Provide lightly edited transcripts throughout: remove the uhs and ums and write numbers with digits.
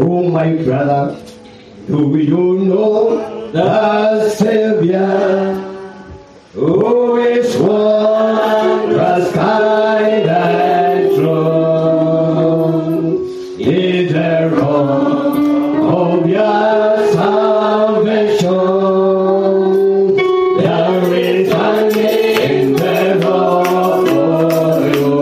Oh my brother, do you know the Savior who is wondrous, kind and true? Is the rock of your salvation? There is honey in the rock for you.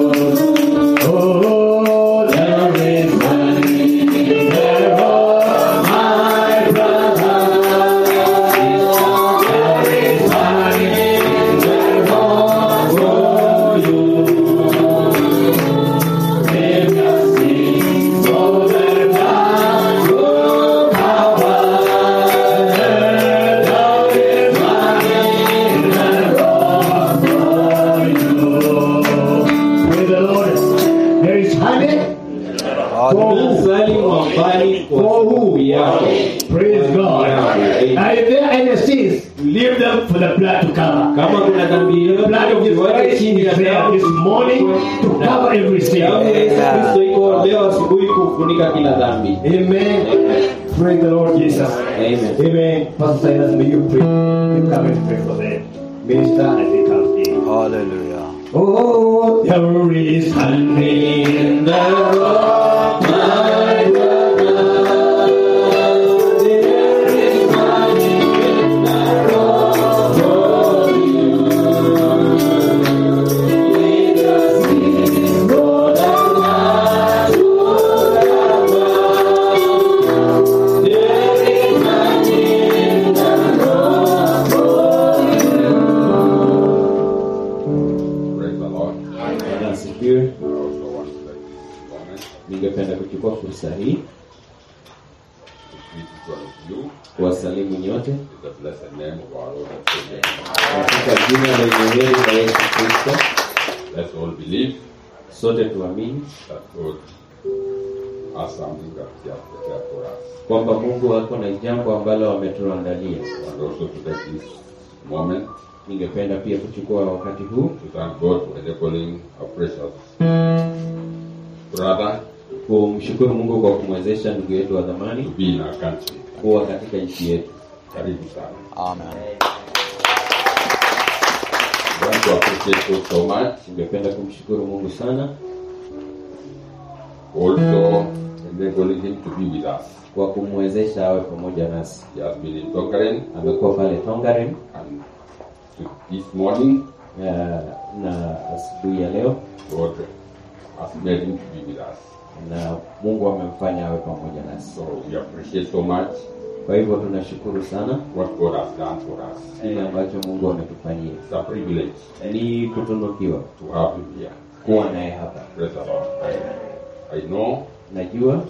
Oh, there is honey in the rock, my brother. There is honey in the rock for you. If you sing for the God who power, there is honey in the rock for you. Praise the Lord. There is honey for who? Praise God. And if there are any sins, leave them for the blood to cover. The blood of Jesus Christ is there this morning to cover every sin. Amen. Praise the Lord Jesus. Amen. Amen. Pastor Silas, may you pray. You come and pray for them. Minister as they come in. Hallelujah. Oh, there is honey in the rock, my brother. There is honey in the rock for you. With the sweet road of life to cover. There is honey in the rock for you. Praise the Lord. Bwana asifiwe. I also want to take this moment Ningependa kuchukua fursa hii to greet each one of you kuwasalimu nyote in the blessed name of our Lord and Savior. katika jina la heri la Yesu Kristo. Let's all believe Sote tuamini that God has something that He has prepared for us. kwamba Mungu ako na jambo ambalo ametuandalia. And also to take this moment Ningependa pia kuchukua wakati huu to thank God for enabling a precious brother kumshukuru Mungu kwa kumwezesha ndugu yetu wa to dhamani be in our country. kuwa katika nchi yetu. Karibu sana. Amen. I want to appreciate God so much. Ningependa kumshukuru Mungu sana Also enabling Him to be with us. kwa kumwezesha awe pamoja nasi. He has been in Tongaren Amekuwa pale Tongaren and this morning na asubuhi ya leo, God has made Him to be with us. na Mungu amemfanya awe pamoja nasi. So we appreciate so much Kwa hivyo tunashukuru sana what God has done for us. kile ambacho Mungu ametufanyia. It's a privilege Ni kutunukiwa to have Him here. kuwa naye hapa. Praise the Lord. I know Najua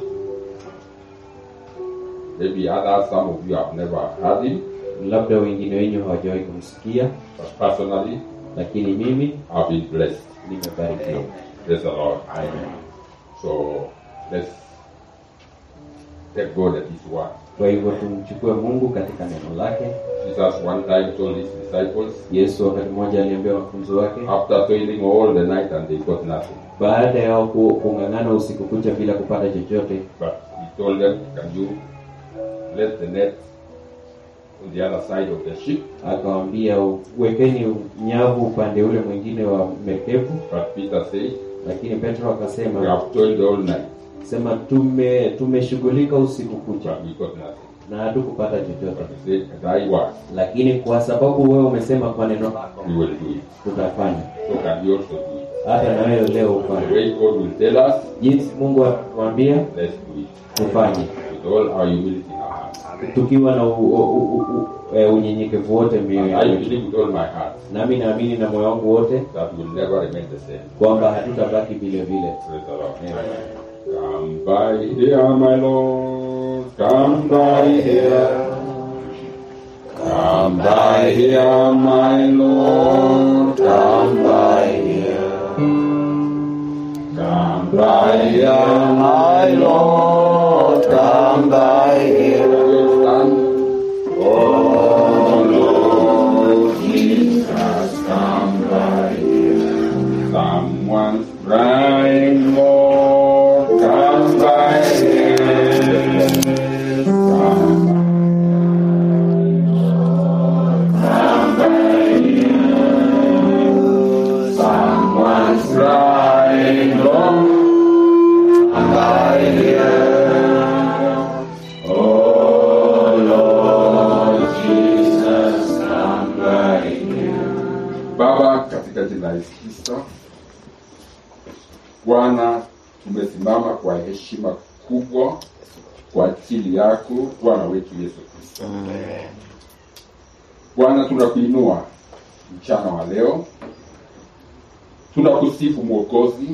maybe others, some of you have never heard Him, labda wengine wenyu hawajawahi kumsikia, but personally lakini mimi I've been blessed. nimebarikiwa. Praise the Lord. So let's take God at His word. Kwa hivyo tumchukue Mungu katika neno lake. Jesus one time told His disciples, Yesu wakati mmoja aliambia wanafunzi wake, after toiling all the night and they got nothing, baada ya kung'ang'ana usiku kucha bila kupata chochote, but He told them, can you let the net on the other side of the ship? akawaambia wekeni nyavu upande ule mwingine wa merikebu. But Peter said, Lakini Petro we akasema, have toiled all night, sema tumeshughulika usiku kucha but we got nothing. na hatukupata chochote, But He said, thy word, lakini kwa sababu wewe umesema kwa neno lako we will do it. tutafanya. So can you also do it? Hata na wewe leo The ufanye way God will tell us, jinsi Mungu atuambia let's do it. tufanye, With all our humility in our hearts. tukiwa na unyenyekevu wote mioyoni I mwetu. believe with all my heart Nami naamini na moyo wangu wote that will never remain the same. kwamba hatutabaki vile vile. Praise the Lord. Amen. Come by here, my Lord. Come by here. Come by here, my Lord. Come by here. Come by here, my Lord. Come by here. Oh Lord Jesus, come by here. Someone's crying, Lord, come by here. Evangelist Easter. Bwana, tumesimama kwa heshima kubwa kwa ajili yako, Bwana wetu Yesu Kristo. Bwana, tunakuinua mchana wa leo. Tunakusifu Mwokozi,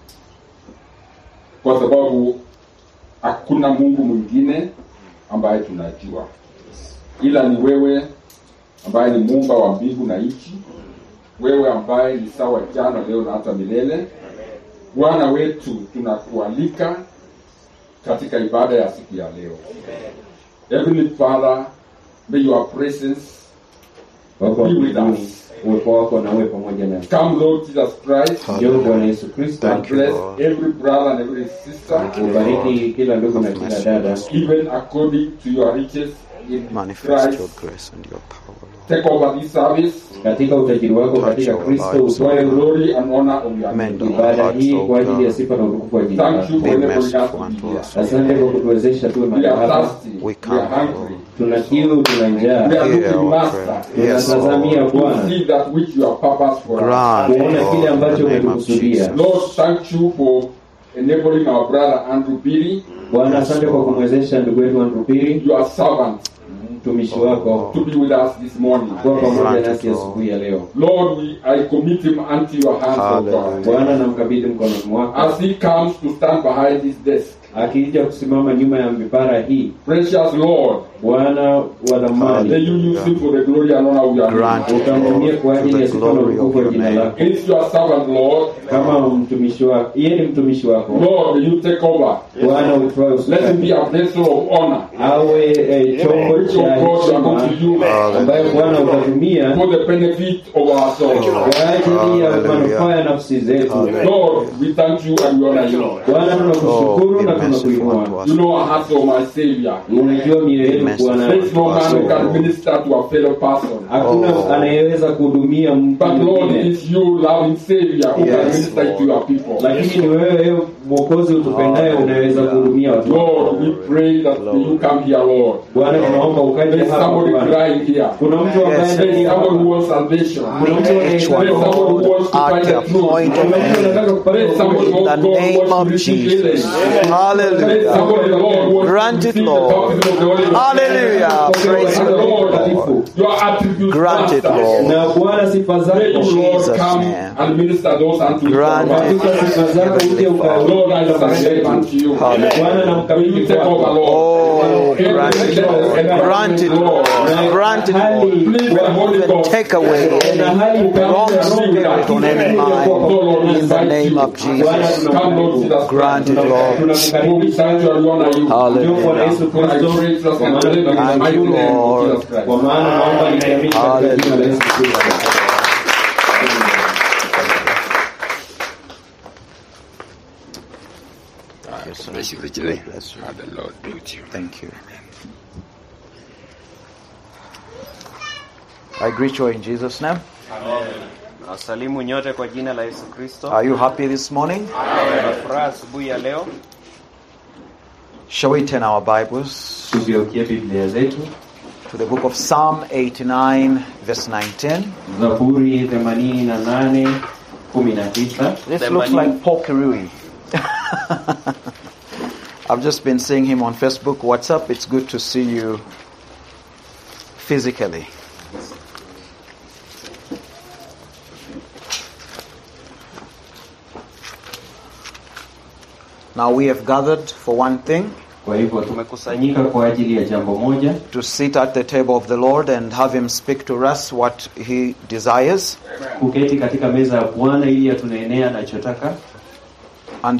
kwa sababu hakuna Mungu mwingine ambaye tunajua ila ni wewe, ambaye ni Muumba wa mbingu na nchi. Wewe ambaye ni sawa jana, leo na hata milele. Bwana wetu, tunakualika katika ibada ya siku ya leo. Heavenly Father, may your presence be with us. Uwepo wako na uwe pamoja nasi. Come Lord Jesus Christ. Njoo Bwana Yesu Kristo. And bless every brother and every sister. Ubariki kila ndugu na kila dada. Even according to your riches in Manifest Christ. your grace and your power, Lord. Take over this service. Katika utajiri wako katika Kristo, Utoe glory and honor of your name. Mend ibada hii kwa ajili ya sifa na utukufu wa jina Thank lako. you for Be enabling us merciful to unto be us. here. Asante kwa kutuwezesha tuwe We mahali are hapa. thirsty. We We come, are hungry. Tuna kiu, tuna njaa. We are Hear looking, our Master, prayer. Yes, Tunatazamia Lord. to Bwana see that which you have purposed for us. Grant, kuona kile Lord, in ambacho the name of umetukusudia. Jesus. Lord, thank you for enabling our brother Andrew Billy, Bwana, asante kwa kumwezesha ndugu wetu Andrew Piri, your servant, mtumishi wako, to be with us this morning. kuwa pamoja nasi asubuhi ya leo. Lord, I commit him unto your hands, O God. Hallelujah. Bwana, namkabidhi mkononi mwako As he comes to stand behind this desk, akija kusimama nyuma ya mipara hii. precious Lord, Bwana wa may thamani, you use him for the glory and honor of your Grant name. it, utamtumia kwa Lord, to ajili ya the sifa na glory of utukufu wa your jina name. lako. It's your servant, Lord. Kama mtumishi wako, yeye ni mtumishi wako. Lord, may you take over. Bwana, utoe Let him usukani, be a vessel of honor, awe chombo which, O cha God, you are heshima going to use ambayo Bwana utatumia for the benefit of our souls. kwa ajili ya Hallelujah. manufaa ya nafsi zetu. Lord, we thank you and we honor you. Bwana, tunakushukuru Oh, na be merciful unto tunakuinua. us. You know our hearts, oh my Savior. Unajua mioyo yetu Bwana. There's no man who can minister to a fellow person. Hakuna anayeweza kuhudumia mtu But Lord, mwingine. it's you, loving Savior, who can Yes, minister Lord. to your people. Lakini ni wewe Mwokozi utupendaye unaweza kuhudumia watu wako. Lord, we pray that you come here, Lord. Bwana, tunaomba ukaje There's hapa somebody Bwana. crying here. Kuna mtu ambaye Yes, There's analia someone who hapa. wants salvation. Kuna mtu Each one, There's someone Lord, who wants to at find the the truth. appointed Kuna mtu end. anataka kupata There's someone ukweli. who In the God name wants of to receive Jesus. healing. There's Hallelujah. somebody, Lord, who wants Grant to it, receive the Lord. baptism of the Holy Ghost. Hallelujah. Praise And the Lord, Lord. your attributes, Grant it, Master. Lord. Na Bwana, sifa May zako you, Lord, Jesus' come name. and minister those unto you. Grant it. katika sifa zako uje Lord, I surrender unto you. Hallelujah. Bwana, May you namkabidhi take over, kwako. Lord. Oh, grant it, Lord. Grant it, Lord. Grant it, Lord. Please, the Holy Even Ghost. take away any wrong spirit on any mind. In the name of Jesus. Come, Lord Jesus. Grant it, Lord. Who we thank you and we honor you. Hallelujah. Yesu I Kristo, pray, trust kwa and maana believe in the Thank mighty you, name of Lord. Jesus Christ. kwa maana naomba nikiamini katika jina la Yesu Kristo. Bless you richly. Bless you. The Lord be with you. Thank you. I greet you in Jesus' name. Wasalimu nyote kwa jina la Yesu Kristo. Are you happy this morning? Na furaha asubuhi ya leo. Shall we turn our Bibles Tugeukie Biblia zetu. to the book of Psalm 89, verse 19? Zaburi 88:19. This looks like Pokirui. I've just been seeing him on Facebook, WhatsApp. It's good to see you physically. Now we have gathered for one thing, Kwa hivyo tumekusanyika kwa ajili ya jambo moja, to sit at the table of the Lord and have him speak to us what he desires. kuketi katika meza ya Bwana ili atunenea anachotaka. And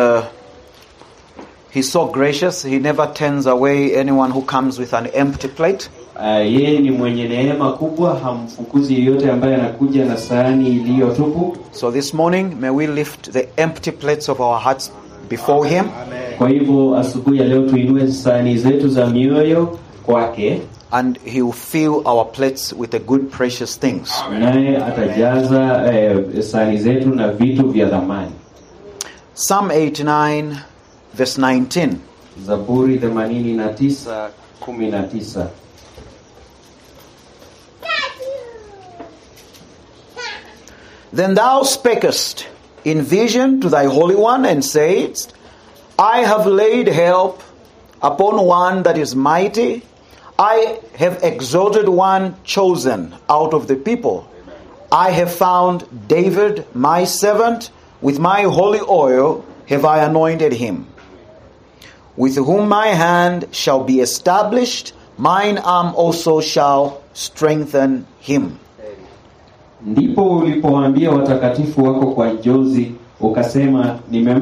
he's so gracious. He never turns away anyone who comes with an empty plate. Yeye ni mwenye neema kubwa, hamfukuzi yeyote ambaye anakuja na sahani iliyo tupu. So this morning, may we lift the empty plates of our hearts before him. Kwa hivyo asubuhi ya leo tuinue sahani zetu za mioyo kwake, And he will fill our plates with the good precious things. naye atajaza sahani zetu na vitu vya dhamani. Psalm 89 verse 19. Zaburi 89:19. Then thou spakest in vision to thy Holy One, and saidst, I have laid help upon one that is mighty. I have exalted one chosen out of the people. I have found David my servant. With my holy oil have I anointed him, with whom my hand shall be established. Mine arm also shall strengthen him. Ndipo ulipoambia watakatifu wako kwa njozi, ukasema,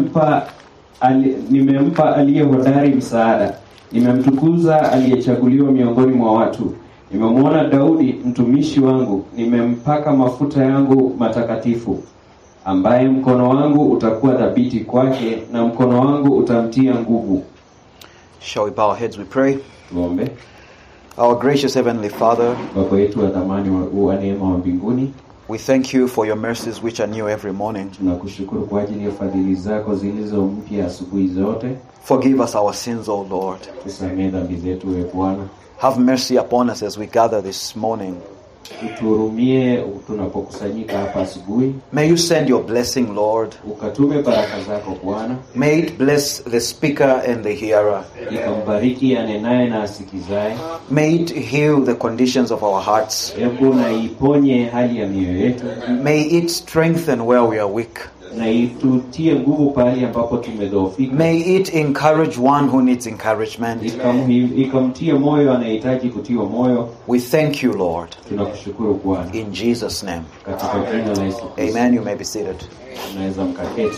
nimempa aliye hodari msaada, nimemtukuza aliyechaguliwa miongoni mwa watu. Nimemwona Daudi mtumishi wangu, nimempaka mafuta yangu matakatifu, ambaye mkono wangu utakuwa thabiti kwake, na mkono wangu utamtia nguvu. Shall we bow our heads, we pray? Tuombe. Our gracious Heavenly Father, Baba yetu wa thamani wa neema wa mbinguni, we thank you for your mercies which are new every morning. tunakushukuru kwa ajili ya fadhili zako zilizo mpya asubuhi zote. Forgive us our sins, O Lord. Tusamehe dhambi zetu, ewe Bwana. Have mercy upon us as we gather this morning. Utuhurumie tunapokusanyika hapa asubuhi. May you send your blessing, Lord. Ukatume baraka zako Bwana. May it bless the speaker and the hearer. Ikambariki anenaye na asikizaye. May it heal the conditions of our hearts. Hebu na iponye hali ya mioyo yetu. May it strengthen where we are weak. Na itutie nguvu pale ambapo tumedhoofika. May it encourage one who needs encouragement. Ikamtie moyo anayehitaji kutiwa moyo. We thank you, Lord. Tunakushukuru Bwana. In Jesus' name. Katika jina la Yesu Kristo. Amen. You may be seated. Unaweza mkaketi.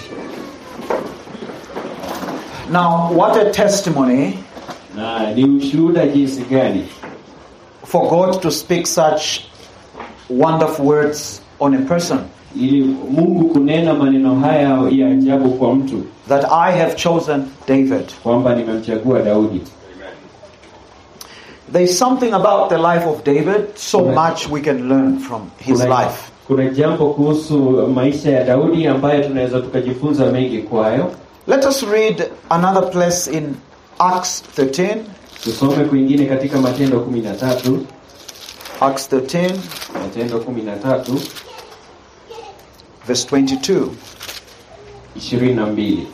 Now, what a testimony Na ni ushuhuda jinsi gani for God to speak such wonderful words on a person. ili Mungu kunena maneno haya ya ajabu kwa mtu, That I have chosen David. kwamba nimemchagua Daudi. There is something about the life of David, so much we can learn from his life. Kuna jambo kuhusu maisha ya Daudi ambayo tunaweza tukajifunza mengi kwayo. Let us read another place in Acts 13. Tusome kwingine katika Matendo 13. Acts 13, Matendo 13 verse 22. 22.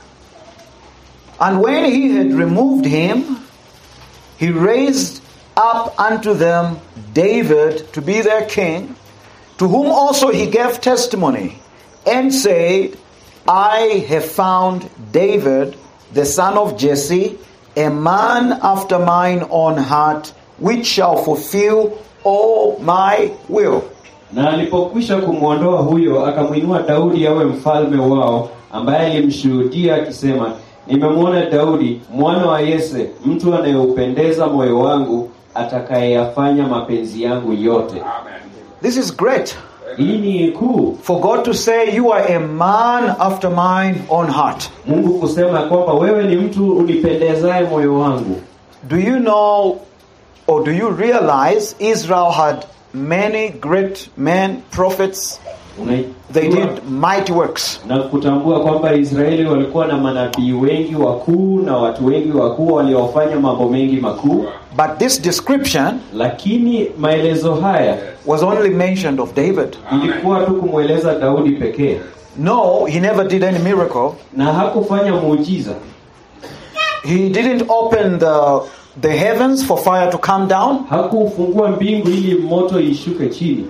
And when he had removed him, he raised up unto them David to be their king, to whom also he gave testimony, and said, I have found David, the son of Jesse, a man after mine own heart, which shall fulfill all my will. Na alipokwisha kumwondoa huyo, akamwinua Daudi awe mfalme wao, ambaye alimshuhudia akisema, nimemwona Daudi mwana wa Yese, mtu anayeupendeza moyo wangu, atakayeyafanya mapenzi yangu yote. This is great. Hii ni kuu. For God to say, you are a man after mine own heart. Mungu kusema kwamba wewe ni mtu unipendezaye moyo wangu. Do you know, or do you realize, Israel had many great men, prophets. They did mighty works. Na kutambua kwamba Israeli walikuwa na manabii wengi wakuu na watu wengi wakuu waliofanya mambo mengi makuu. But this description, lakini maelezo haya, was only mentioned of David. Ilikuwa tu kumweleza Daudi pekee. No, he never did any miracle. Na hakufanya muujiza. He didn't open the heavens for fire to come down. Hakufungua mbingu ili moto ishuke chini.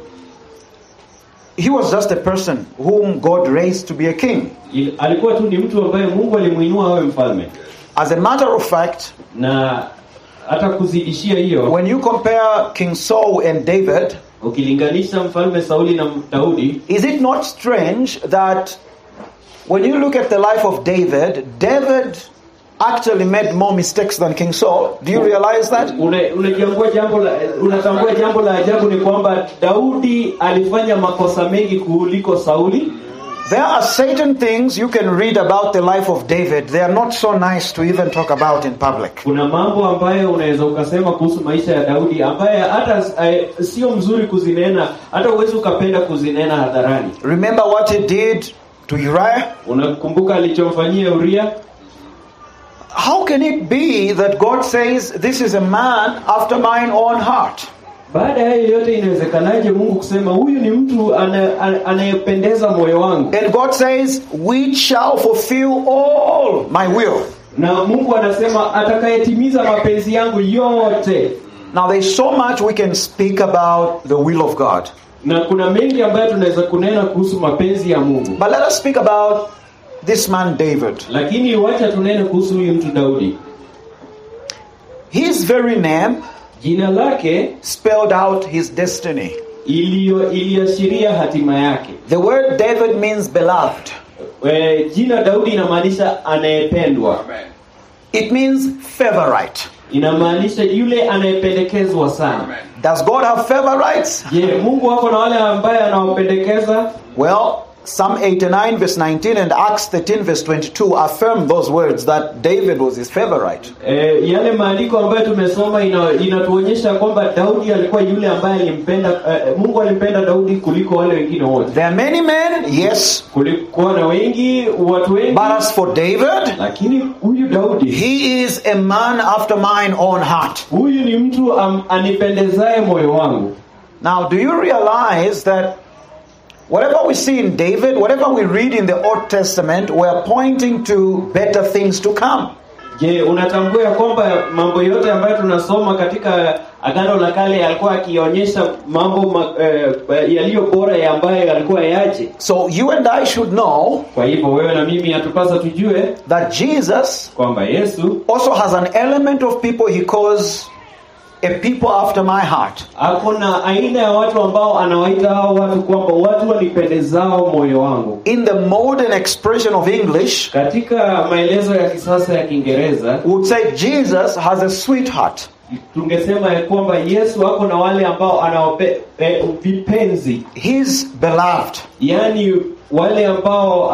He was just a person whom God raised to be a king. Alikuwa tu ni mtu ambaye Mungu alimuinua awe mfalme. As a matter of fact, na hata kuzidishia hiyo, when you compare King Saul and David, ukilinganisha mfalme Sauli na Daudi, is it not strange that when you look at the life of David, David actually made more mistakes than King Saul? Do you realize that? Unatambua jambo la ajabu ni kwamba Daudi alifanya makosa mengi kuliko Sauli. There are certain things you can read about the life of David. They are not so nice to even talk about in public. Kuna mambo ambayo unaweza ukasema kuhusu maisha ya Daudi ambaye hata sio mzuri kuzinena, hata uwezi ukapenda kuzinena hadharani. Remember what he did to Uriah? Unakumbuka alichomfanyia Uriah? How can it be that God says, this is a man after mine own heart? Baada ya yote inawezekanaje Mungu kusema huyu ni mtu anayependeza moyo wangu? And God says, which shall fulfill all my will. Na Mungu anasema atakayetimiza mapenzi yangu yote. Now there's so much we can speak about the will of God. Na kuna mengi ambayo tunaweza kunena kuhusu mapenzi ya Mungu. But let us speak about this man David. Lakini wacha tunene kuhusu huyu mtu Daudi. His very name jina lake spelled out his destiny. Iliashiria hatima yake. The word David means beloved. Jina Daudi inamaanisha anayependwa. It means favorite. Inamaanisha yule anayependekezwa sana. Does God have favorites? Je, Mungu wako na wale ambaye anawapendekeza? Well, Psalm 89 verse 19 and Acts 13 verse 22 affirm those words that David was his favorite. Yale maandiko ambayo tumesoma inatuonyesha kwamba Daudi alikuwa yule ambaye alimpenda Mungu alimpenda Daudi kuliko wale wengine wote. There are many men, yes. Kulikuwa na watu wengi. But as for David, lakini huyu Daudi, he is a man after mine own heart. Huyu ni mtu anipendezaye moyo wangu. Now, do you realize that whatever we see in David, whatever we read in the Old Testament, we are pointing to better things to come. Je, unatambua kwamba mambo yote ambayo tunasoma katika Agano la Kale yalikuwa akionyesha mambo yaliyo bora ambayo yalikuwa yaje? So you and I should know. Kwa hivyo wewe na mimi hatupasa tujue that Jesus kwamba Yesu also has an element of people he calls a people after my heart. Hakuna aina ya watu ambao anawaita hao watu kwamba watu wanipendezao moyo wangu. In the modern expression of English, katika maelezo ya kisasa ya Kiingereza, would say Jesus has a sweetheart. Tungesema kwamba Yesu wako na wale ambao vipenzi. He's beloved. Yani wale ambao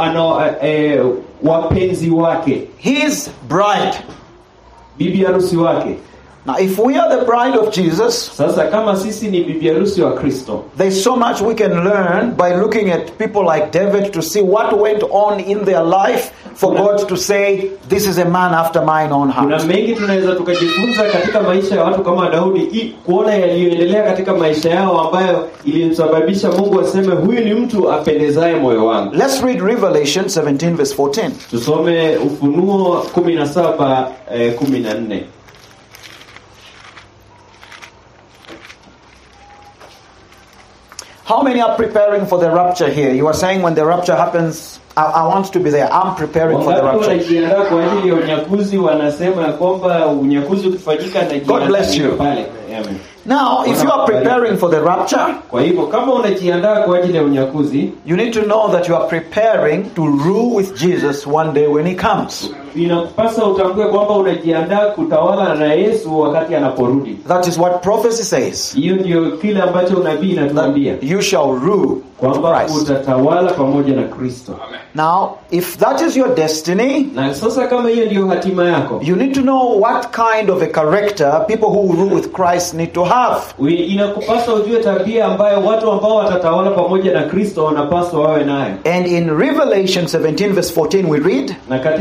wapenzi wake. His bride. Bibi harusi wake. Now, if we are the bride of Jesus, sasa kama sisi ni bibi harusi wa Kristo, there's so much we can learn by looking at people like David to see what went on in their life for God to say, this is a man after mine own heart. Kuna mengi tunaweza tukajifunza katika maisha ya watu kama Daudi, kuona yaliyoendelea katika maisha yao ambayo ilimsababisha Mungu aseme huyu ni mtu apendezaye moyo wangu. Let's read Revelation 17 verse 14. Tusome Ufunuo 17:14. How many are preparing for the rapture here? You are saying when the rapture happens, I want to be there. I'm preparing for the rapture. God bless you. Now, if you are preparing for the rapture, you need to know that you are preparing to rule with Jesus one day when he comes. That is what prophecy says. That you shall rule with Christ. Now, if that is your destiny, you need to know what kind of a character people who rule with Christ need to have. And in Revelation 17 verse 14 we read,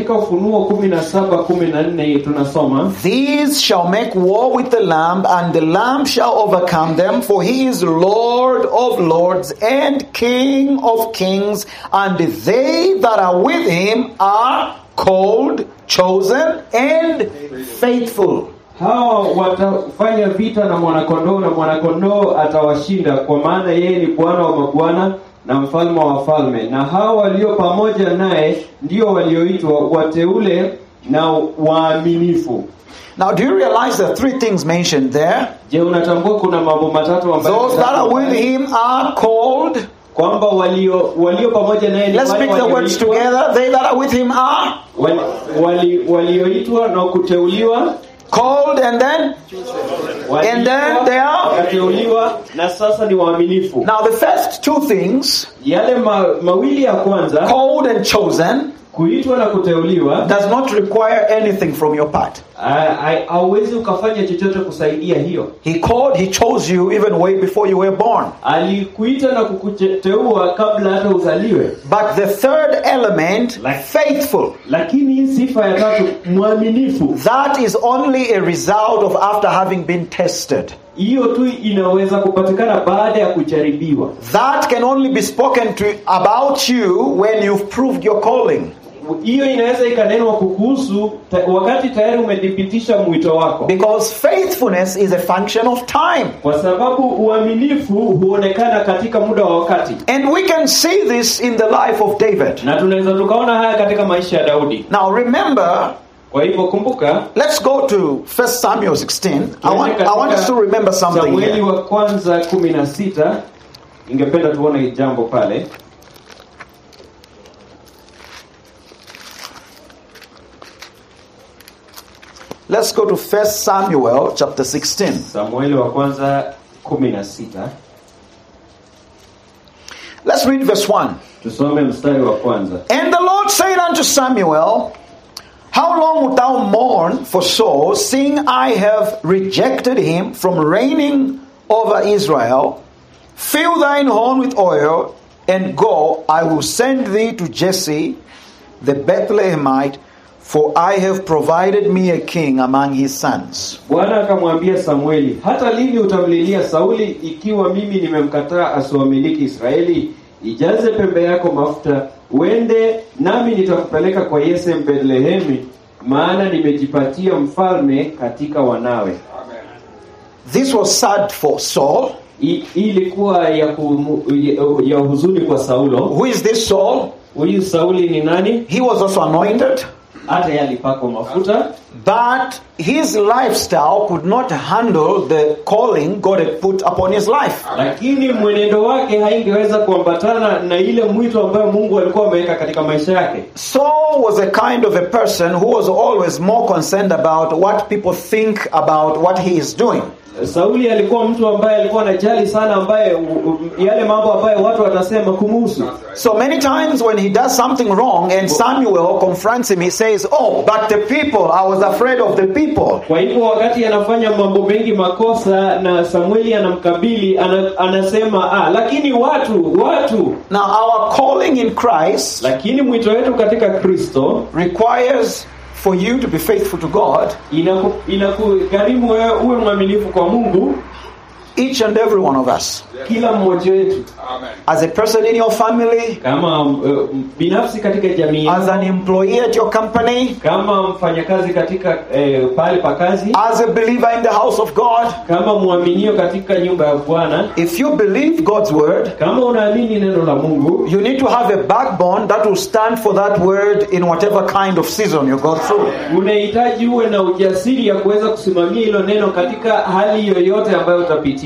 these shall make war with the Lamb, and the Lamb shall overcome them, for he is Lord of lords and King of kings, and they that are with him are called, chosen, and faithful. Hawa watafanya vita na mwanakondoo atawashinda, kwa maana yeye ni Bwana wa mabwana na mfalme wa wafalme. Na hao walio pamoja naye ndio walioitwa, wateule na waaminifu. Now, do you realize the three things mentioned there? Je, unatambua kuna mambo matatu ambayo those that are with him are called, kwamba walio pamoja naye ni. Let's speak the words together. They that are with him are walioitwa na kuteuliwa. Called and then they are na sasa ni waaminifu. Now the first two things, yale mawili ya kwanza, called and chosen, kuitwa na kuteuliwa, does not require anything from your part. Hauwezi ukafanya chochote kusaidia hiyo. He called, he chose you even way before you were born. Alikuita na kukuteua kabla hata uzaliwe. But the third element, faithful, lakini sifa ya tatu, mwaminifu, that is only a result of after having been tested. hiyo tu inaweza kupatikana baada ya kujaribiwa. That can only be spoken to about you when you've proved your calling. Hiyo inaweza ikanenwa kukuhusu wakati tayari umedhibitisha mwito wako. Because faithfulness is a function of time. Kwa sababu uaminifu huonekana katika muda wa wakati. And we can see this in the life of David. Na tunaweza tukaona haya katika maisha ya Daudi. Now remember, kwa hivyo kumbuka, let's go to 1 Samuel 16. I want us to remember something Samueli here. wa kwanza 16. Ningependa tuone jambo pale. Let's go to 1 Samuel chapter 16. Samueli wa kwanza 16. Let's read verse 1. Tusome mstari wa kwanza. And the Lord said unto Samuel, How long wilt thou mourn for Saul, seeing I have rejected him from reigning over Israel? Fill thine horn with oil, and go, I will send thee to Jesse the Bethlehemite, for I have provided me a king among his sons. Bwana akamwambia Samueli, hata lini utamlilia Sauli ikiwa mimi nimemkataa asiwamiliki Israeli? Ijaze pembe yako mafuta, uende nami nitakupeleka kwa Yese Bethlehemi, maana nimejipatia mfalme katika wanawe. Amen. This was sad for Saul. Ilikuwa ya huzuni kwa Saulo. Who is this Saul? Huyu Sauli ni nani? He was also anointed. Hata yeye alipakwa mafuta. But his lifestyle could not handle the calling God had put upon his life. Lakini mwenendo wake haingeweza kuambatana na ile mwito ambayo Mungu alikuwa ameweka katika maisha yake. Saul was a kind of a person who was always more concerned about what people think about what he is doing. Sauli alikuwa mtu ambaye alikuwa anajali sana ambaye yale mambo ambayo watu watasema kumhusu. So many times when he does something wrong and Samuel confronts him, he says, "Oh, but the people, I was afraid of the people." Kwa hivyo wakati anafanya mambo mengi makosa na Samueli anamkabili, anasema lakini watu. Now our calling in Christ, lakini mwito wetu katika Kristo, requires for you to be faithful to God. Inakugharimu wewe uwe mwaminifu kwa Mungu. Each and every one of us. Kila mmoja wetu. Amen. As a person in your family, kama binafsi katika jamii, as an employee at your company, kama mfanyakazi katika pale pa kazi, as a believer in the house of God, kama muaminio katika nyumba ya Bwana. If you believe God's word, kama unaamini neno la Mungu, you need to have a backbone that will stand for that word in whatever kind of season you go through. Unahitaji uwe na ujasiri ya kuweza kusimamia hilo neno katika hali yoyote ambayo utapitia.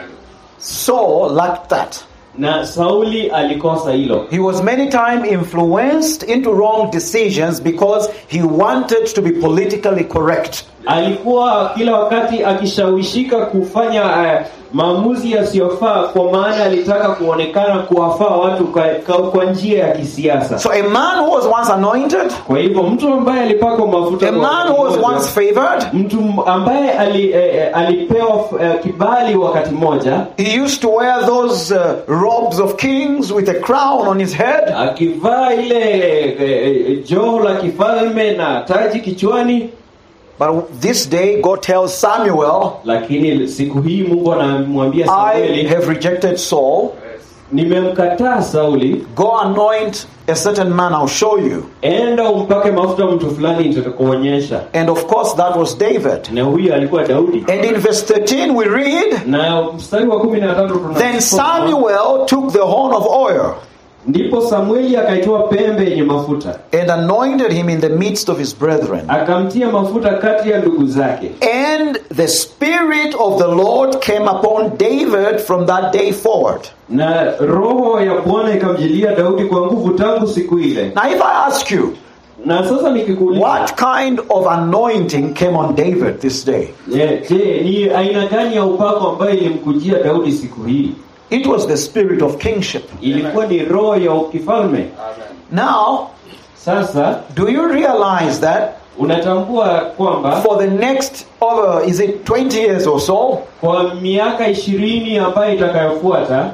Saul lacked that. Na Sauli alikosa hilo. He was many times influenced into wrong decisions because he wanted to be politically correct. Alikuwa kila wakati akishawishika kufanya maamuzi yasiyofaa kwa maana alitaka kuonekana kuwafaa watu kwa njia ya kisiasa. So a man who was once anointed, kwa hivyo mtu ambaye alipakwa mafuta, a man who was once favored, mtu ambaye alipewa kibali wakati moja, he used to wear those robes of kings with a crown on his head, akivaa ile joho la kifalme na taji kichwani. But this day God tells Samuel, lakini siku hii Mungu anamwambia Samueli, I have rejected Saul. Nimemkataa Sauli. Go anoint a certain man, I'll show you. Enda umpake mafuta mtu fulani nitakuonyesha. And of course that was David. Na huyu alikuwa Daudi. And in verse 13 we read, na mstari wa 13 tunasoma, then Samuel took the horn of oil. Ndipo Samueli akaitoa pembe yenye mafuta, and anointed him in the midst of his brethren. Akamtia mafuta kati ya ndugu zake. And the Spirit of the Lord came upon David from that day forward. Na roho ya Bwana ikamjilia Daudi kwa nguvu tangu siku ile. Now if I ask you, na sasa nikikuuliza, what kind of anointing came on David this day? Je, ni aina gani ya upako ambayo ilimkujia Daudi siku hii? It was the spirit of kingship. Ilikuwa ni roho ya ukifalme. Now, sasa, do you realize that unatambua kwamba for the next is it 20 years or so, kwa miaka 20 ambayo itakayofuata,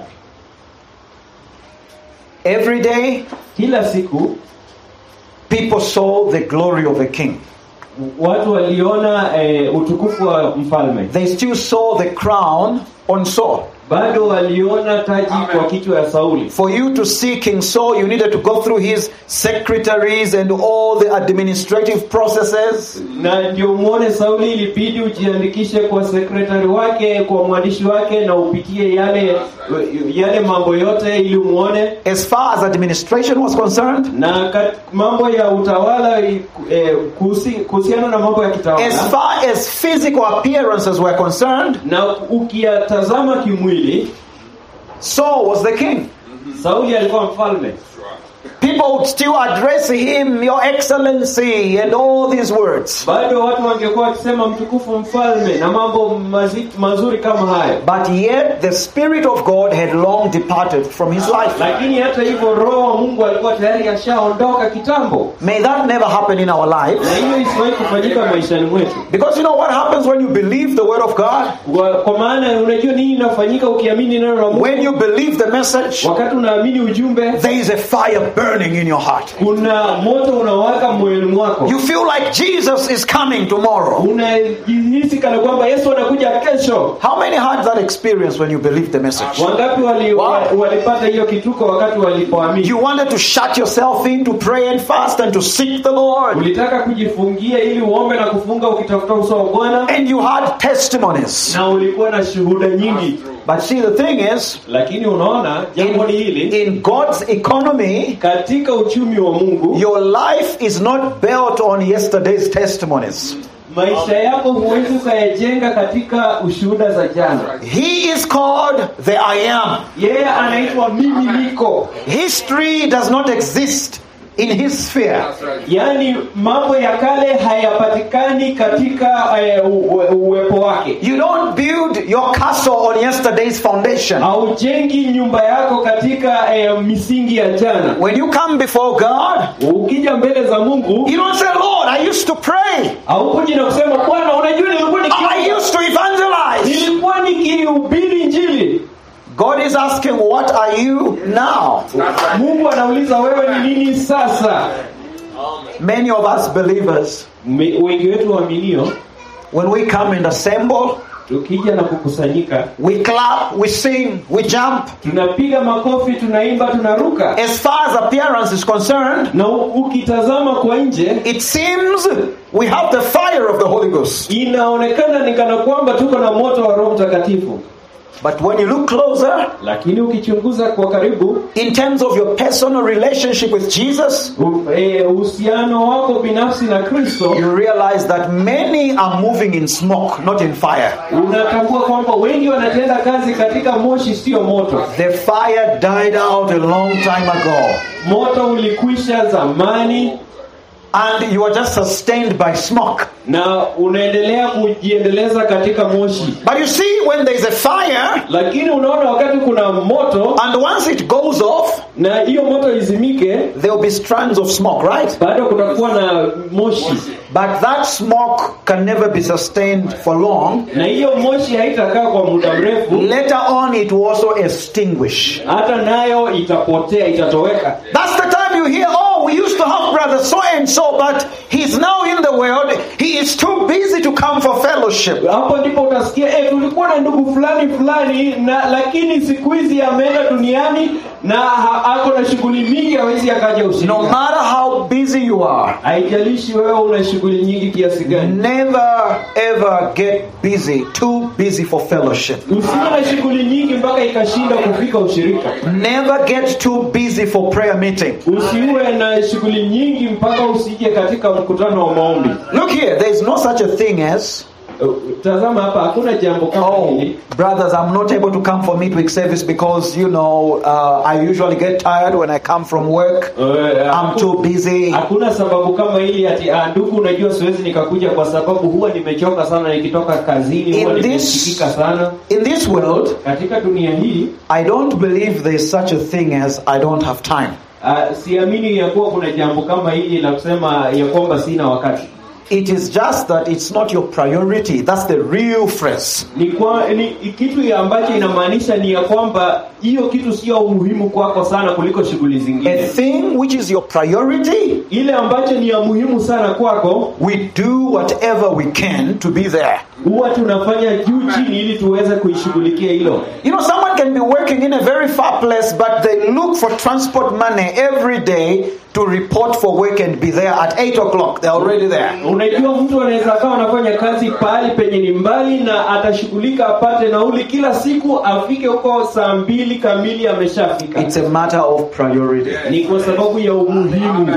every day, kila siku, people saw the glory of a king. watu waliona utukufu wa mfalme. They still saw the crown on Saul. Bado waliona taji kwa kichwa ya Sauli. For you to see King Saul, you needed to go through his secretaries and all the administrative processes. Na ndio muone Sauli ilibidi ujiandikishe kwa secretary wake, kwa mwandishi wake, na upitie yale mambo yote ili muone. As far as administration was concerned, na mambo ya utawala, kuhusiana na mambo ya kitawala. As far as physical appearances were concerned, na ukiyatazama kimwili, Saul was the king. Sauli alikuwa mfalme. People would still address him, Your Excellency, and all these words. Bado watu wangekuwa wakisema mtukufu mfalme na mambo mazuri kama hayo. But yet the Spirit of God had long departed from his life. Lakini hata hivyo Roho wa Mungu alikuwa tayari ashaondoka kitambo. May that never happen in our lives. Na hiyo isiwahi kufanyika maishani mwetu. Because you know what happens when you believe the word of God? Kwa maana unajua nini inafanyika ukiamini neno la Mungu? When you believe the message, wakati unaamini ujumbe, there is a fire burning in your heart. Kuna moto unawaka moyoni mwako. You feel like Jesus is coming tomorrow. Unajihisi kana kwamba Yesu anakuja kesho. How many had that experience when you believed the message? Wangapi walipata hiyo kituko wakati walipoamini? You wanted to shut yourself in to pray and fast and to seek the Lord. Ulitaka kujifungia ili uombe na kufunga ukitafuta uso wa Bwana. And you had testimonies. Na ulikuwa na shuhuda nyingi. But see, the thing is, lakini unaona jambo ni hili, in God's economy, katika uchumi wa Mungu, your life is not built on yesterday's testimonies. Maisha yako huwezi kuyajenga katika ushuhuda za jana. He is called the I am. Yeye anaitwa mimi niko. History does not exist in his sphere. Yani mambo ya kale hayapatikani katika uwepo wake. You don't build your castle on yesterday's foundation. Haujengi nyumba yako katika misingi ya jana. When you come before God, ukija mbele za Mungu, you don't say, Lord, I used to pray. Haukuji na kusema Bwana, unajua nilikuwa I used to evangelize. Nilikuwa nikihubiri injili. God is asking, what are you now? Mungu anauliza wewe ni nini sasa? Many of us believers, wengi wetu waaminio, when we come and assemble, tukija na kukusanyika, we clap, we sing, we jump, tunapiga makofi, tunaimba, tunaruka. As far as appearance is concerned, na ukitazama kwa nje, it seems we have the fire of the Holy Ghost. Inaonekana ni kana kwamba tuko na moto wa Roho Mtakatifu. But when you look closer, lakini ukichunguza kwa karibu, in terms of your personal relationship with Jesus, uhusiano wako binafsi na Kristo, you realize that many are moving in smoke, not in fire. Unatambua kwamba wengi wanatenda kazi katika moshi, sio moto. The fire died out a long time ago. Moto ulikwisha zamani. And you are just sustained by smoke. Na unaendelea kujiendeleza katika moshi. But you see, when there is a fire, lakini unaona wakati kuna moto, and once it goes off, na hiyo moto izimike, there will be strands of smoke, right? Bado kutakuwa na moshi. But that smoke can never be sustained for long. Na hiyo moshi haitakaa kwa muda mrefu. Later on it will also extinguish. Hata nayo itapotea, itatoweka. That's the time you hear, oh, we used to have brother so and so, but he's now in the world. He is too busy to come for fellowship. Hapo ndipo utasikia tulikuwa na ndugu fulani na lakini siku hizi ameenda duniani na ako na shughuli mingi, hawezi akaja ushirika. No matter how busy you are, haijalishi wewe una shughuli nyingi kiasi gani, never ever get busy, too busy for fellowship. Usiwe na shughuli nyingi mpaka ikashinda kufika ushirika. Never get too busy for prayer meeting. Usiwe na shughuli nyingi mpaka usije katika mkutano wa maombi. Look here, there is no such a thing as tazama hapa, hakuna jambo kama hili. Brothers, I'm not able to come for midweek service because I usually get tired when I come from work. I'm too busy. Hakuna sababu kama hili ati ndugu, unajua siwezi nikakuja kwa sababu huwa nimechoka sana nikitoka kazini, huwa nimeshikika sana. In this world, katika dunia hii, I don't believe there is such a thing as I don't have time. Siamini ya kuwa kuna jambo kama hili la kusema ya kwamba sina wakati. It is just that it's not your priority. That's the real phrase. Ni kitu ambacho inamaanisha ni ya kwamba hiyo kitu sio muhimu kwako sana kuliko shughuli A zingine. thing which is your priority, Ile ambacho ni ya muhimu sana kwako, we do whatever we can to be there. huwa tunafanya juu chini ili tuweze kuishughulikia hilo. You know, someone can be working in a very far place, but they look for transport money every day to report for work and be there at 8 o'clock. They're already there. Unajua mtu anaweza kawa anafanya kazi pahali penye ni mbali na atashughulika apate nauli kila siku, afike huko saa 2 kamili ameshafika. It's a matter of priority. Ni kwa sababu ya umuhimu.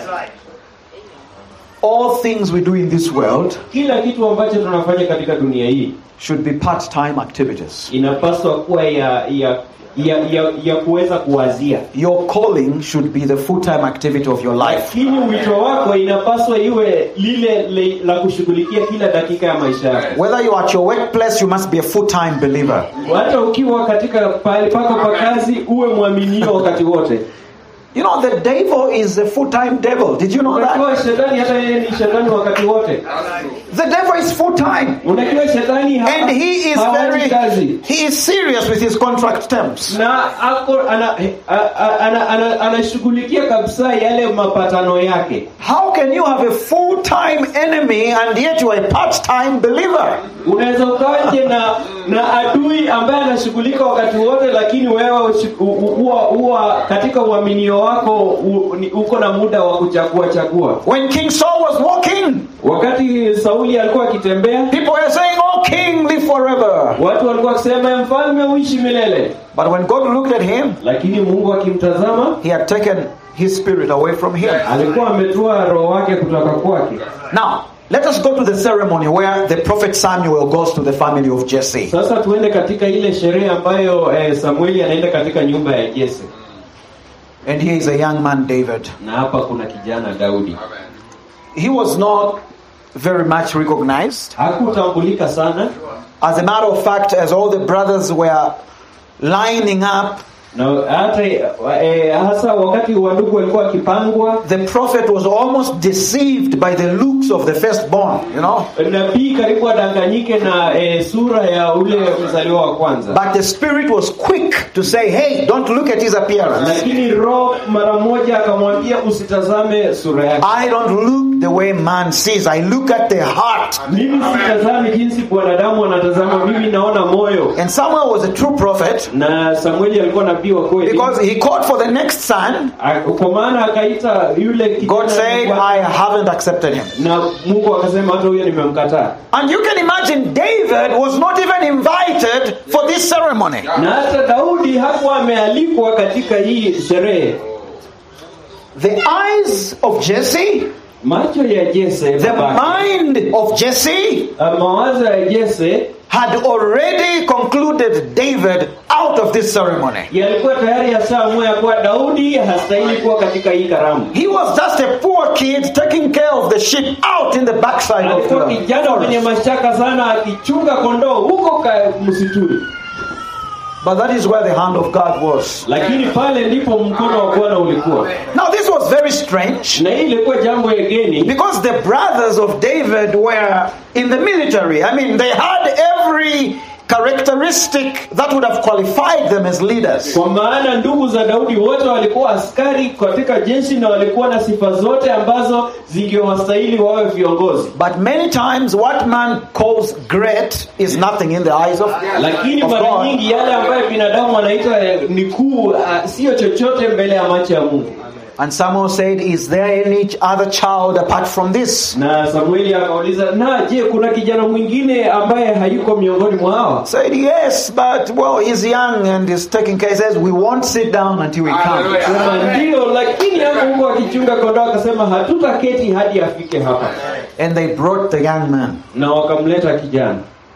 All things we do in this world Kila kitu ambacho tunafanya katika dunia hii should be part-time activities. inapaswa kuwa ya kuweza kuwazia. Your calling should be the full-time activity of your life. Lakini wito wako inapaswa iwe lile la kushughulikia kila dakika ya maisha yako. Whether you're at your workplace, you must be a full-time believer. Hata ukiwa katika pahali pako pa kazi uwe mwaminio wakati wote. You know, the devil is a full-time devil. Did you know that? Unajua shetani hata yeye ni shetani wakati wote. The devil is full-time. Unajua shetani And he is serious with his contract terms. na ako anashughulikia kabisa yale mapatano yake. How can you have a full-time enemy and yet you are a part-time believer? Unaweza ukaje na adui ambaye anashughulika wakati wote, lakini wewe huwa katika uaminio wako uko na muda wa kuchagua. When King Saul was walking, Wakati Sauli alikuwa akitembea, people were saying, "Oh, King, live forever." watu walikuwa wakisema mfalme uishi milele. But when God looked at him, Lakini Mungu akimtazama, he had taken his spirit away from him. alikuwa ametoa roho wake kutoka kwake. Now, let us go to the ceremony where the prophet Samuel goes to the family of Jesse. Sasa tuende katika ile sherehe ambayo Samueli anaenda katika nyumba ya Jesse. And here is a young man, David. Na hapa kuna kijana Daudi. He was not very much recognized. Hakutambulika sana. As a matter of fact, as all the brothers were lining up, Na hata hasa wakati wandugu walikuwa wakipangwa, the prophet was almost deceived by the looks of the firstborn, you know. nabii karibu adanganyike na sura ya ule mzaliwa wa kwanza. But the spirit was quick to say, "Hey, don't look at his appearance. Lakini roho mara moja akamwambia usitazame sura yake. I don't look the way man sees. I look at the heart." Mimi sitazami jinsi wanadamu wanatazama, mimi naona moyo. And Samuel was a true prophet Na Samueli alikuwa nabii wa kweli. because he called for the next son. Kwa maana akaita yule kijana. God said, "I haven't accepted him." Na Mungu akasema hata huyo nimemkataa. And you can imagine David was not even invited for this ceremony. Na hata Daudi hakuwa amealikwa katika hii sherehe. The eyes of Jesse, Macho ya Jesse, the mind of Jesse mawazo ya Jesse had already concluded David out of this ceremony. yalikuwa tayari yashaamua kuwa Daudi hastahili kuwa katika hii karamu. He was just a poor kid taking care of the sheep out in the backside of Alikuwa kijana mwenye the forest. mashaka sana akichunga kondoo huko msituni. But that is where the hand of God was. Lakini pale ndipo mkono wa Bwana ulikuwa. Now this was very strange Na hii ilikuwa jambo geni because the brothers of David were in the military. I mean, they had every characteristic that would have qualified them as leaders. kwa maana ndugu za Daudi wote walikuwa askari katika jeshi na walikuwa na sifa zote ambazo zingewastahili wawe viongozi. But many times what man calls great is nothing in the eyes of Lakini mara God. nyingi yale ambayo binadamu anaita ni kuu sio chochote mbele ya macho ya Mungu. And Samuel said, "Is there any other child apart from this?" Na Samueli akauliza, "Na je, kuna kijana mwingine ambaye hayuko miongoni mwa hawa?" Said, "Yes, but well, he's young and he's taking care." He says, "We won't sit down until he comes." Sema ndio, lakini hapo huko akichunga kondoo akasema hatutaketi hadi afike hapa. And they brought the young man. Na wakamleta kijana.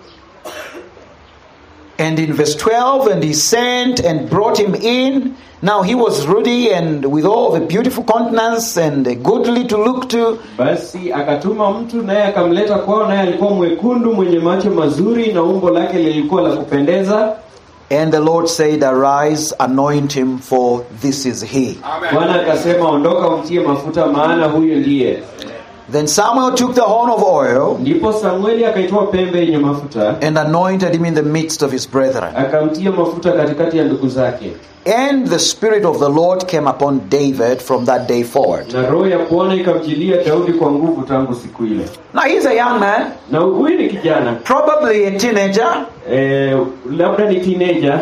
And in verse 12, and he sent and brought him in. Now he was ruddy and with all the beautiful countenance and goodly to look to. Basi akatuma mtu naye akamleta kwao, naye alikuwa mwekundu mwenye macho mazuri na umbo lake lilikuwa la kupendeza. And the Lord said, "Arise, anoint him, for this is he." Bwana akasema, ondoka umtie mafuta, maana huyo ndiye. Then Samuel took the horn of oil Ndipo Samueli akaitoa pembe yenye mafuta, and anointed him in the midst of his brethren. akamtia mafuta katikati ya ndugu zake. And the Spirit of the Lord came upon David from that day forward. Na roho ya Bwana ikamjilia Daudi kwa nguvu tangu siku ile. Now he's a young man, Na huyu ni kijana, probably a teenager. labda ni teenager.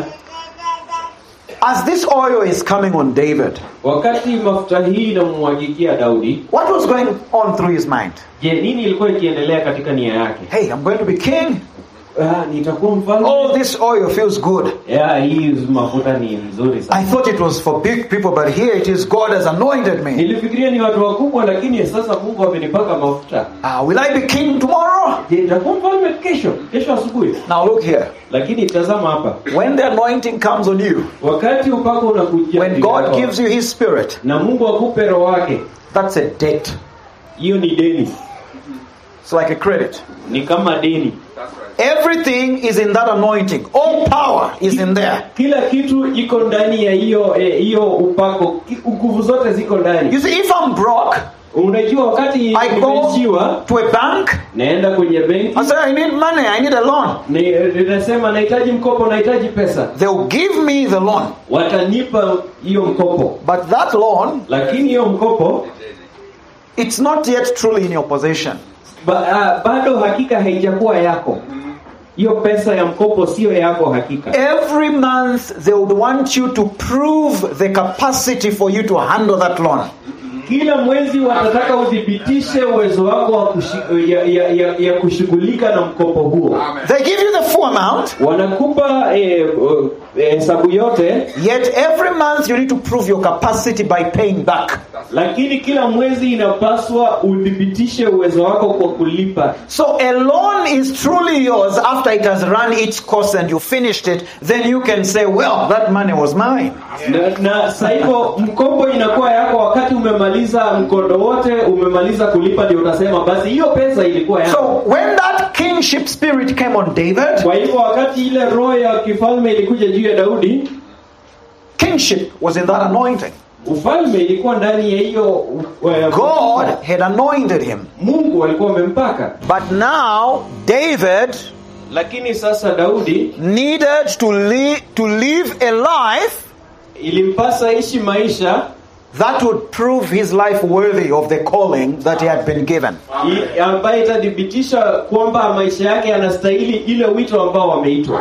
As this oil is coming on David, Wakati mafuta hii inamwagikia Daudi, what was going on through his mind? je, nini ilikuwa ikiendelea katika nia yake? Hey, I'm going to be king. Nitakuwa mfalme. Oh, this oil feels good. Hii mafuta ni nzuri sana. I thought it was for big people, but here it is. God has anointed me. Nilifikiria ni watu wakubwa, lakini sasa Mungu amenipaka mafuta. Will I be king tomorrow? Je, nitakuwa mfalme kesho asubuhi? Now look here. Lakini tazama hapa. When the anointing comes on you, Wakati upako unakujia, when God gives you His Spirit, na Mungu akupe roho wake, that's a debt. hiyo ni deni. It's like a credit. Ni kama deni. Everything is in that anointing. All power is in there. Kila kitu iko ndani ya hiyo upako. Nguvu zote ziko ndani. You see, if I'm broke, Unajua wakati I go nimeishiwa, to a bank, naenda kwenye benki, I say, I need money, I need a loan. ninasema nahitaji mkopo, nahitaji pesa. They'll give me the loan. Watanipa hiyo mkopo. But that loan, Lakini hiyo mkopo, it's not yet truly in your possession. bado hakika haijakuwa yako. Hiyo pesa ya mkopo sio yako hakika. Every month they would want you to prove the capacity for you to handle that loan. Kila mwezi watataka udhibitishe uwezo wako wa ya kushughulika na mkopo huo. They give you the full amount. Wanakupa hesabu yote. Yet every month you need to prove your capacity by paying back. Lakini kila mwezi inapaswa udhibitishe uwezo wako kwa kulipa. So a loan is truly yours after it has run its course and you finished it. Then you can say, well, that money was mine. Na sasa hivyo mkopo inakuwa yako wakati umemaliza mkondo wote, umemaliza kulipa, ndio utasema basi hiyo pesa ilikuwa yako. So when that kingship spirit came on David, Kwa hivyo wakati ile roho ya kifalme ilikuja juu ya Daudi, kingship was in that anointing. ufalme ilikuwa ndani ya hiyo God had anointed him. Mungu alikuwa amempaka. But now David Lakini sasa Daudi needed to live a life ilimpasa ishi maisha that would prove his life worthy of the calling that he had been given. ambaye itadhibitisha kwamba maisha yake yanastahili ile wito ambao wameitwa.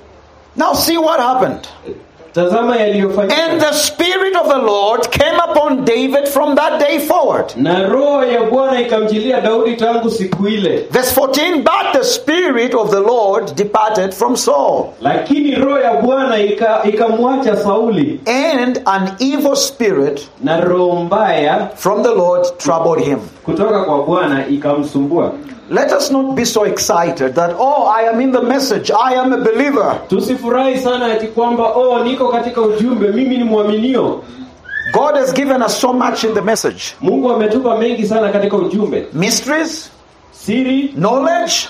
Now see what happened. Tazama yaliyofanyika. And the Spirit of the Lord came upon David from that day forward. Na roho ya Bwana ikamjilia Daudi tangu siku ile. Verse 14, but the Spirit of the Lord departed from Saul. Lakini roho ya Bwana ikamwacha Sauli. And an evil spirit Na roho mbaya from the Lord troubled him. kutoka kwa Bwana ikamsumbua. Let us not be so excited that, oh, I am in the message, I am a believer. Tusifurahi sana eti kwamba niko katika ujumbe, mimi ni muaminio. God has given us so much in the message. Mungu ametupa mengi sana katika ujumbe. Mysteries, Siri, knowledge,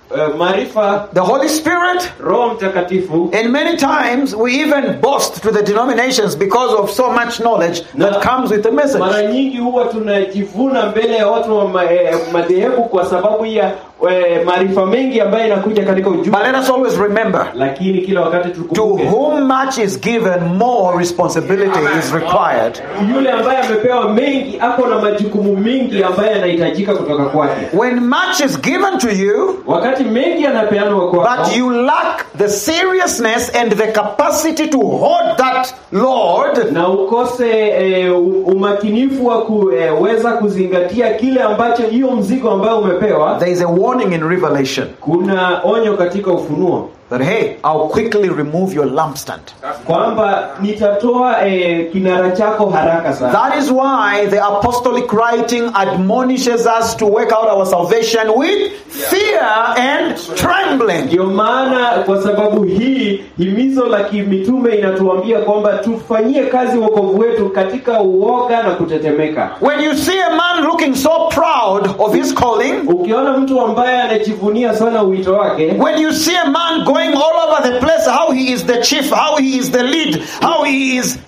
maarifa, the Holy Spirit. Roho Mtakatifu. And many times we even boast to the denominations because of so much knowledge that comes with the message. Mara nyingi huwa tunajivuna mbele ya watu wa madhehebu kwa sababu ya maarifa mengi ambayo inakuja katika ujumbe. But let us always remember, Lakini kila wakati to tukumbuke, whom much is given, more responsibility is required. yule ambaye amepewa mengi ako na majukumu mengi ambayo yanahitajika kutoka kwake. When much is given to you, Wakati mengi yanapeanwa kwako, but you lack the seriousness and the capacity to hold that Lord, na ukose umakinifu wa kuweza kuzingatia kile ambacho hiyo mzigo ambayo umepewa, there is a warning in Revelation kuna onyo katika Ufunuo that, hey, I'll quickly remove your lampstand. kwamba nitatoa kinara chako haraka sana. That is why the apostolic writing admonishes us to work out our salvation with fear and trembling. Ndio maana kwa sababu hii himizo la kimitume inatuambia kwamba tufanyie kazi wokovu wetu katika uoga na kutetemeka. When you see a man looking so proud of his calling, Ukiona mtu ambaye anajivunia sana wito wake, when you see a man going all over the place, how he is the chief, how he is the lead, how he is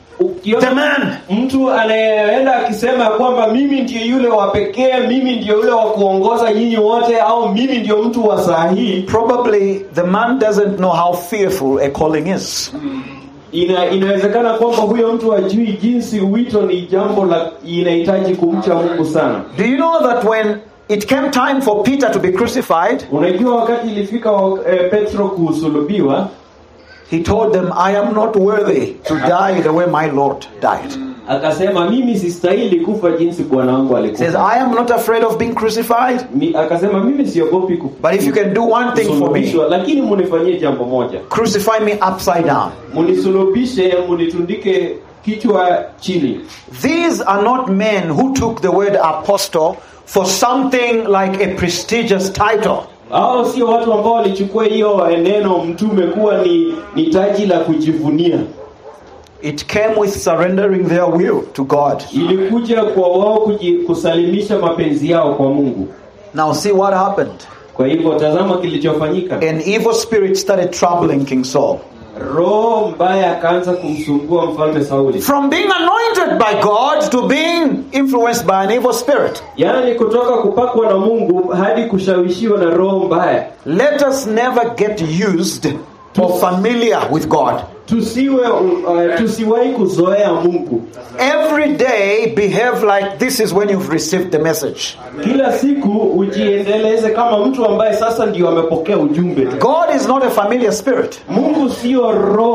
The man. mtu anayeenda akisema kwamba mimi ndiye yule wa pekee, mimi ndiye yule wa kuongoza nyinyi wote, au mimi ndiye mtu wa sahihi, Probably the man doesn't know how fearful a calling is. inawezekana kwamba huyo mtu hajui jinsi wito ni jambo la inahitaji kumcha Mungu sana. Do you know that when it came time for Peter to be crucified, Unajua wakati ilifika Petro kusulubiwa, he told them, I am not worthy to die the way my Lord died. akasema mimi sistahili kufa jinsi Bwana wangu He says, alikufa. I am not afraid of being crucified, Akasema mimi siogopi but if you can do one thing for me, kusulubishwa, lakini munifanyie jambo moja. crucify me upside down. Munisulubishe, munitundike kichwa chini. These are not men who took the word apostle for something like a prestigious title. Hao sio watu ambao walichukua hiyo neno mtume kuwa ni taji la kujivunia. It came with surrendering their will to God. Ilikuja kwa wao kusalimisha mapenzi yao kwa Mungu. Now see what happened. Kwa hivyo tazama kilichofanyika. An evil spirit started troubling King Saul. Roho mbaya akaanza kumsumbua mfalme Sauli. From being anointed by God to being influenced by an evil spirit. Yaani kutoka kupakwa na Mungu hadi kushawishiwa na roho mbaya. Let us never get used or familiar with God. Tusiwahi kuzoea Mungu. Every day behave like this is when you've received the message. Kila siku ujiendeleze kama mtu ambaye sasa ndio amepokea ujumbe. God is not a familiar spirit. Mungu sio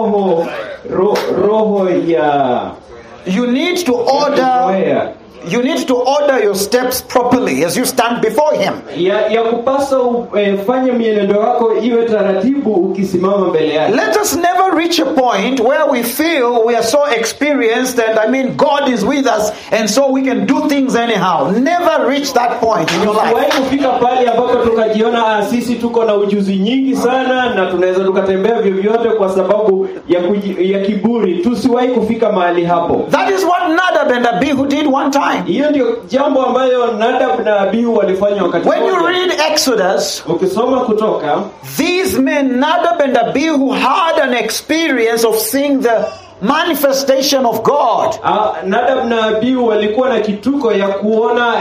roho ya You need to order. You need to order your steps properly as you stand before Him. ya kupasa fanya mienendo yako iwe taratibu ukisimama mbele yake. Let us never reach a point where we feel we are so experienced and God is with us and so we can do things anyhow. Never reach that point in your life. Usiwahi kufika pale ambapo tukajiona sisi tuko na ujuzi nyingi sana na tunaweza tukatembea vyovyote kwa sababu ya kiburi. Tusiwahi kufika mahali hapo. That is what Nadab and Abihu did one time. Hiyo ndio jambo ambayo Nadab na Abihu walifanya wakati When you mmoja. read Exodus, Ukisoma Kutoka, these men Nadab and Abihu had an experience of seeing the manifestation of God. Nadab na Abihu walikuwa na kituko ya kuona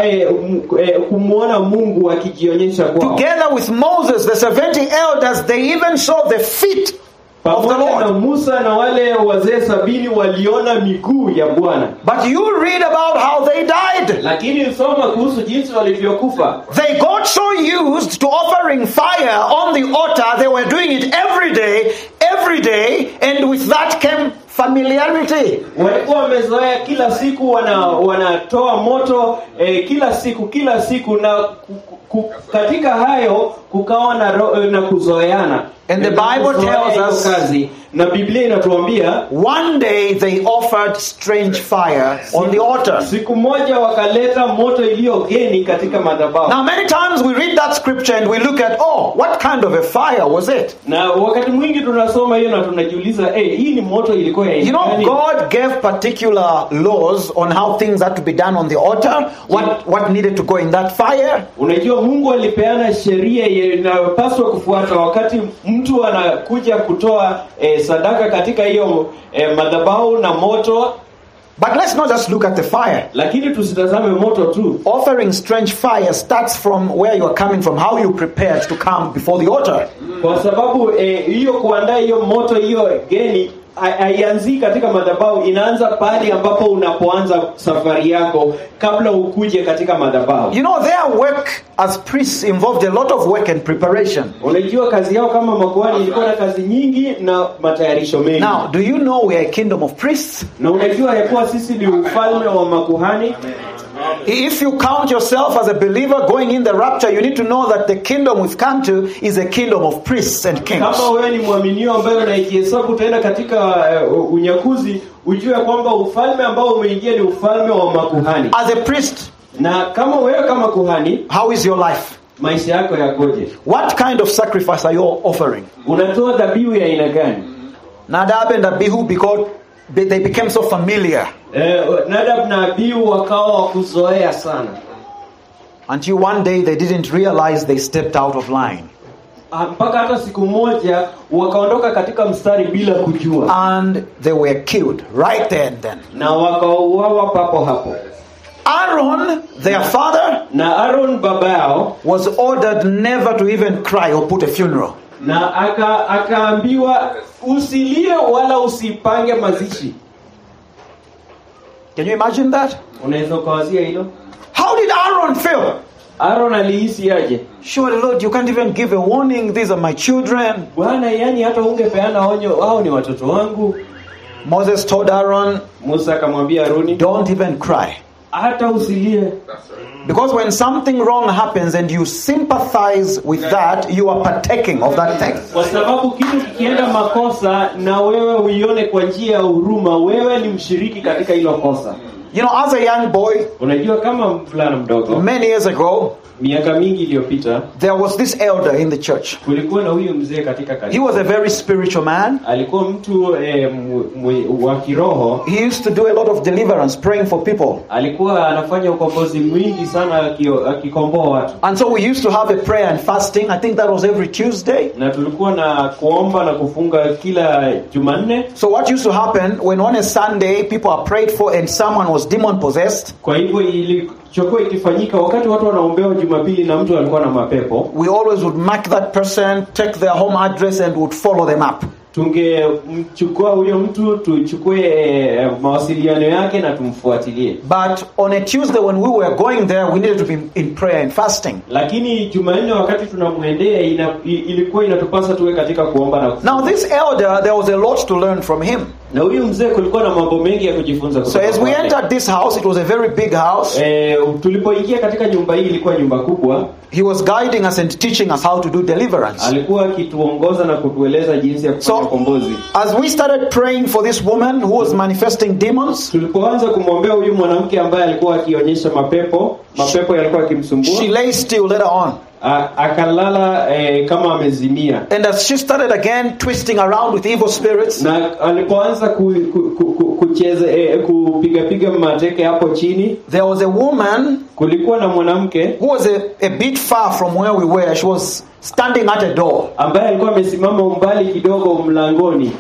kumuona Mungu akijionyesha kwao. Together with Moses, the 70 elders, they even saw the feet of the Pamoja na Lord. Musa na wale wazee 70 waliona miguu ya Bwana. But you read about how they died. Lakini soma kuhusu jinsi walivyokufa. They got so used to offering fire on the altar, they were doing it every day, and with that came familiarity. Walikuwa wamezoea kila siku wanatoa moto kila siku na katika hayo kukawa na kuzoeana. And the Bible tells us kazi, na Biblia inatuambia one day they offered strange fire on the altar. Siku moja wakaleta moto iliyogeni katika madhabahu. Now many times we read that scripture and we look at, what kind of a fire was it? Na wakati mwingi tunasoma hiyo na tunajiuliza, hii ni moto ilikuwa ya You know, God gave particular laws on how things had to be done on the altar, what needed to go in that fire. Unajua Mungu alipeana sheria inayopaswa kufuata wakati mtu anakuja kutoa sadaka katika hiyo madhabahu na moto. But let's not just look at the fire. Lakini tusitazame moto tu. Offering strange fire starts from where you are coming from, how you prepared to come before the altar. Kwa sababu hiyo kuandaa hiyo moto hiyo geni haianzi katika madhabahu, inaanza pale ambapo unapoanza safari yako kabla ukuje katika madhabahu. You know, their work as priests involved a lot of work and preparation. Unajua kazi yao kama makuhani ilikuwa na kazi nyingi na matayarisho mengi. Now, do you know we are a kingdom of priests? Na unajua ya kuwa sisi ni ufalme wa makuhani? If you count yourself as a believer going in the rapture, you need to know that the kingdom we've come to is a kingdom of priests and kings. Kama wewe ni mwaminio ambaye unaihesabu utaenda katika unyakuzi, ujue kwamba ufalme ambao umeingia ni ufalme wa makuhani. As a priest, na kama wewe kama kuhani, how is your life? Maisha yako yakoje? What kind of sacrifice are you offering? Unatoa dhabihu ya aina gani? Nadab and Abihu, because they became so familiar. Nadab na Abihu wakawa wakuzoea sana. Until one day they didn't realize they stepped out of line. mpaka hata siku moja wakaondoka katika mstari bila kujua, and they were killed right there and then. na wakauawa papo hapo. Aaron, their father, Na Aaron baba yao, was ordered never to even cry or put a funeral. na akaambiwa usilie wala usipange mazishi. Can you imagine that? Unaweza kuwazia hilo? How did Aaron feel? Aaron alihisi aje? Surely, Lord, you can't even give a warning. These are my children. Bwana, yani hata ungepeana onyo, hao ni watoto wangu. Moses told Aaron, Musa akamwambia Aroni, don't even cry. hata usilie. Because when something wrong happens and you sympathize with that, you are partaking of that thing. Kwa sababu kitu kikienda makosa na wewe uione kwa njia ya huruma, wewe ni mshiriki katika hilo kosa. You know, as a young boy, Unajua kama mvulana mdogo, many years ago, miaka mingi iliyopita, there was this elder in the church. kulikuwa na huyu mzee katika He kanisa. was a very spiritual man. Alikuwa mtu wa kiroho. He used to do a lot of deliverance, praying for people. Alikuwa anafanya ukombozi mwingi sana akikomboa watu. And so we used to have a prayer and fasting. I think that was every Tuesday. Na tulikuwa na kuomba na kufunga kila Jumanne. So what used to happen when on a Sunday people are prayed for and someone was demon possessed, Kwa hivyo ilichokuwa ikifanyika wakati watu wanaombewa Jumapili na mtu alikuwa na mapepo, we always would mark that person, take their home address and would follow them up. tungemchukua huyo mtu, tuchukue mawasiliano yake na tumfuatilie. But on a Tuesday when we were going there, we needed to be in prayer and fasting. Lakini Jumanne wakati tunamwendea ilikuwa inatupasa tuwe katika kuomba na kufunga. Now this elder, there was a lot to learn from him. Na huyu mzee kulikuwa na mambo mengi ya kujifunza kutoka So as we kwake. entered this house, it was a very big house. Tulipoingia katika nyumba hii, ilikuwa nyumba kubwa. He was guiding us and teaching us how to do deliverance. Alikuwa akituongoza na kutueleza jinsi ya kufanya ukombozi. As we started praying for this woman who was manifesting demons, Tulipoanza kumwombea huyu mwanamke ambaye alikuwa akionyesha mapepo yalikuwa yakimsumbua, she lay still later on. Akalala kama amezimia. And as she started again twisting around with evil spirits, Na alipoanza kucheza kupiga mateke hapo chini, there was a woman kulikuwa na mwanamke who was a bit far from where we were. She was standing at a door. ambaye alikuwa amesimama umbali kidogo mlangoni.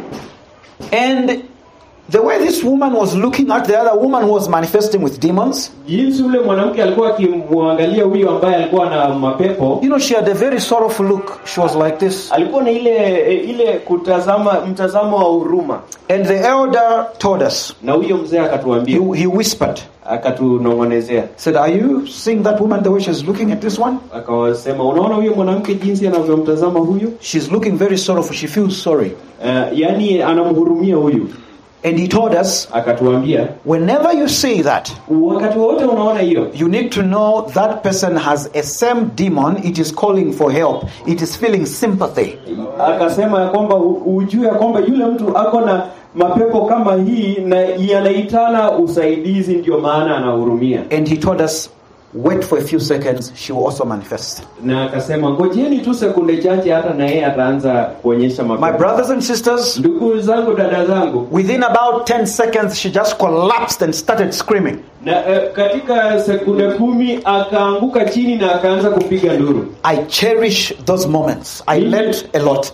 And the way this woman was looking at the other woman who was manifesting with demons, Jinsi ule mwanamke alikuwa akimwangalia huyo ambaye alikuwa na mapepo, you know, she had a very sorrowful look. She was like this. alikuwa na ile mtazamo wa huruma. And the elder told us, Na huyo mzee akatuambia, he whispered, akatunongonezea, said, "Are you seeing that woman the way she's looking at this one? akawasema, unaona huyo mwanamke jinsi anavyomtazama huyu? She's looking very sorrowful. She feels sorry." Yani anamhurumia huyu. And he told us, Akatuambia, whenever you see that, wakati wote unaona hiyo, you need to know that person has a same demon. It is calling for help. It is feeling sympathy. akasema ya kwamba ujue ya kwamba yule mtu ako na mapepo kama hii na yanaitana usaidizi, ndio maana anahurumia. And he told us, wait for a few seconds. She will also manifest. Na akasema ngojeni tu sekunde chache, hata na yeye ataanza kuonyesha mapepo. My brothers and sisters, Ndugu zangu, dada zangu, within about 10 seconds, she just collapsed and started screaming. na katika sekunde 10 akaanguka chini na akaanza kupiga nduru. I cherish those moments. I learned a lot.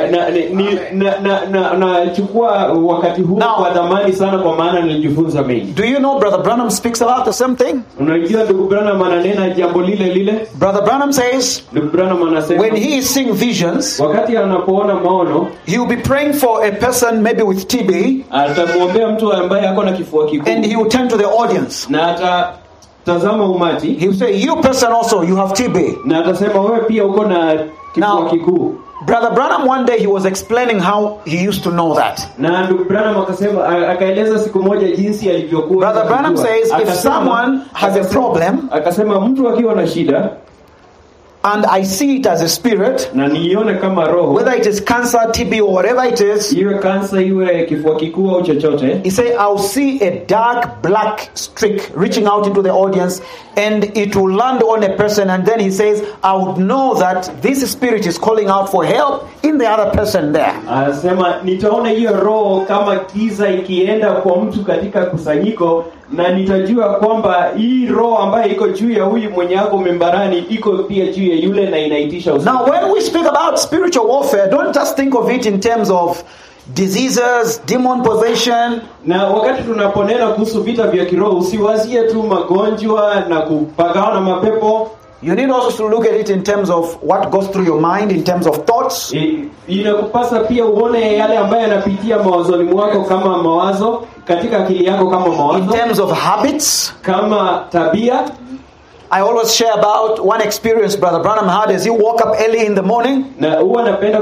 Na chukua wakati huu Now, kwa dhamani sana, kwa maana nilijifunza mengi. Do you know Brother Branham speaks about the same thing? Unajua ndugu Branham ananena jambo lile lile. Brother Branham says, Ndugu Branham anasema when he is seeing visions, wakati anapoona maono, he will be praying for a person maybe with TB, atamwombea mtu ambaye ako na kifua kikuu, and he will turn to the audience. na atatazama umati, He will say, you person also, you have TB. na atasema wewe pia uko na kifua Now, kikuu. Brother Branham one day he was explaining how he used to know that. Na ndugu Branham akasema, akaeleza siku moja jinsi alivyokuwa. Brother Branham says, if someone has a problem, akasema mtu akiwa na shida, and I see it as a spirit, na nione kama roho, whether it is cancer, TB, or whatever it is, iwe kansa, iwe kifua kikuu au chochote, he said, I'll see a dark black streak reaching out into the audience, and it will land on a person, and then he says, I would know that this spirit is calling out for help in the other person there. anasema nitaona hiyo roho kama kiza ikienda kwa mtu katika kusanyiko, na nitajua kwamba hii roho ambayo iko juu ya huyu mwenye ako mimbarani iko pia juu ya yule na inaitisha usiku. Now when we speak about spiritual warfare, don't just think of it in terms of diseases, demon possession. Na wakati tunaponena kuhusu vita vya kiroho, usiwazie tu magonjwa na kupagana mapepo. You need also to look at it in terms of what goes through your mind, in terms of thoughts. Inakupasa pia uone yale ambayo yanapitia mawazoni mwako kama mawazo, katika akili yako kama mawazo. In terms of habits. Kama tabia. I always share about one experience Brother Branham had as he woke up early in the morning. Na huwa napenda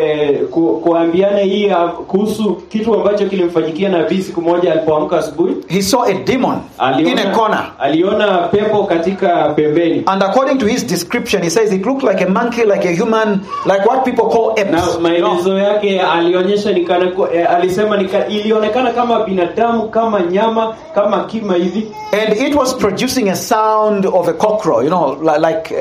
kuambiana hii kuhusu kitu ambacho kilimfanyikia nabii siku moja alipoamka asubuhi. He saw a demon in a corner. Aliona pepo katika pembeni. And according to his description, he says it looked like a monkey, like a human, like what people call apes. Na maelezo yake alionyesha alisema ilionekana kama binadamu, kama nyama, kama kima hivi. And it was producing a sound of a cockerel, like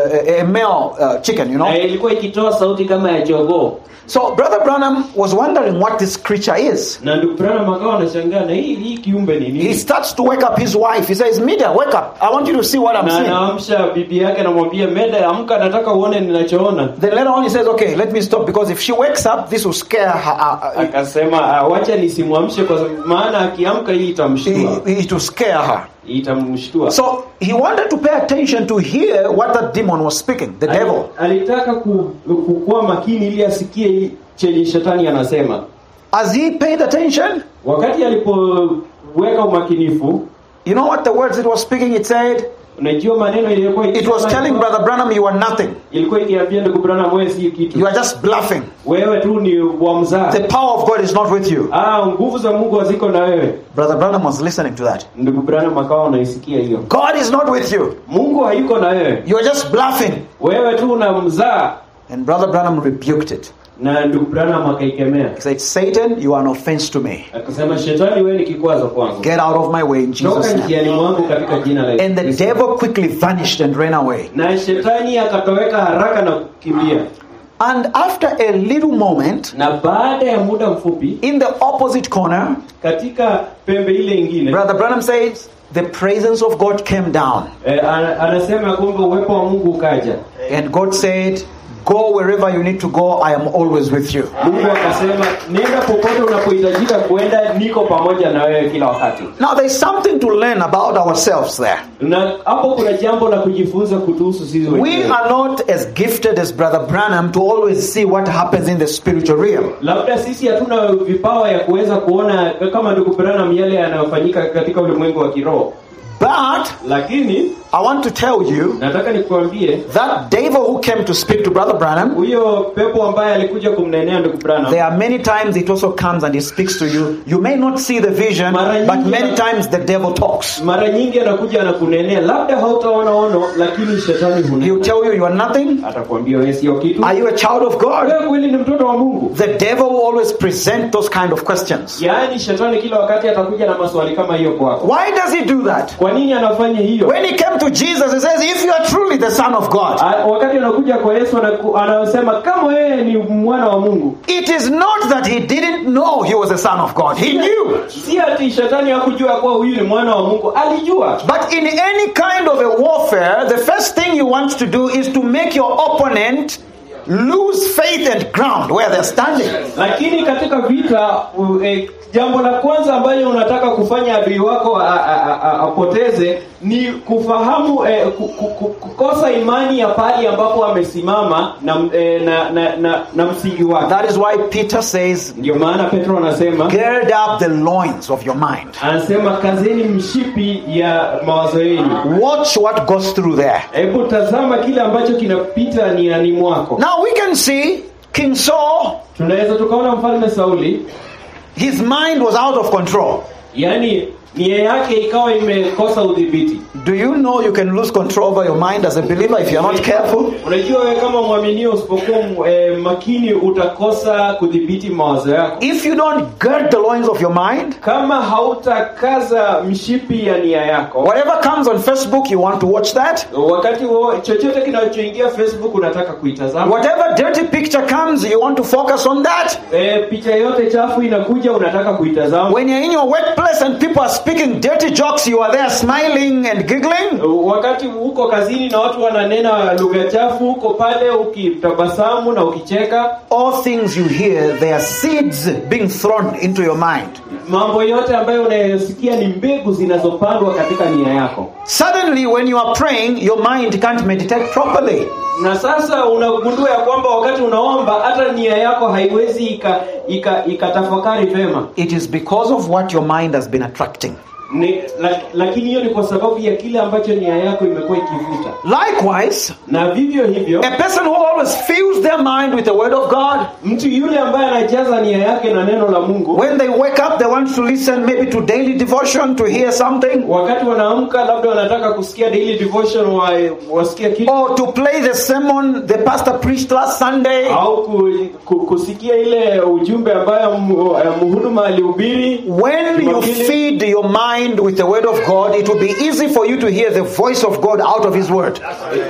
a male chicken, ilikuwa ikitoa sauti kama ya jogoo. So Brother Branham was wondering what this creature is. Na ndugu Branham akawa anashangaa na hii kiumbe ni nini? He starts to wake up his wife. He says, "Mida, wake up. I want you to see what I'm seeing." Na anaamsha bibi yake anamwambia, "Meda, amka, nataka uone ninachoona." Then later on he says, "Okay, let me stop because if she wakes up, this will scare her." Akasema, "Wacha nisimwamshe kwa maana akiamka hii itamshtua." It will scare her. Itamshtua. So he wanted to pay attention to hear what that demon was speaking, the devil. Alitaka kuwa makini ili asikie chenye shetani anasema. As he paid attention, wakati alipoweka umakinifu, you know what the words it was speaking? It said, unajua maneno ilikuwa it was telling Brother Branham, you are nothing. Ilikuwa ikiambia ndugu Branham, wewe si kitu. You are just bluffing. Wewe tu ni wa mzaha. The power of God is not with you. Nguvu za Mungu haziko na wewe. Brother Branham was listening to that. Ndugu Branham akawa anaisikia hiyo. God is not with you. Mungu hayuko na wewe. You are just bluffing. Wewe tu una mzaha. And Brother Branham rebuked it. Na ndugu Branham akaikemea. He said, "Satan, you are an offense to me. Akasema, shetani wewe ni kikwazo kwangu. Get out of my way in Jesus' name." Toka mwangu katika jina la Yesu. And the devil quickly vanished and ran away. Na shetani akatoweka haraka na kukimbia. And after a little moment, na baada ya muda mfupi, in the opposite corner, katika pembe ile nyingine, Brother Branham says, the presence of God came down. Anasema kwamba uwepo wa Mungu ukaja. And God said, "Go wherever you need to go, I am always with you." Mungu akasema, nenda popote unapohitajika kwenda, niko pamoja na wewe kila wakati. Now there is something to learn about ourselves there. Na hapo kuna jambo la kujifunza kutuhusu sisi wenyewe. We are not as gifted as Brother Branham to always see what happens in the spiritual realm. Labda sisi hatuna vipawa ya kuweza kuona kama ndugu Branham yale yanayofanyika katika ulimwengu wa kiroho. But lakini I want to tell you, nataka nikuambie, that devil who came to speak to Brother Branham, huyo pepo ambaye alikuja kumnenea ndugu Branham, there are many times it also comes and he speaks to you. You may not see the vision, but many times the devil talks. Mara nyingi anakuja anakunenea, labda hautaona ono, lakini shetani hunena. He'll tell you are nothing. Atakwambia wewe sio kitu. Are you a child of God? Wewe kweli ni mtoto wa Mungu. The devil will always present those kind of questions. Yaani shetani kila wakati atakuja na maswali kama hiyo kwako. Why does he do that? Kwa nini anafanya hiyo? When he came to Jesus, he says, "If you are truly the Son of God." Wakati anakuja kwa Yesu anasema kama wewe ni mwana wa Mungu. It is not that he didn't know he was the Son of God. He knew. Si ati shetani hakujua kwa huyu ni mwana wa Mungu, alijua. But in any kind of a warfare, the first thing you want to do is to make your opponent lose faith and ground where they're standing. Lakini katika vita jambo la kwanza ambalo unataka kufanya adui wako apoteze ni kufahamu kukosa imani ya pali ambapo amesimama na msingi wake. That is why Peter says, ndio maana Petro anasema, gird up the loins of your mind. Anasema kazeni mshipi ya mawazo yenu. Watch what goes through there. Hebu tazama kile ambacho kinapita ni mwako. Now we can see King Saul, tunaweza tukaona mfalme Sauli, his mind was out of control. Yani nia yake ikawa imekosa udhibiti. Do you know you can lose control over your mind as a believer if you're not careful? Unajua wewe kama mwaminio usipokuwa makini utakosa kudhibiti mawazo yako. If you don't gird the loins of your mind, kama hautakaza mshipi ya nia yako, whatever comes on Facebook you want to watch that. Wakati chochote kinachoingia Facebook unataka kuitazama. Whatever dirty picture comes you want to focus on that. Picha yote chafu inakuja unataka kuitazama. When you're in your workplace and people are speaking dirty jokes, you are there smiling and giggling. Wakati uko kazini na watu wananena lugha chafu, uko pale ukitabasamu na ukicheka. All things you hear, they are seeds being thrown into your mind. Mambo yote ambayo unayosikia ni mbegu zinazopandwa katika nia yako. Suddenly when you are praying, your mind can't meditate properly. Na sasa unagundua ya kwamba wakati unaomba hata nia yako haiwezi ikatafakari vema. It is because of what your mind has been attracting. Lakini hiyo ni kwa sababu ya kile ambacho nia yako imekuwa ikivuta. Likewise, na vivyo hivyo, a person who always fills their mind with the word of God, mtu yule ambaye anajaza nia yake na neno la Mungu, when they wake up they want to listen maybe to daily devotion, to hear something, wakati wanaamka labda wanataka kusikia daily devotion, wasikia kitu, or to play the sermon the pastor preached last Sunday, au kusikia ile ujumbe ambayo mhuduma alihubiri. When you feed your mind with the word of God, it will be easy for you to hear the voice of God out of his word.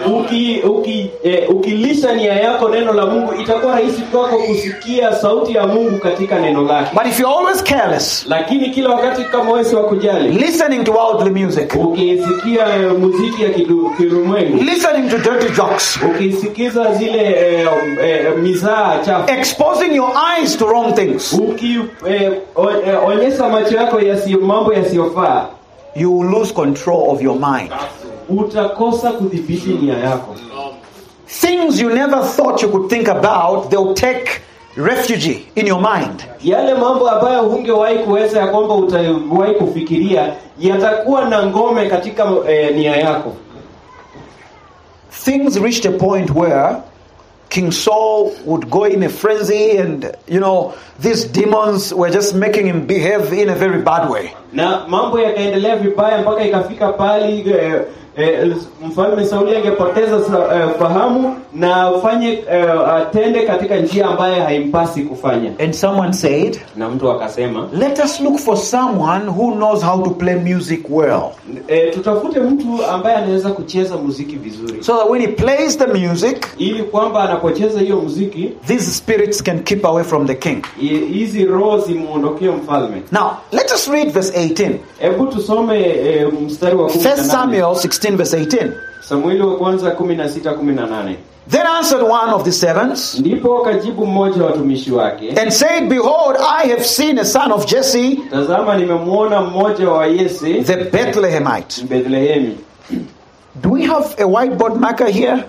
Ukilisha nia yako neno la Mungu, itakuwa rahisi kwako kusikia sauti ya Mungu katika neno lake. But if you're always careless, lakini kila wakati kama wewe si wa kujali, listening to worldly music, ukisikia muziki ya kilimwengu, listening to dirty jokes, ukisikiza zile mizaa chafu, exposing your eyes to wrong things, onyesha macho yako mambo yasiyofaa, you will lose control of your mind. Utakosa kudhibiti nia yako. Things you never thought you could think about, they'll take refuge in your mind. Yale mambo ambayo hungewahi kuweza ya kwamba utawahi kufikiria yatakuwa na ngome katika nia yako. Things reached a point where King Saul would go in a frenzy, and these demons were just making him behave in a very bad way. Na mambo yakaendelea vibaya mpaka ikafika pali mfalme Sauli angepoteza fahamu na afanye atende katika njia ambayo haimpasi kufanya. And someone said, na mtu akasema, let us look for someone who knows how to play music well. Tutafute mtu ambaye anaweza kucheza muziki vizuri, so that when he plays the music, ili kwamba anapocheza hiyo muziki, these spirits can keep away from the king. Hizi roho zimuondokee mfalme. Now, let us read verse 18. Hebu tusome mstari wa 18. 1 Samuel 16 verse 18. Samueli wa kwanza 16:18. Then answered one of the servants, ndipo akajibu mmoja wa watumishi wake, and said, behold, I have seen a son of Jesse, tazama nimemuona mmoja wa Yese, the Bethlehemite. Bethlehemi. Do we have a whiteboard marker here?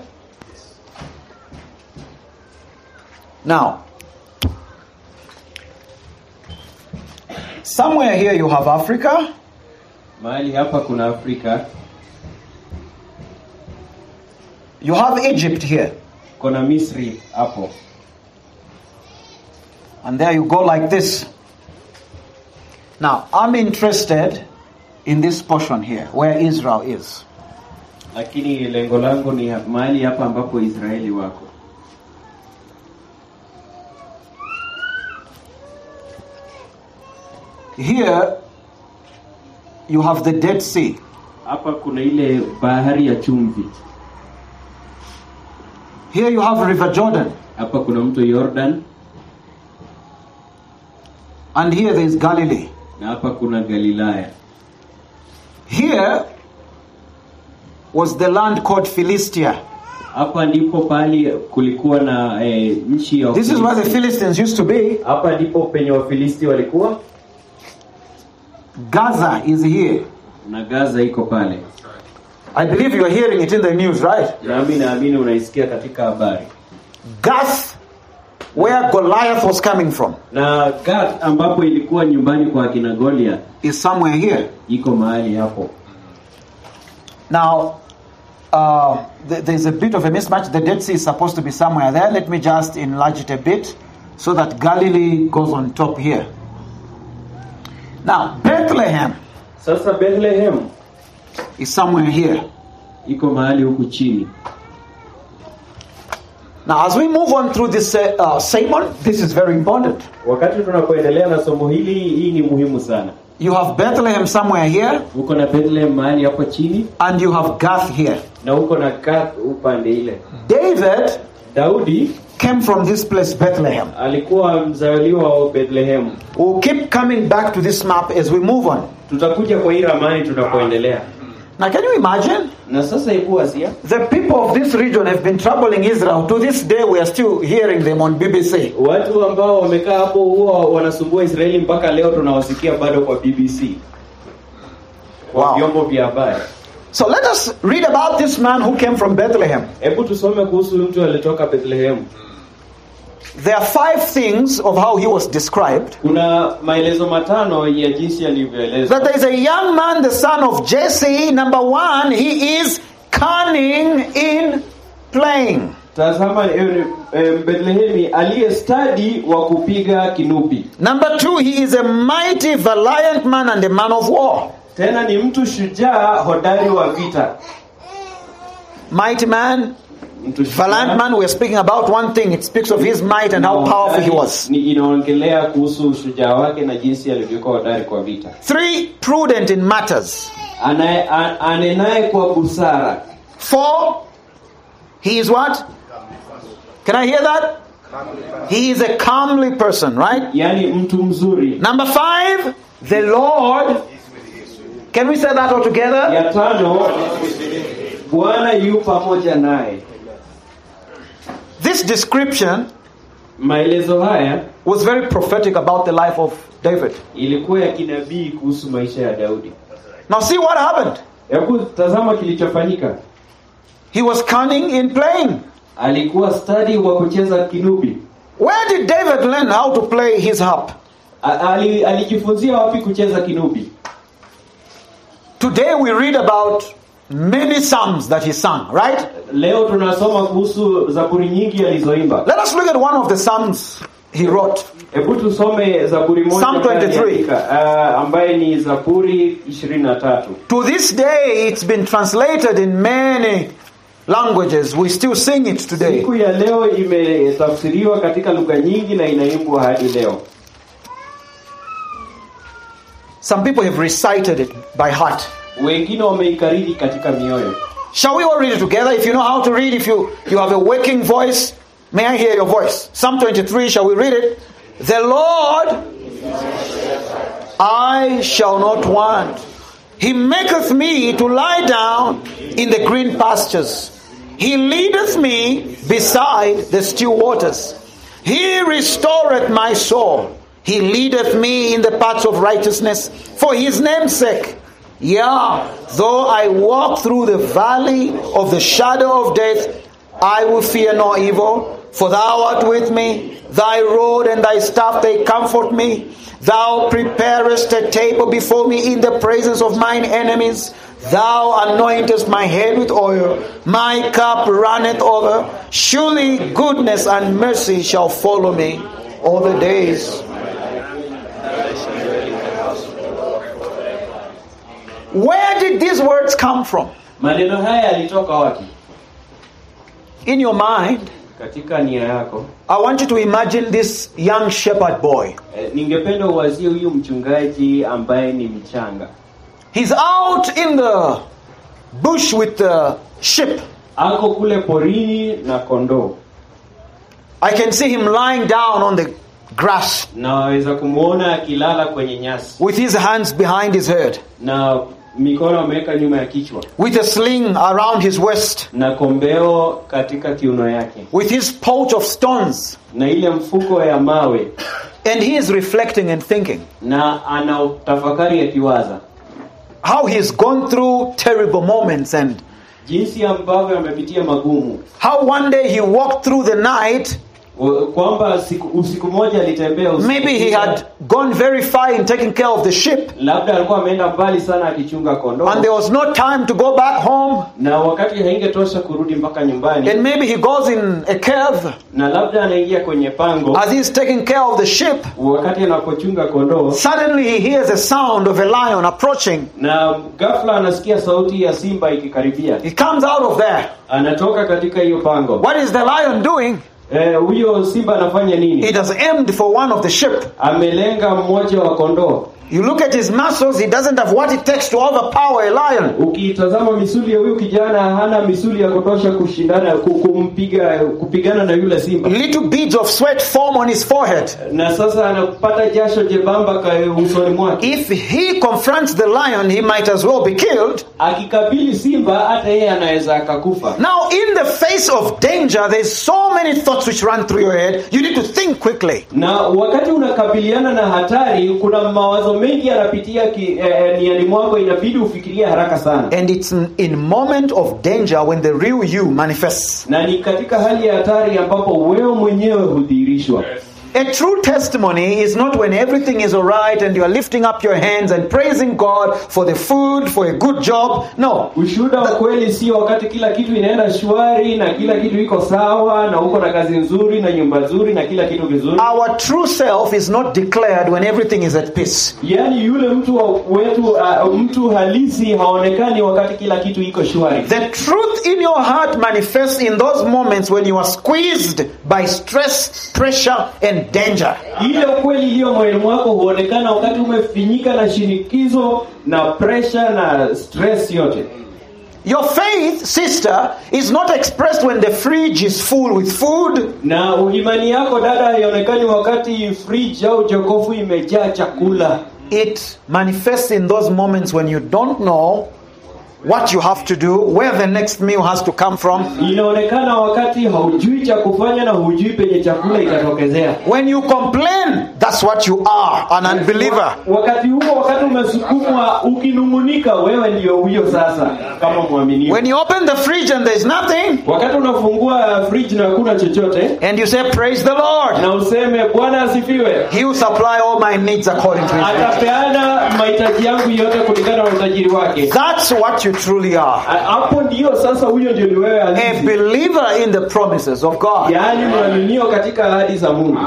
Now, somewhere here you have Africa. Mahali hapa kuna Afrika. You have Egypt here. Kuna Misri hapo. And there you go like this. Now, I'm interested in this portion here, where Israel is. Lakini lengo langu ni mahali hapa ambapo Israeli wako. Here, you have the Dead Sea. Hapa kuna ile bahari ya chumvi. Here you have River Jordan. Hapa kuna mto Jordan. And here there is Galilee. Na hapa kuna Galilaya. Here was the land called Philistia. Hapa ndipo pali kulikuwa na nchi ya This is where the Philistines used to be. Hapa ndipo penye Wafilisti walikuwa. Gaza is here. Na Gaza iko pale. I believe you are hearing it in the news, right? Nami naamini unaisikia katika habari. Gath, where Goliath was coming from. Na Gath ambapo ilikuwa nyumbani kwa akina Goliath, is somewhere here. Iko mahali hapo. Now, there's a bit of a mismatch. The Dead Sea is supposed to be somewhere there. Let me just enlarge it a bit so that Galilee goes on top here. Now, Bethlehem. Sasa Bethlehem is somewhere here. Iko mahali huku chini. Now, as we move on through this sermon, this is very important. Wakati tunapoendelea na somo hili, hii ni muhimu sana. You have Bethlehem somewhere here. Uko na Bethlehem mahali hapo chini. And you have Gath here. Na uko na Gath upande ile. Daudi came from this place, Bethlehem. alikuwa mzaliwa wa Bethlehem. We'll keep coming back to this map as we move on. Tutakuja kwa hii ramani tunapoendelea. Now, can you imagine? Na sasa hebu wazia, The people of this region have been troubling Israel. To this day, we are still hearing them on BBC. watu ambao wamekaa hapo huwa wanasumbua Israeli mpaka leo tunawasikia bado kwa BBC. Kwa Wow. vyombo vya habari. So let us read about this man who came from Bethlehem. Hebu tusome kuhusu mtu aliyetoka Bethlehem. There are 5 things of how he was described. Kuna maelezo matano ya jinsi alivyoelezwa. That there is a young man, the son of Jesse. Number 1, he is cunning in playing. Tazama Bethlehemi aliye stadi wa kupiga kinubi. Number 2, he is a mighty, valiant man and a man of war. Tena ni mtu shujaa hodari wa vita. Mighty man, Mtu valiant man, we are speaking about one thing. It speaks of his might and how powerful he was. Ni inaongelea kuhusu shujaa wake na jinsi alivyokuwa hodari kwa vita. 3, prudent in matters. Anenaye kwa busara. 4, he is what? Can I hear that? He is a calmly person, right? Yani mtu mzuri. Number 5, the Lord. Can we say that all together? Ya 5, Bwana yu pamoja naye. This description Maelezo haya was very prophetic about the life of David. ilikuwa ya kinabii kuhusu maisha ya Daudi. Now see what happened. Hebu tazama kilichofanyika. He was cunning in playing. Alikuwa stadi wa kucheza kinubi. Where did David learn how to play his harp? Alijifunzia wapi kucheza kinubi? Today we read about many psalms that he sang, right? Leo tunasoma kuhusu zaburi nyingi alizoimba. Let us look at one of the psalms he wrote. Hebu tusome zaburi moja Psalm 23. ambaye ni Zaburi 23. To this day it's been translated in many languages. We still sing it today. Siku ya leo imetafsiriwa katika lugha nyingi na inaimbwa hadi leo. Some people have recited it by heart. Wengine wameikariri katika mioyo. Shall we all read it together? If you know how to read, if you have a working voice, may I hear your voice? Psalm 23, shall we read it? The Lord, I shall not want. He maketh me to lie down in the green pastures. He leadeth me beside the still waters. He restoreth my soul. He leadeth me in the paths of righteousness for his name's sake. Yea, though I walk through the valley of the shadow of death, I will fear no evil, for thou art with me. Thy rod and thy staff, they comfort me. Thou preparest a table before me in the presence of mine enemies. Thou anointest my head with oil. My cup runneth over. Surely goodness and mercy shall follow me all the days. Where did these words come from? Maneno haya yalitoka wapi? In your mind, Katika nia yako, I want you to imagine this young shepherd boy. Ningependa uwazie huyu mchungaji ambaye ni mchanga. He's out in the bush with the sheep. Ako kule porini na kondoo. I can see him lying down on the grass Na waweza kumuona akilala kwenye nyasi. with his hands behind his head, Na mikono ameweka nyuma ya kichwa. with a sling around his waist, Na kombeo katika kiuno yake. with his pouch of stones. Na ile mfuko ya mawe. And he is reflecting and thinking Na ana tafakari akiwaza. how he's gone through terrible moments and Jinsi ambavyo amepitia magumu. how one day he walked through the night. Kwamba usiku moja alitembea usiku. Maybe he had gone very far in taking care of the sheep, Labda alikuwa ameenda mbali sana akichunga kondoo. and there was no time to go back home. Na wakati haingetosha kurudi mpaka nyumbani. And maybe he goes in a cave Na labda anaingia kwenye pango. as he's taking care of the sheep. Wakati anapochunga kondoo. Suddenly he hears a sound of a lion approaching. Na ghafla anasikia sauti ya simba ikikaribia. He comes out of there. Anatoka katika hiyo pango. What is the lion doing? Huyo simba anafanya nini? It has aimed for one of the sheep. Amelenga mmoja wa kondoo. You look at his muscles, he doesn't have what it takes to overpower a lion. Ukitazama misuli ya huyu kijana hana misuli ya kutosha kushindana kupigana na yule simba. Little beads of sweat form on his forehead. Na sasa anapata jasho jebamba kwa usoni mwake. If he confronts the lion, he might as well be killed. Akikabili simba hata yeye anaweza akakufa. Now in the face of danger, there's so many thoughts which run through your head. You need to think quickly. Na wakati unakabiliana na hatari, kuna mawazo mengi yanapitia niani mwako, inabidi ufikirie haraka sana. And it's in moment of danger when the real you manifests. Na ni katika hali ya hatari ambapo wewe mwenyewe hudhihirishwa. A true testimony is not when everything is alright and you are lifting up your hands and praising God for the food, for a good job. No. Ushuhuda wa kweli sio wakati kila kitu inaenda shwari na kila kitu iko sawa na uko na kazi nzuri na nyumba nzuri na kila kitu vizuri. Our true self is not declared when everything is at peace. Yani yule mtu halisi haonekani wakati kila kitu iko shwari. The truth in your heart manifests in those moments when you are squeezed by stress, pressure and danger. Ile kweli iliyo moyoni mwako huonekana wakati umefinyika na shinikizo na pressure na stress yote. Your faith, sister, is not expressed when the fridge is full with food. Na imani yako dada haionekani wakati fridge au jokofu imejaa chakula. It manifests in those moments when you don't know what you have to do, where the next meal has to come from. Inaonekana wakati haujui cha kufanya na hujui penye chakula itatokezea. When you complain, that's what you are, an unbeliever. Wakati huo, wakati umesukumwa ukinungunika, wewe ndio huyo sasa kama muamini. When you open the fridge and there's nothing, wakati unafungua fridge na hakuna chochote, and you say praise the Lord, na useme Bwana asifiwe, He will supply all my needs according to His riches. Atapeana mahitaji yangu yote kulingana na utajiri wake. That's what you truly are. Hapo ndio sasa huyo ndio ni wewe halisi. A believer in the promises of God. Yaani muamini katika ahadi za Mungu.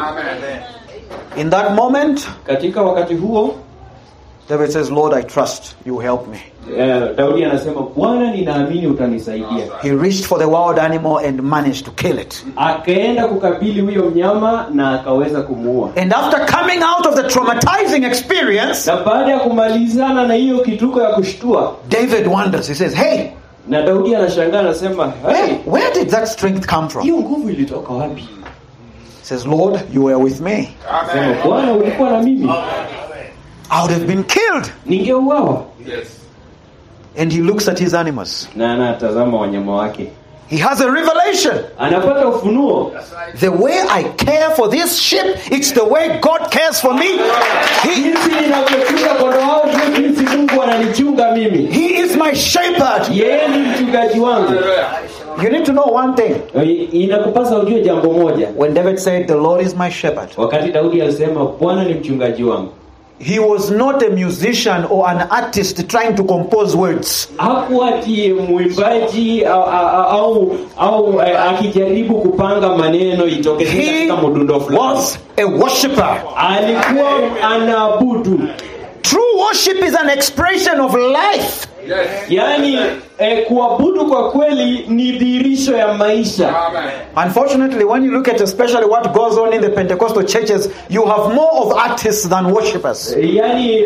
In that moment, katika wakati huo, David says, Lord, I trust you help me. Daudi anasema Bwana ninaamini utanisaidia. He reached for the wild animal and managed to kill it. Akaenda kukabili huyo mnyama na akaweza kumuua. And after coming out of the traumatizing experience, na baada ya kumalizana na hiyo kituko ya kushtua, David wonders. He says, hey, na Daudi anashangaa anasema, hey, where did that strength come from? Hiyo nguvu ilitoka wapi? He says, Lord, you were with me. Sema Bwana ulikuwa na mimi. I would have been killed. Ningeuawa. Yes. And he looks at his animals. Na anatazama wanyama wake. He has a revelation. Anapata ufunuo. The way I care for this sheep, it's the way God cares for me. Jinsi ninavyochunga kondoo wao, jinsi Mungu ananichunga mimi. He is my shepherd. Yeye ni mchungaji wangu. You need to know one thing. Inakupasa ujue jambo moja. When David said, the Lord is my shepherd, wakati Daudi alisema Bwana ni mchungaji wangu, he was not a musician or an artist trying to compose words. Hakuati mwimbaji au akijaribu kupanga maneno itokeze katika mdundo fulani. He was a worshipper. Alikuwa anaabudu. True worship is an expression of life. Yes. Yani kuabudu kwa kweli ni dhihirisho ya maisha. Unfortunately, when you look at especially what goes on in the Pentecostal churches, you have more of artists than worshippers. Yani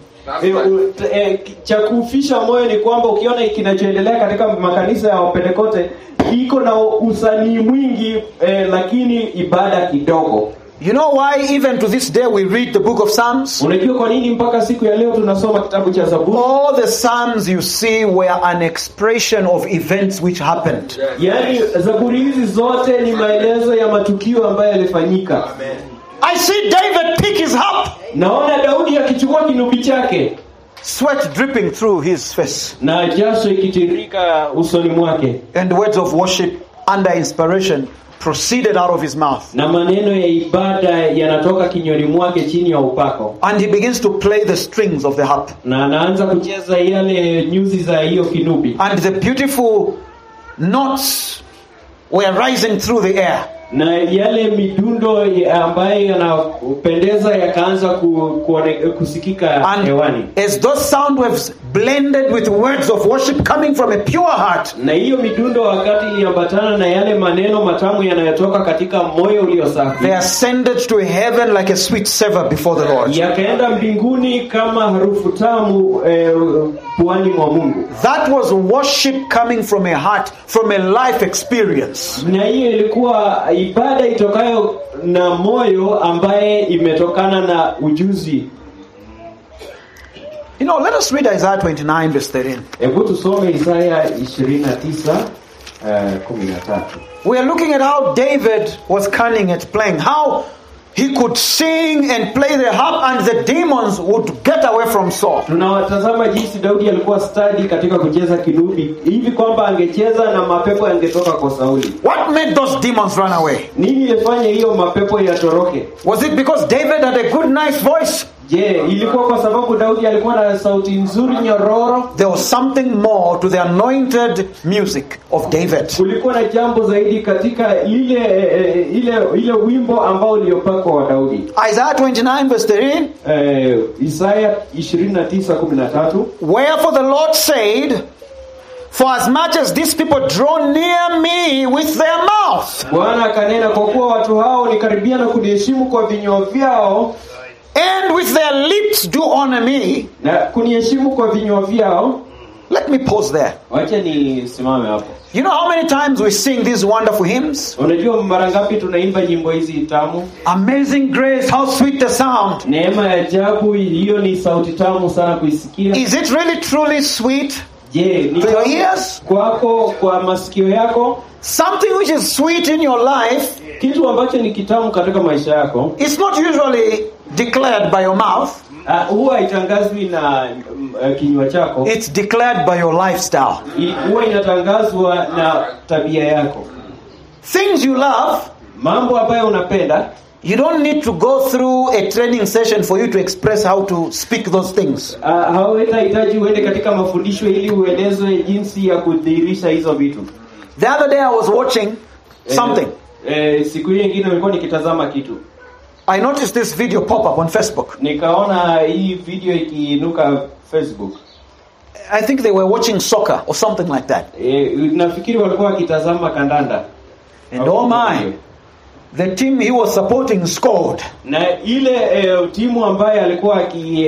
cha kufisha moyo ni kwamba ukiona kinachoendelea katika makanisa ya Pentekoste iko na usanii mwingi lakini ibada kidogo. You know why even to this day we read the book of Psalms? Unajua kwa nini mpaka siku ya leo tunasoma kitabu cha Zaburi? All the Psalms you see were an expression of events which happened. Yani Zaburi hizi zote ni maelezo ya matukio ambayo yalifanyika. I see David pick his harp. Naona Daudi akichukua kinubi chake, sweat dripping through his face, na jasho ikitirika usoni mwake, and words of worship under inspiration proceeded out of his mouth. Na maneno ya ibada yanatoka kinywani mwake chini ya upako. And he begins to play the strings of the harp. Na anaanza kucheza yale nyuzi za hiyo kinubi. And the beautiful notes were rising through the air. na yale midundo ambayo yanapendeza yakaanza kusikika hewani. As those sound waves blended with words of worship coming from a pure heart, na hiyo midundo wakati iliambatana na yale maneno matamu yanayotoka katika moyo ulio safi, they ascended to heaven like a sweet savor before the Lord. Yakaenda mbinguni kama harufu tamu puani mwa Mungu. That was worship coming from a heart, from a life experience. Na hiyo ilikuwa ibada itokayo na moyo ambaye imetokana na ujuzi. You know, let us read Isaiah 29 verse 13. Hebu tusome Isaya 29:13. We are looking at how David was cunning at playing, how he could sing and play the harp and the demons would get away from Saul. Tunawatazama jinsi Daudi alikuwa stadi katika kucheza kinubi hivi kwamba angecheza na mapepo yangetoka kwa Sauli. What made those demons run away? Nini ilifanya hiyo mapepo yatoroke? Was it because David had a good nice voice? Je, ilikuwa kwa sababu Daudi alikuwa na sauti nzuri nyororo? There was something more to the anointed music of David. Kulikuwa na jambo zaidi katika ile wimbo ambao uliopakwa wa Daudi. Isaiah 29 verse 13. Isaya 29:13. Wherefore the Lord said, for as much as these people draw near me with their mouth, Bwana akanena, kwa kuwa watu hao nikaribia na kuniheshimu kwa vinywa vyao, and with their lips do honor me, na kuniheshimu kwa vinywa vyao. Let me pause there. Wacha nisimame hapo. You know how many times we sing these wonderful hymns? Unajua mara ngapi tunaimba nyimbo hizi tamu? Amazing grace, how sweet the sound. Neema ya ajabu, hiyo ni sauti tamu sana kuisikia. Is it really truly sweet? Je, ni to your ears? Kwako, kwa masikio yako? Something which is sweet in your life, kitu ambacho ni kitamu katika maisha yako, it's not usually declared by your mouth. Huwa itangazwi na kinywa chako. It's declared by your lifestyle. Huwa inatangazwa na tabia yako. Things you love, mambo ambayo unapenda, you don't need to go through a training session for you to express how to speak those things. Hauhitaji uende katika mafundisho ili uelezwe jinsi ya kudhihirisha hizo vitu. The other day I was watching something. Siku nyingine nilikuwa nikitazama kitu. I noticed this video pop up on Facebook. Nikaona hii video ikiinuka Facebook. I think they were watching soccer or something like that. Nafikiri walikuwa wakitazama kandanda. And oh my, the team he was supporting scored. Na ile timu ambaye alikuwa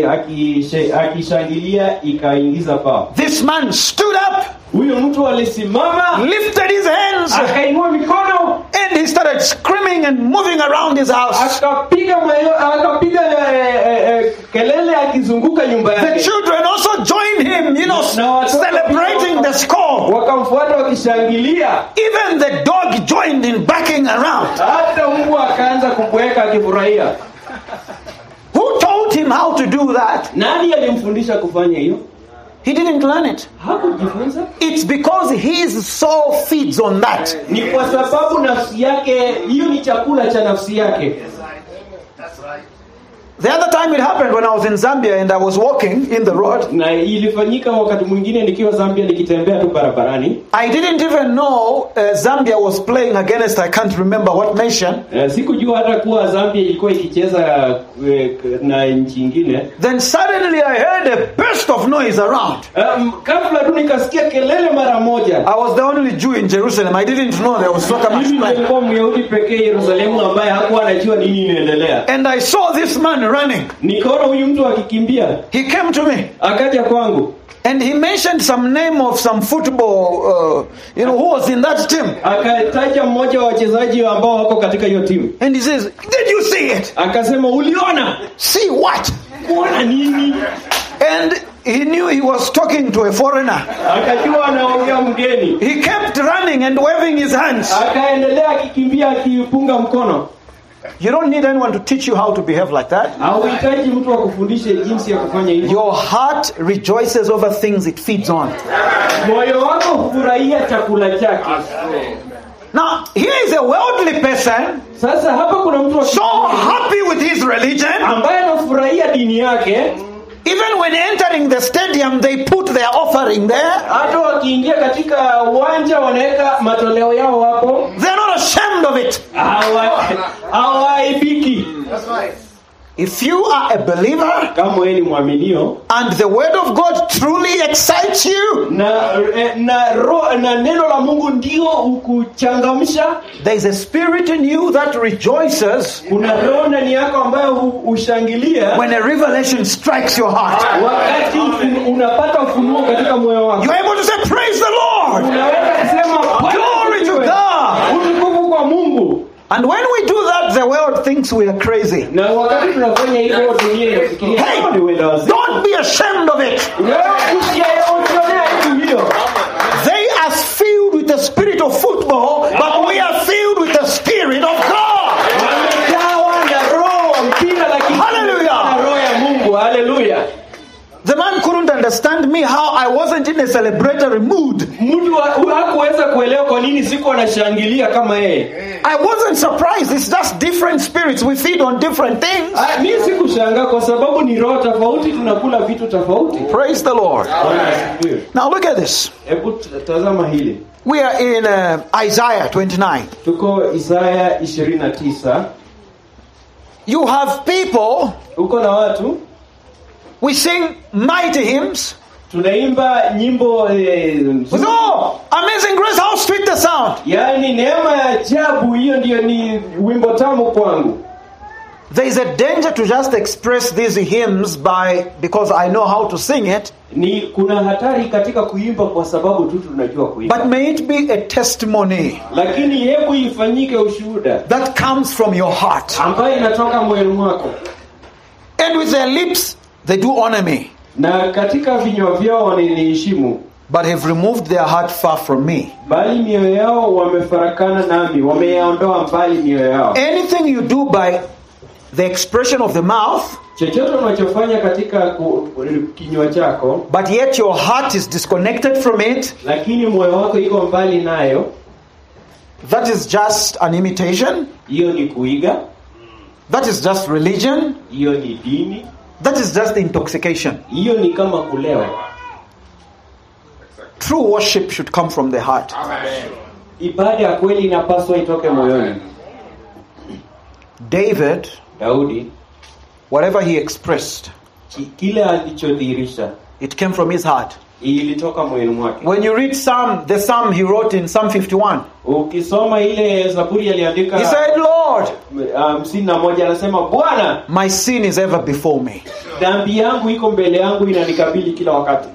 akishangilia ikaingiza bao. This man stood up. Huyo mtu alisimama, lifted his hands, akainua mikono, and he started screaming and moving around his house. Akapiga kelele akizunguka nyumba yake. The children also joined him, celebrating the score. Wakamfuata wakishangilia. Even the dog joined in backing around. Hata mbwa akaanza kubweka akifurahia. Who taught him how to do that? Nani alimfundisha kufanya hiyo? He didn't learn it. Hakujifunza. It's because his soul feeds on that. Ni kwa sababu nafsi yake, hiyo ni chakula cha nafsi yake. That's right. The other time it happened when I was in Zambia and I was walking in the road. Na ilifanyika wakati mwingine nikiwa Zambia nikitembea tu barabarani. I didn't even know Zambia was playing against, I can't remember what nation. Sikujua hata kuwa Zambia ilikuwa ikicheza na nchi nyingine. Then suddenly I heard a burst of noise around. Kabla tu nikasikia kelele mara moja. I was the only Jew in Jerusalem. I didn't know there was soccer match playing. Nilikuwa Myahudi pekee Yerusalemu ambaye hakuwa anajua nini inaendelea. And I saw this man running. Nikaona huyu mtu akikimbia. He came to me. Akaja kwangu. And he mentioned some name of some football, who was in that team. Akataja mmoja wa wachezaji ambao wako katika hiyo timu. And he says, "Did you see it?" Akasema, "Uliona?" See what? Kuona nini? And he knew he was talking to a foreigner. Akajua anaongea mgeni. He kept running and waving his hands. Akaendelea akikimbia akipunga mkono. You don't need anyone to teach you how to behave like that. Hauhitaji mtu akufundishe jinsi ya kufanya hivyo. Your heart rejoices over things it feeds on. Moyo wako hufurahia chakula chake. Now, here is a worldly person. Sasa hapa kuna mtu so happy with his religion, ambaye anafurahia dini yake. Even when entering the stadium, they put their offering there. Hata wakiingia katika uwanja wanaweka matoleo yao hapo. They're not ashamed ashamed of it. Hawaibiki. That's right. If you are a believer Kama wewe ni mwaminio and the word of God truly excites you, na neno la Mungu ndio ukuchangamsha, there is a spirit in you that rejoices kuna roho ndani yako ambayo ushangilia when a revelation strikes your heart. wakati unapata ufunuo katika moyo wako. You're able to say, praise the Lord. Unaweza kusema Glory to God. utukufu kwa Mungu. And when we do that, the world thinks we are crazy. Na wakati tunafanya hivyo dunia inafikiria Hey, ni wewe wazi. don't be ashamed of it. They are filled with the spirit of football, but we are filled with the spirit of God. Hallelujah. Hallelujah. The man couldn't understand me how I wasn't in a celebratory mood. Mtu hakuweza kuelewa kwa nini siku anashangilia kama yeye. I wasn't surprised. It's just different spirits. We feed on different things. Mimi sikushangaa kwa sababu ni roho tofauti, tunakula vitu tofauti. Praise the Lord. Now look at this. Hebu tazama hili. We are in Isaiah 29. Tuko Isaya 29. You have people, Uko na watu, we sing mighty hymns. tunaimba nyimbo Oh, amazing grace, how sweet the sound. yaani neema ya ajabu, hiyo ndio ni wimbo tamu kwangu. There is a danger to just express these hymns because I know how to sing it. Ni kuna hatari katika kuimba kwa sababu tu tunajua kuimba. But may it be a testimony Lakini hebu ifanyike ushuhuda that comes from your heart. ambayo inatoka moyoni mwako. And with their lips they do honor me, Na katika vinywa vyao wananiheshimu, but have removed their heart far from me. bali mioyo yao wamefarakana nami, wameyaondoa mbali mioyo yao. Anything you do by the expression of the mouth, Chochote unachofanya katika kinywa chako, but yet your heart is disconnected from it, lakini moyo wako iko mbali nayo, that is just an imitation. hiyo ni kuiga, That is just religion. hiyo ni dini, That is just intoxication. hiyo ni kama kulewa. True worship should come from the heart. Ibada ya kweli inapaswa itoke moyoni. David, Daudi, whatever he expressed, kile alichodhihirisha it came from his heart. ilitoka moyoni mwake. When you read the psalm he wrote in Psalm 51, Ukisoma ile Zaburi aliandika, he said, Lord, 51 anasema, Bwana, my sin is ever before me. dhambi yangu iko mbele yangu, inanikabili kila wakati.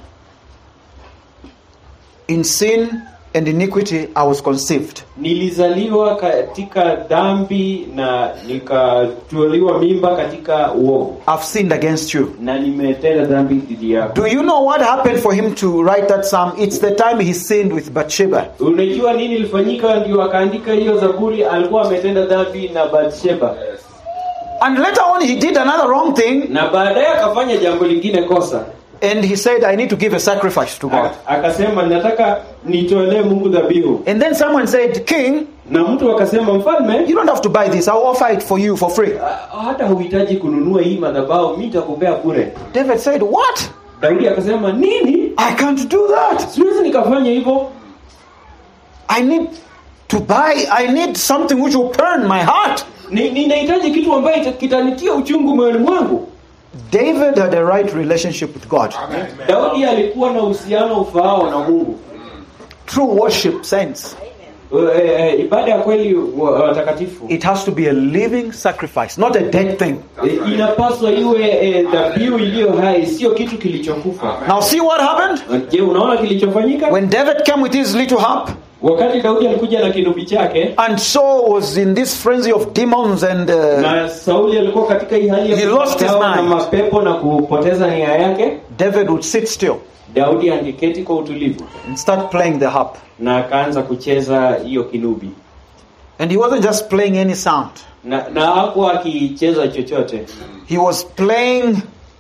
In sin and iniquity I was conceived. Nilizaliwa katika dhambi na nikatwaliwa mimba katika uovu, I've sinned against you. na nimetenda dhambi dhidi yako. Do you know what happened for him to write that psalm? It's the time he sinned with Bathsheba. Unajua nini ilifanyika ndio akaandika hiyo Zaburi? Alikuwa ametenda dhambi na Bathsheba. And later on he did another wrong thing, Na baadaye akafanya jambo lingine kosa. and he said, I need to give a sacrifice to God. Akasema nataka nitolee Mungu dhabihu. And then someone said, King, Na mtu akasema, mfalme, you don't have to buy this. I'll offer it for you for free. hata huhitaji kununua hii madhabahu, mimi nitakupea bure. David said, what? Daudi akasema, nini? I can't do that. Siwezi nikafanya hivyo. I need to buy. I need something which will burn my heart. Ninahitaji kitu ambacho kitanitia uchungu moyoni mwangu. David had a right relationship with God. Daudi alikuwa na uhusiano ufaao na Mungu. True worship, saints, Ibada ya kweli watakatifu, it has to be a living sacrifice, not a dead thing. inapaswa iwe dhabihu iliyo hai, sio kitu kilichokufa. Now see what happened? Je, unaona kilichofanyika? When David came with his little harp, Wakati Daudi alikuja na kinubi chake, and Saul was in this frenzy of demons and na Sauli alikuwa katika hii hali He ya lost his kukawa na mind. mapepo na kupoteza nia yake, David would sit still Daudi angeketi kwa utulivu and start playing the harp. na akaanza kucheza hiyo kinubi. And he wasn't just playing any sound. Na hakuwa akicheza chochote. He was playing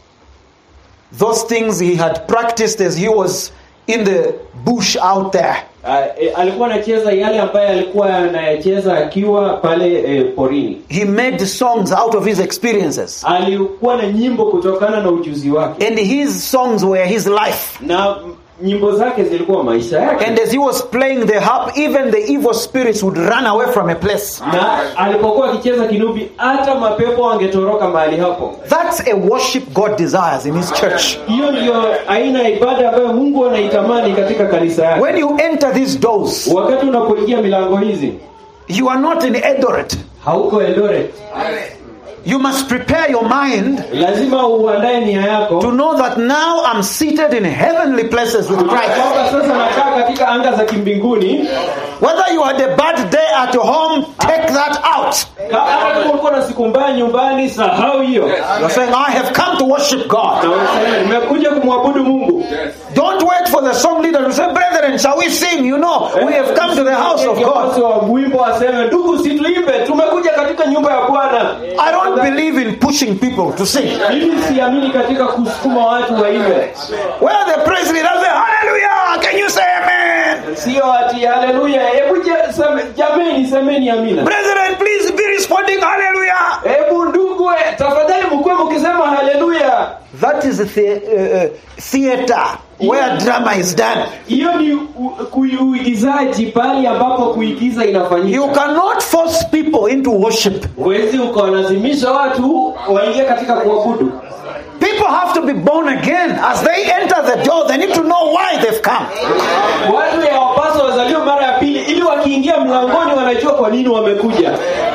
those things he had practiced as he was in the bush out there. Alikuwa anacheza yale ambayo alikuwa anayacheza akiwa pale porini. He made songs out of his experiences. Alikuwa na nyimbo kutokana na ujuzi wake. And his songs were his life. Na nyimbo zake zilikuwa maisha yake. And as he was playing the harp, even the evil spirits would run away from a place. Na alipokuwa akicheza kinubi, hata mapepo angetoroka mahali hapo. That's a worship God desires in his church. Hiyo ndio aina ya ibada ambayo Mungu anaitamani katika kanisa yake. When you enter these doors, Wakati unapoingia milango hizi, you are not in Eldoret. hauko Eldoret. You must prepare your mind Lazima uandae nia yako to know that now I'm seated in heavenly places with Christ. kwamba sasa nakaa katika anga za kimbinguni. Whether you had a bad day at home, take that out. Hata kama ulikuwa na siku mbaya nyumbani, sahau hiyo. You're saying, I have come to worship God. Na unasema nimekuja kumwabudu Mungu. Don't wait for the song leader to say, brethren, shall we sing? You know, we have come to the house of God. Wimbo aseme, ndugu situimbe, tumekuja katika nyumba ya Bwana. I don't believe in pushing people to sing. Mimi siamini katika kusukuma watu waimbe. Where the praise leader say, hallelujah, can you say amen? Sio ati haleluya, hebu jameni semeni amina. Brethren, please be responding, hallelujah. Hebu ndugu, tafadhali mkwe mkisema haleluya. That is the theater where drama is done. Hiyo ni kuigizaji, pale ambapo kuigiza inafanyika. You cannot force people into worship. Huwezi ukawalazimisha watu waingie katika kuabudu. People have to be born again. As they enter the door, they need to know why they've come. Watu yawapaswa wazaliwe mara ya pili, ili wakiingia mlangoni wanajua kwa nini wamekuja.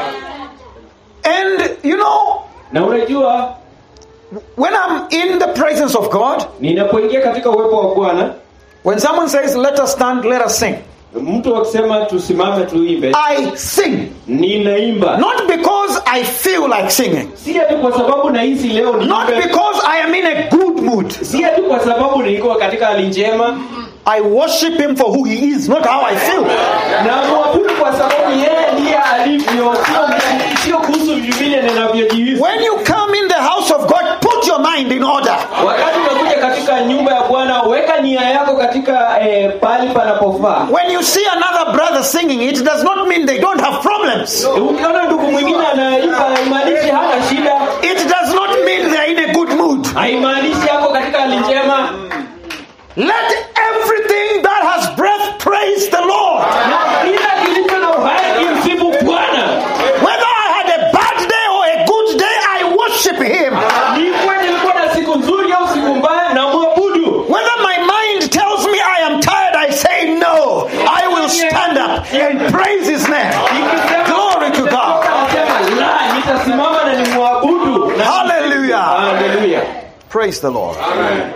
And you know, Na unajua, when I'm in the presence of God, ninapoingia katika uwepo wa Bwana, when someone says, let us stand, let us sing, mtu akisema tusimame tuimbe, I sing. ninaimba. Not because I feel like singing. Si ati kwa sababu nahisi leo niimbe. Not because I am in a good mood. Si ati kwa sababu niko katika hali njema. I worship him for who he is, not how I feel. Na mwabudu kwa sababu yeye ndiye alivyo, sio kuhusu vile ninavyojihisi. When you come in the house of God, put your mind in order. Wakati unakuja katika nyumba ya Bwana, weka nia yako katika pali panapofaa. When you see another brother singing, it does not mean they don't have problems. Ukiona ndugu mwingine anaimba, haimaanishi hana shida. It does not mean they are in a good mood. Haimaanishi yako katika hali njema. Let everything that has breath praise the Lord. Na kila kilicho na uhai kimsifu Bwana. Whether I had a bad day or a good day, I worship him. Ni kweli nilikuwa na siku nzuri au siku mbaya, na muabudu. Whether my mind tells me I am tired, I say no. I will stand up and praise his name. Glory to God. Nitasimama na nimwabudu. Hallelujah. Hallelujah. Praise the Lord. Amen.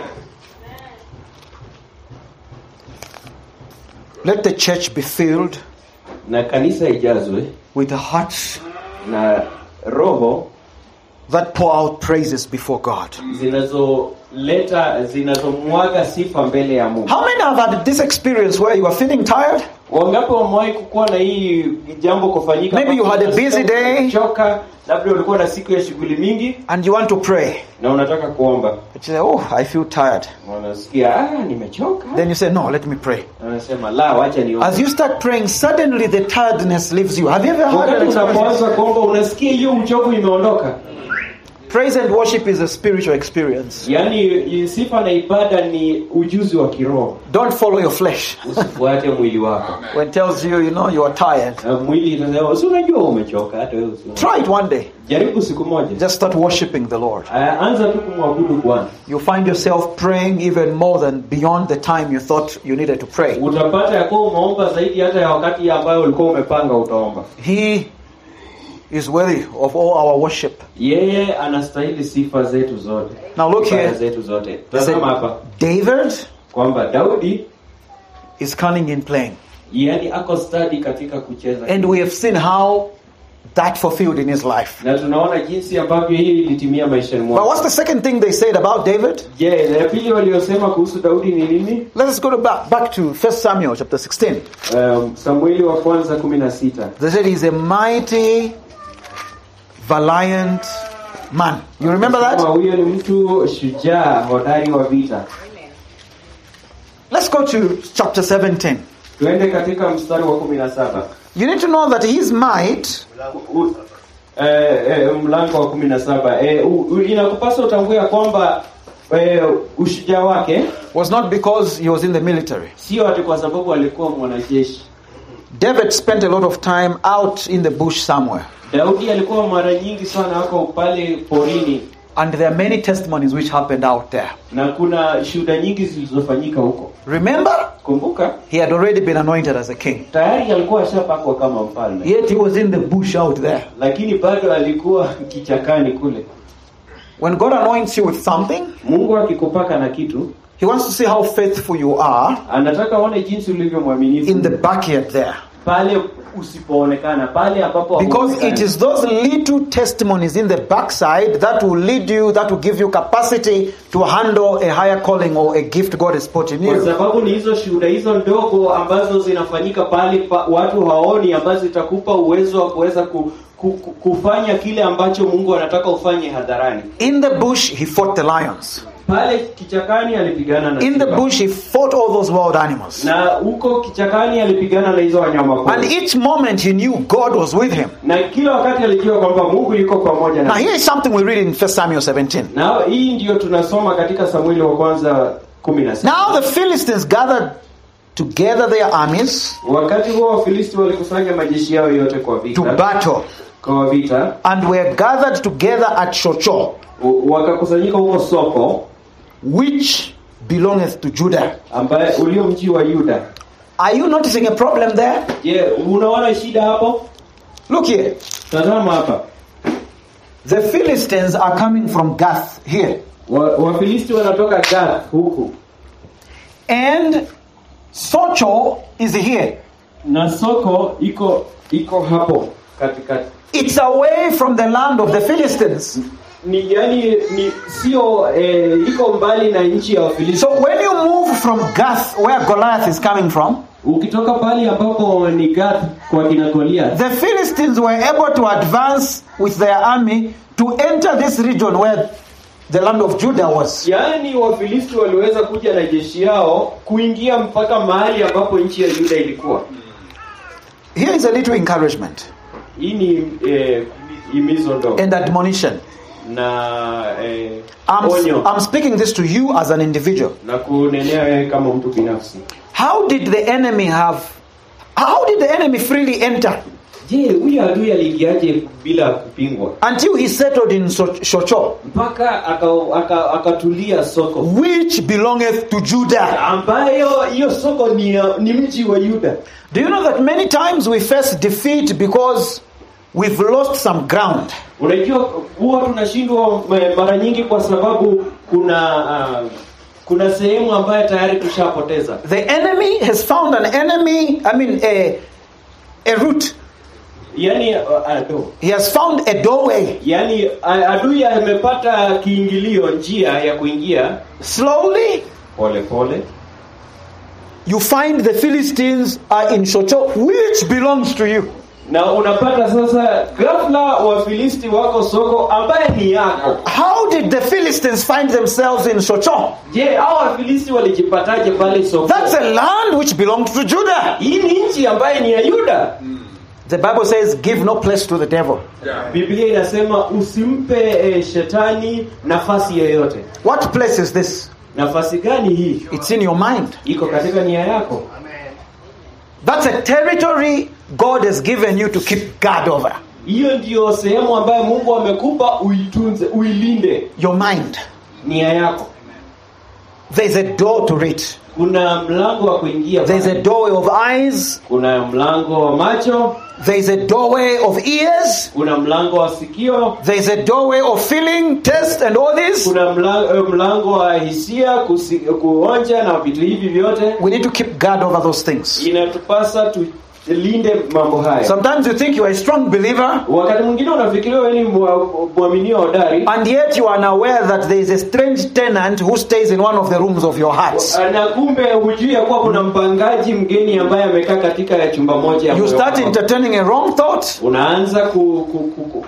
Let the church be filled Na kanisa ijazwe with hearts na roho that pour out praises before God. zinazomwaga sifa mbele ya Mungu. How many have had this experience where you are feeling tired? Wangapi wamewahi kukuwa na hii jambo kufanyika? Maybe you had a busy day. Choka, labda ulikuwa na siku ya shughuli mingi And you want to pray. na unataka kuomba. But you say, oh, I feel tired. Unasikia, nimechoka. Then you say, no, let me pray. Unasema, la, wacha niombe. As you start praying, suddenly the tiredness leaves you. Have you ever had Wakati an experience? unapoanza kuomba unasikia hiyo uchovu imeondoka. Praise and worship is a spiritual experience. Yaani sifa na ibada ni ujuzi wa kiroho. Don't follow your flesh. Usifuate mwili wako. When it tells you, you are tired. Na mwili unasema, si unajua umechoka hata wewe usione. Try it one day. Jaribu siku moja. Just start worshiping the Lord. Anza tu kumwabudu Bwana. You find yourself praying even more than beyond the time you thought you needed to pray. Utapata ya kuwa umeomba zaidi hata ya wakati ambayo ulikuwa umepanga utaomba. He is worthy of all our worship. Yeye anastahili sifa zetu zote. Now look Sifa here. zetu zote. They Tazama hapa said, David kwamba Daudi is cunning in playing. yani ako stadi katika kucheza. And we have seen how that fulfilled in his life. Na tunaona jinsi ambavyo hii ilitimia maishani mwake. But what's the second thing they said about David? Je, ya pili waliosema kuhusu Daudi ni nini? Let us go back to 1 Samuel chapter 16. Samueli wa kwanza 16. They said he's a mighty, valiant man. You remember Kama that? huyo ni mtu shujaa hodari wa vita. Let's go to chapter 17. Tuende katika mstari wa 17. You need to know that his might Mlango wa 17. Inakupasa utambue kwamba ushujaa wake was not because he was in the military. sio ati kwa sababu alikuwa mwanajeshi. David spent a lot of time out in the bush somewhere. Daudi alikuwa mara nyingi sana hapo pale porini, And there are many testimonies which happened out there. na kuna shuhuda nyingi zilizofanyika huko. Remember, Kumbuka he had already been anointed as a king. tayari alikuwa ashapakwa kama mfalme, Yet he was in the bush out there. lakini bado alikuwa kichakani kule. When God anoints you with something, Mungu akikupaka na kitu, he wants to see how faithful you are anataka uone jinsi ulivyo mwaminifu in the backyard there. pale usipoonekana, pale ambapo Because hauonekani. it is those little testimonies in the backside that will lead you, that will give you capacity to handle a higher calling or a gift God has put in Kwa you. sababu ni hizo shuhuda hizo ndogo ambazo zinafanyika pale watu hawaoni, ambazo zitakupa uwezo wa kuweza kufanya kile ambacho Mungu anataka ufanye hadharani. In the bush, he fought the lions. Pale kichakani alipigana na In the simba. bush, he fought all those wild animals. Na huko kichakani alipigana na hizo wanyama And pori. each moment he knew God was with him. Na kila wakati alijua kwamba Mungu yuko pamoja Now na. here is something we read in 1 Samuel 17. Na hii ndio tunasoma katika Samueli wa kwanza 16. Now the Philistines gathered together their armies Wakati huo Wafilisti walikusanya majeshi yao yote kwa to vita. battle Kwa vita. and were gathered together at Shochoh, Wakakusanyika huko Soko, which belongeth to Judah. ambaye ulio mji wa Yuda. Are you noticing a problem there? Je, unaona shida hapo? Look here. Tazama hapa. The Philistines are coming from Gath here. Wafilisti wanatoka Gath huku. And Shochoh is here. Na Soko iko hapo katikati. It's away from the land of the Philistines. Ni sio iko mbali na nchi ya Wafilisti. So when you move from Gath, where Goliath is coming from, Ukitoka pale ambapo ni Gath kwa kina Goliath, the Philistines were able to advance with their army to enter this region where the land of Judah was. yaani Wafilisti waliweza kuja na jeshi yao kuingia mpaka mahali ambapo nchi ya Yuda ilikuwa. Here is a little encouragement Hii ni himizo ndogo and admonition. na onyo I'm speaking this to you as an individual. na kunenea wewe kama mtu binafsi. How did the enemy freely enter? Je, huyu adui aliingiaje bila kupingwa? Until he settled in Shochoh, Mpaka akatulia Soko, which belongeth to Judah. ambayo hiyo Soko ni mji wa Yuda. Do you know that many times we face defeat because we've lost some ground? Unajua huwa tunashindwa mara nyingi kwa sababu kuna sehemu ambayo tayari tushapoteza. The enemy has found a route. Yaani He has found a doorway. yaani adui amepata kiingilio, njia ya kuingia. Slowly, Pole pole you find the Philistines are in Shochoh, which belongs to you. na unapata sasa ghafla Wafilisti wako Soko ambaye ni yako. How did the Philistines find themselves in Shochoh? Je, hao Wafilisti walijipataje pale Soko? That's a land which belonged to Judah. Hii ni nchi ambaye ni ya Yuda. The Bible says, give no place to the devil. Biblia inasema usimpe shetani nafasi yoyote. What place is this? Nafasi gani hii? It's in your mind. Iko katika nia yako. That's a territory God has given you to keep guard over. Hiyo ndio sehemu ambayo Mungu amekupa uitunze, uilinde. Your mind. Nia yako. There's a door to it. Kuna mlango wa kuingia. There's a doorway of eyes. Kuna mlango wa macho. There's a doorway of ears. Kuna mlango wa sikio. There's a doorway of feeling, taste and all this. Kuna mlango wa hisia, kuonja na vitu hivi vyote. We need to keep guard over those things. Inatupasa tulinde mambo haya. Sometimes you think you are a strong believer, Wakati mwingine unafikiria wewe ni muamini hodari, and yet you are unaware that there is a strange tenant who stays in one of the rooms of your heart. na kumbe hujui ya kuwa kuna mpangaji mgeni ambaye amekaa katika chumba moja ya You moyo start wako. entertaining a wrong thought. Unaanza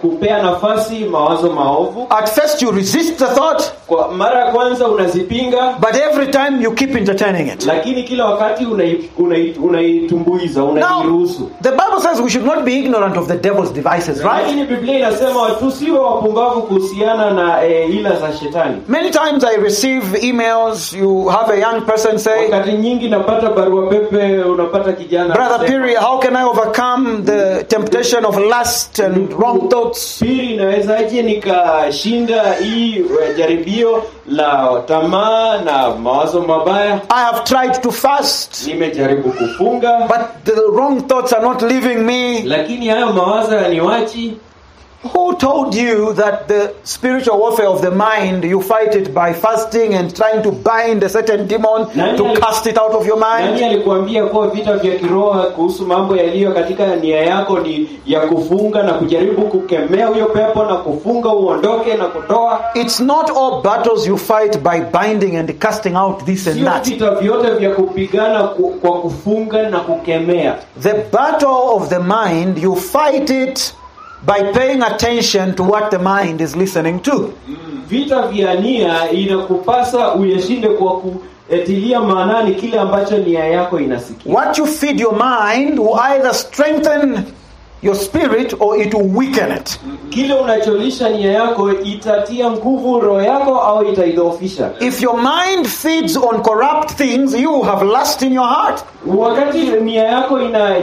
kupea nafasi mawazo maovu. At first you resist the thought, Kwa mara ya kwanza unazipinga, but every time you keep entertaining it. lakini kila wakati unaitumbuiza, unairuhusu. The Bible says we should not be ignorant of the devil's devices, right? Lakini Biblia inasema tusiwe wapumbavu kuhusiana na ila za shetani. Many times I receive emails, you have a young person say, Wakati nyingi napata barua pepe, unapata kijana Brother anasema, Piri, how can I overcome the temptation of lust and wrong thoughts? Piri, nawezaje nikashinda hii jaribio la tamaa na mawazo mabaya? I have tried to fast, Nimejaribu kufunga, but the wrong thoughts are not leaving me. lakini hayo mawazo yaniwachi. Who told you that the spiritual warfare of the mind, you fight it by fasting and trying to bind a certain demon to cast it out of your Nani mind? alikuambia kwa vita vya kiroho kuhusu mambo yaliyo katika nia yako ni ya kufunga na kujaribu kukemea huyo pepo na kufunga uondoke na kutoa? It's not all battles you fight by binding and casting out this and Sio that. vita vyote vya kupigana kwa kufunga na kukemea. The battle of the mind, you fight it by paying attention to what the mind is listening to. Vita vya nia inakupasa uyashinde kwa kutilia maanani kile ambacho nia yako inasikia. What you feed your mind will either strengthen your spirit or it will weaken it. Kile unacholisha nia yako itatia nguvu roho yako au itaidhoofisha. If your mind feeds on corrupt things, you have lust in your heart. Wakati nia yako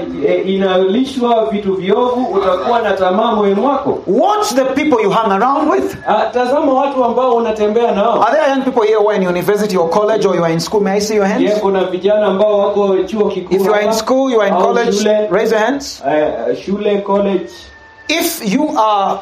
inalishwa vitu viovu, utakuwa na tamaa moyoni mwako. Watch the people you hang around with. Tazama watu ambao unatembea nao. Are there young people here who are in university or college or you are in school? May I see your hands? Kuna vijana ambao wako chuo kikuu. If you are in school, you are in au college, shule, raise your hands. Shule, college. If you are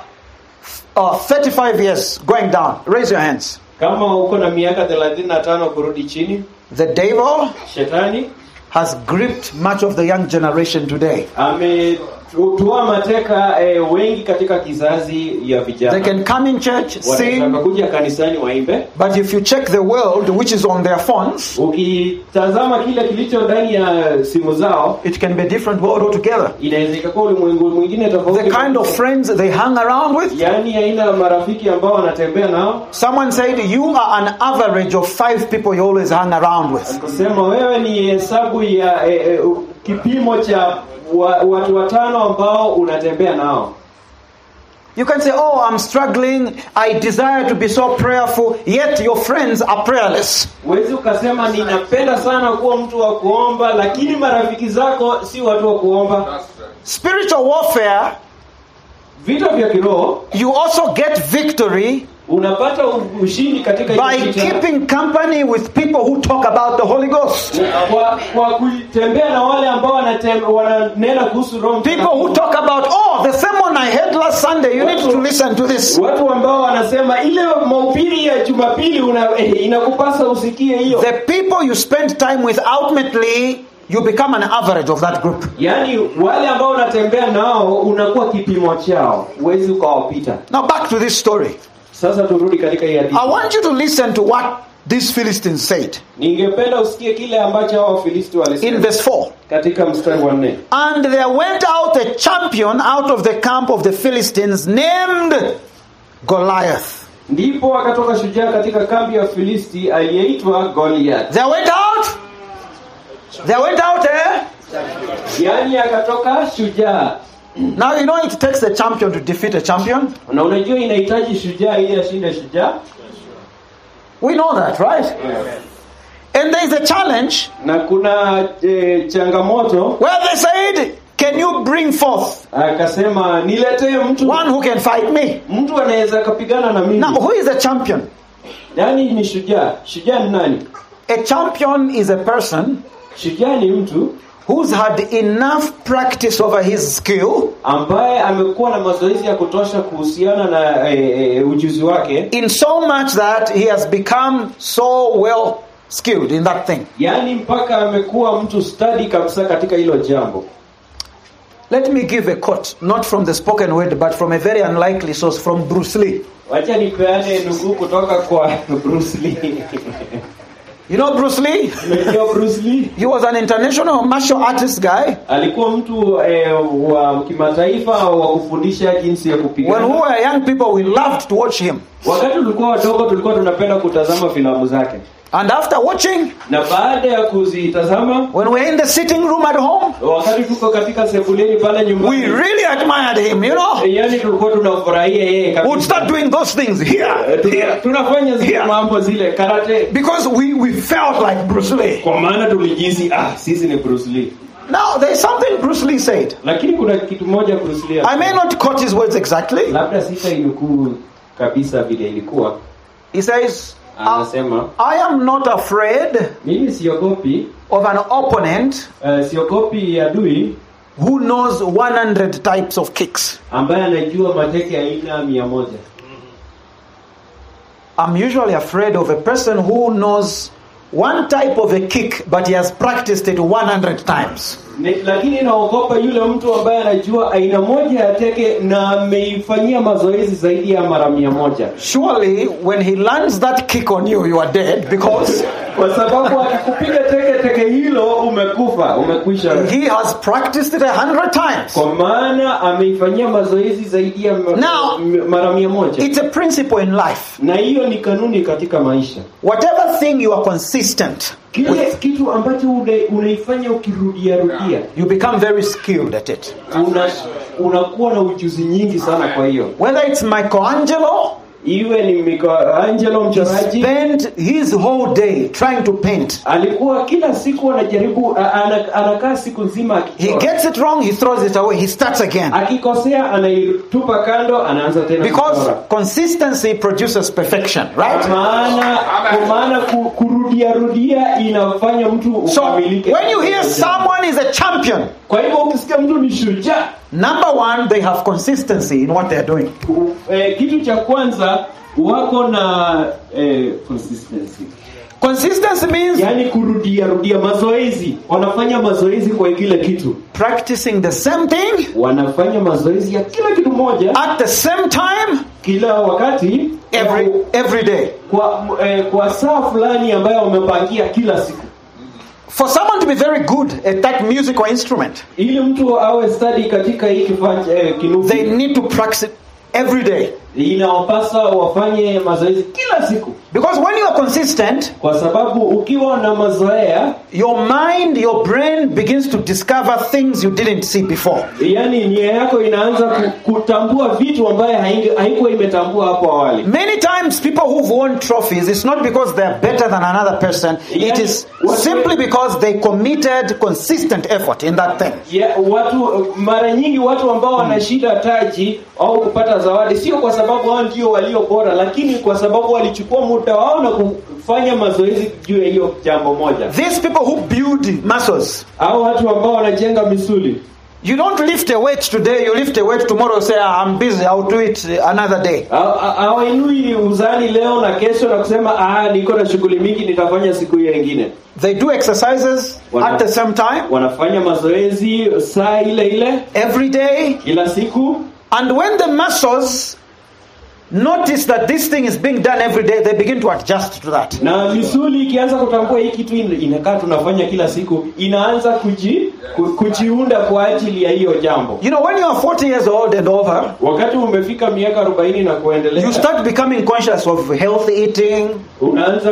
35 years going down, raise your hands. Kama uko na miaka 35 kurudi chini, The devil shetani has gripped much of the young generation today. ametua mateka wengi katika kizazi ya vijana. They can come in church, sing, Wanakuja kanisani waimbe. but if you check the world which is on their phones, Ukitazama kile kilicho ndani ya simu zao, it can be a different world altogether. inaweza kuwa ulimwengu mwingine tofauti. The kind of friends they hang around with. yani aina ya marafiki ambao wanatembea nao. Someone said you are an average of 5 people you always hang around with. Kusema wewe ni hesabu ya kipimo cha watu 5 ambao unatembea nao. You can say, oh, I'm struggling, I desire to be so prayerful, yet your friends are prayerless. Wewe ukasema ninapenda sana kuwa mtu wa kuomba, lakini marafiki zako si watu wa kuomba. Spiritual warfare, Vita vya kiroho, you also get victory unapata ushindi katika by vita. keeping company with people who talk about the Holy Ghost. Kwa kutembea na wale ambao wananena kuhusu Roho People who talk about, oh, the sermon I heard last Sunday, you need to listen to this. Watu ambao wanasema ile mahubiri ya Jumapili inakupasa usikie hiyo. The people you spend time with, ultimately you become an average of that group. Yani wale ambao unatembea nao unakuwa kipimo chao, huwezi ukawapita. Now back to this story. Sasa turudi katika hii hadithi. I want you to listen to what these Philistines said. Ningependa usikie kile ambacho hao Wafilisti walisema. In verse 4. Katika mstari wa 4. And there went out a champion out of the camp of the Philistines named Goliath. Ndipo akatoka shujaa katika kambi ya Filisti aliyeitwa Goliath. There went out. Yani akatoka shujaa. Now you know it takes a champion to defeat a champion. Na unajua inahitaji shujaa ili ashinde shujaa. We know that, right? And there is a challenge. Na kuna changamoto Where they said, can you bring forth akasema niletee mtu one who can fight me? mtu anaweza kupigana na mimi. Now who is a champion? Yani ni shujaa. Shujaa ni nani? A champion is a person Shujaa ni mtu who's had enough practice over his skill ambaye amekuwa na mazoezi ya kutosha kuhusiana na ujuzi wake, in so much that he has become so well skilled in that thing. yani mpaka amekuwa mtu study kabisa katika hilo jambo. Let me give a quote, not from the spoken word, but from a very unlikely source, from Bruce Lee. Wacha nipeane nukuu kutoka kwa Bruce Lee. You know Bruce Lee? Unajua Bruce Lee? He was an international martial artist guy. Alikuwa mtu wa kimataifa wa kufundisha jinsi ya kupigana. When we were young people, we loved to watch him. Wakati tulikuwa wadogo tulikuwa tunapenda kutazama filamu zake. And after watching, na baada ya kuzitazama, when we're in the sitting room at home, wakati tuko katika sebuleni pale nyumbani, we really admired him, you know. Yani tulikuwa tunafurahia yeye kabisa. We'd start doing those things here. Tunafanya zile mambo zile karate because we felt like Bruce Lee. Kwa maana tulijisi sisi ni Bruce Lee. Now there's something Bruce Lee said. Lakini kuna kitu moja Bruce Lee. I may not quote his words exactly. Labda sitanukuu kabisa vile ilikuwa. He says, anasema, I am not afraid mimi siogopi of an opponent siogopi adui who knows 100 types of kicks. Ambaye anajua mateke aina 100. I'm usually afraid of a person who knows one type of a kick but he has practiced it 100 times. Lakini naogopa yule mtu ambaye anajua aina moja ya teke na ameifanyia mazoezi zaidi ya mara 100. Surely when he lands that kick on you, you are dead because kwa sababu akikupiga teke hilo umekwisha. He has practiced it 100 times. Kwa maana ameifanyia mazoezi zaidi ya mara 100. It's a principle in life. Na hiyo ni kanuni katika maisha. Whatever thing you are consistent kile kitu ambacho unaifanya ukirudia, you become very skilled at it. Unakuwa na ujuzi nyingi sana kwa hiyo. Whether it's Michelangelo, iwe ni Michelangelo mchoraji, spent his whole day trying to paint. Alikuwa kila siku anajaribu, anakaa siku nzima akichora. He gets it wrong, he throws it away, he starts again. Akikosea anaitupa kando, anaanza tena. Because consistency produces perfection, right? Maana kurudia inafanya mtu ukamilike. So when you hear someone is a champion, kwa hivyo ukisikia mtu ni shujaa, number one, they have consistency in what they are doing. Kitu cha kwanza wako na consistency. Consistency means yani kurudia mazoezi. Wanafanya mazoezi kwa kila kitu. Practicing the same thing. Wanafanya mazoezi ya kila kitu moja. At the same time. Kila wakati. Every day. Kwa saa fulani ambayo wamepangia kila siku. For someone to be very good at that musical instrument, ili mtu awe study katika hii kifaa kinubi, they need to practice every day. Inawapasa wafanye mazoezi kila siku. Because when you are consistent, kwa sababu ukiwa na mazoea, your mind, your brain begins to discover things you didn't see before. Yani nia yako inaanza kutambua vitu ambaye haikuwa imetambua hapo awali. Many times people who've won trophies, it's not because they are better than another person. It is simply because they committed consistent effort in that thing. Mara nyingi watu ambao wanashinda taji au kupata zawadi sio kwa sababu wao ndio walio bora, lakini kwa sababu walichukua muda wao na kufanya mazoezi juu ya hiyo jambo moja. These people who build muscles, au watu ambao wanajenga misuli. You don't lift a weight today, you lift a weight tomorrow, say I'm busy, I'll do it another day. Hawainui uzani leo na kesho na kusema niko na shughuli mingi nitafanya siku hiyo nyingine. They do exercises at the same time. Wanafanya mazoezi saa ile every day, kila siku. And when the muscles notice that this thing is being done every day, they begin to adjust to that. Na misuli ikianza kutambua hii kitu inakaa tunafanya kila siku, inaanza kujiunda kwa ajili ya hiyo jambo. You know, when you are 40 years old and over, wakati umefika miaka 40 na kuendelea, you start becoming conscious of healthy eating. Unaanza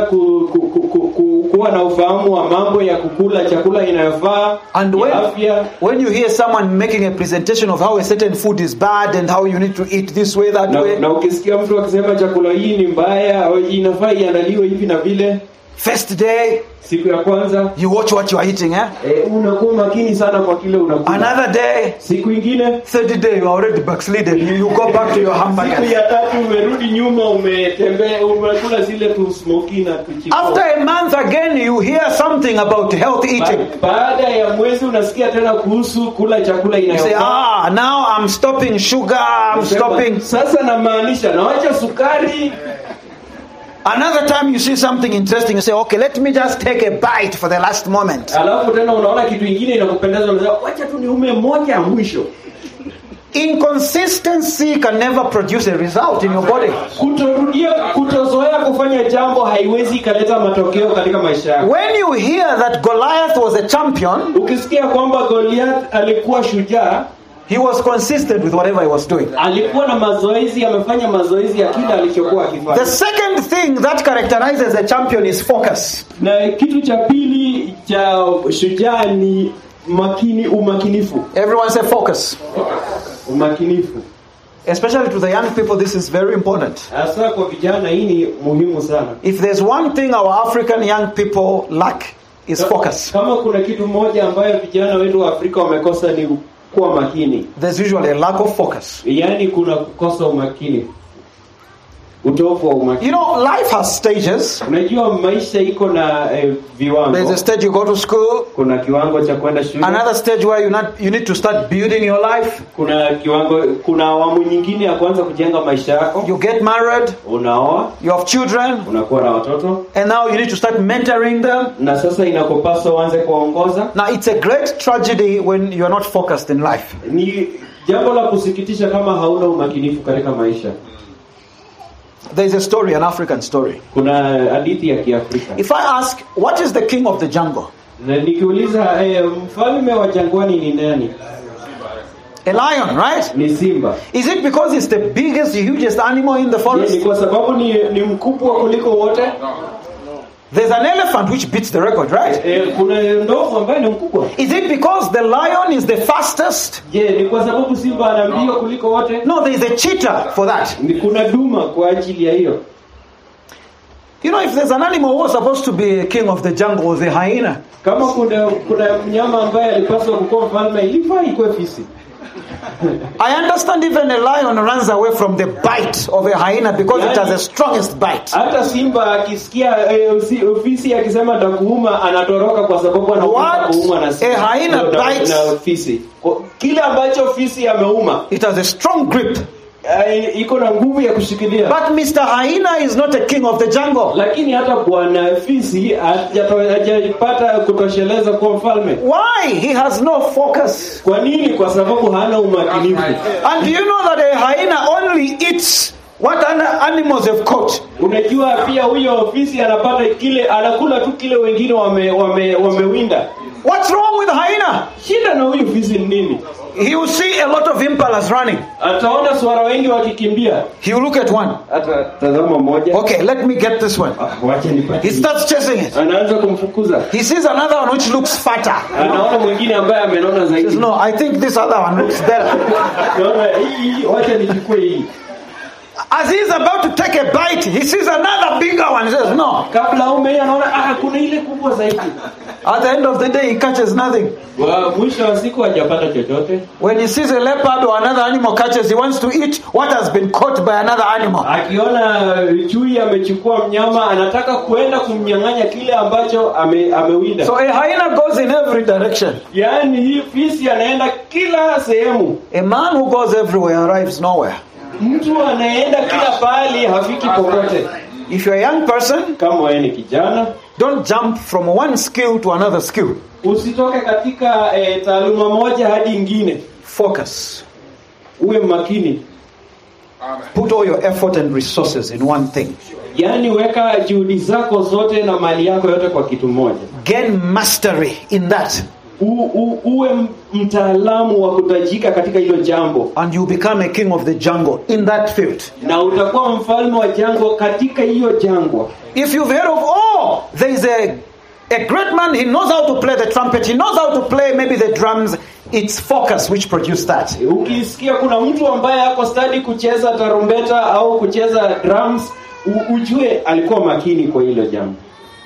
kuwa na ufahamu wa mambo ya kukula chakula inayofaa. And when you hear someone making a presentation of how a certain food is bad and how you need to eat this way, that way. Na ukisikia mtu akisema chakula hii ni mbaya au inafaa iandaliwe hivi na vile. First day, siku ya kwanza, you watch what you are eating, unakuwa makini sana kwa kile unakula. Another day, siku nyingine, third day, you are already backslidden. You go back to your hamburger. Siku ya tatu umerudi nyuma, umetembea, umekula zile tu smoky na kuchiko. After a month again, you hear something about healthy eating. Baada ya mwezi unasikia tena kuhusu kula chakula inayofaa. You say, now I'm stopping sugar, I'm stopping. Sasa namaanisha naacha sukari. Another time you see something interesting, you say, okay, let me just take a bite for the last moment. Alafu tena unaona kitu kingine inakupendeza, unasema wacha tu niume moja mwisho. Inconsistency can never produce a result in your body. Kutozoea kufanya jambo haiwezi kaleta matokeo katika maisha yako. When you hear that Goliath was a champion, ukisikia kwamba Goliath alikuwa shujaa, he was consistent with whatever he was doing. Alikuwa na mazoezi, amefanya mazoezi ya kile alichokuwa akifanya. The second thing that characterizes a champion is focus. Na kitu cha pili cha shujaa ni umakinifu. Everyone say focus. Umakinifu. Especially to the young people, this is very important. Hasa kwa vijana hii ni muhimu sana. If there's one thing our African young people lack is focus. Kama kuna kitu moja ambayo vijana wetu wa Afrika wamekosa ni kuwa makini. There's usually a lack of focus. Yaani kuna kukosa umakini. Utofu wa umakini. You know, life has stages. Unajua maisha iko na viwango. There's a stage you go to school. Kuna kiwango cha kwenda shule. Another stage where you need to start building your life. Kuna awamu nyingine ya kuanza kujenga maisha yako. You get married. Unaoa. You have children. Unakuwa na watoto. And now you need to start mentoring them. Na sasa inakupasa uanze kuongoza. Now it's a great tragedy when you are not focused in life. Ni jambo la kusikitisha kama hauna umakinifu katika maisha. There is a story, an African story. Kuna hadithi ya Kiafrika. If I ask, what is the king of the jungle? Na nikiuliza mfalme wa jangwani ni nani? A lion, right? Ni simba. Is it because it's the biggest, hugest animal in the forest? Ni kwa sababu ni mkubwa kuliko wote? There's an elephant which beats the record, right? Kuna ndovu ambaye ni mkubwa. Is it because the lion is the fastest? Ni kwa sababu simba ana mbio kuliko wote? No, there is a cheetah for that. Ni kuna duma kwa ajili ya hiyo. You know, if there's an animal who was supposed to be a king of the jungle, the hyena. Kama kuna mnyama ambaye alipaswa kuwa mfalme, ilifaa ikuwe fisi. I understand even a lion runs away from the bite of a hyena because it has the strongest bite. Hata simba akisikia fisi akisema atakuuma anatoroka kwa sababu anaogopa kuumwa na simba. A hyena bites na fisi. Kile ambacho fisi ameuma, it has a strong grip. Iko na nguvu ya kushikilia. But Mr. Hyena is not a king of the jungle. Lakini hata bwana fisi hajapata kutosheleza kuwa mfalme. Why? He has no focus. Kwa nini? Kwa sababu hana umakinifu. And do you know that a hyena only eats what animals have caught? Unajua pia huyo fisi anakula tu kile wengine wamewinda. What's wrong with hyena? Shida na huyo fisi ni nini? He will see a lot of impalas running. Ataona swara wengi wakikimbia. He will look at one. Tazama moja. Okay, let me get this one. Wacha nipate. He starts chasing it. Anaanza kumfukuza. He sees another one which looks fatter. Anaona mwingine ambaye amenona zaidi. He says, no, I think this other one looks better. Naona hii, wacha nichukue hii. As he is about to take a bite, he sees another bigger one. He says, no. Kabla ume anaona kuna ile kubwa zaidi. At the end of the day, he catches nothing. Mwisho wa siku hajapata chochote. When he sees a leopard or another animal catches, he wants to eat what has been caught by another animal. Akiona chui amechukua mnyama, anataka kuenda kumnyang'anya kile ambacho amewinda. So a hyena goes in every direction. Yaani hii fisi anaenda kila sehemu. A man who goes everywhere arrives nowhere. Mtu anaenda kila pahali hafiki popote. If you're a young person, kama wewe ni kijana, don't jump from one skill to another skill. Usitoke katika taaluma moja hadi nyingine. Focus. Uwe makini. Put all your effort and resources in one thing. Yaani weka juhudi zako zote na mali yako yote kwa kitu moja. Gain mastery in that. Uwe mtaalamu wa kutajika katika hilo jambo. And you become a king of the jungle in that field. Na utakuwa mfalme wa jangwa katika hiyo jangwa. If you've heard of, there is a great man, he knows how to play the trumpet, he knows how to play maybe the drums, it's focus which produced that. Ukisikia kuna mtu ambaye ako stadi kucheza tarumbeta au kucheza drums, ujue alikuwa makini kwa hilo jambo.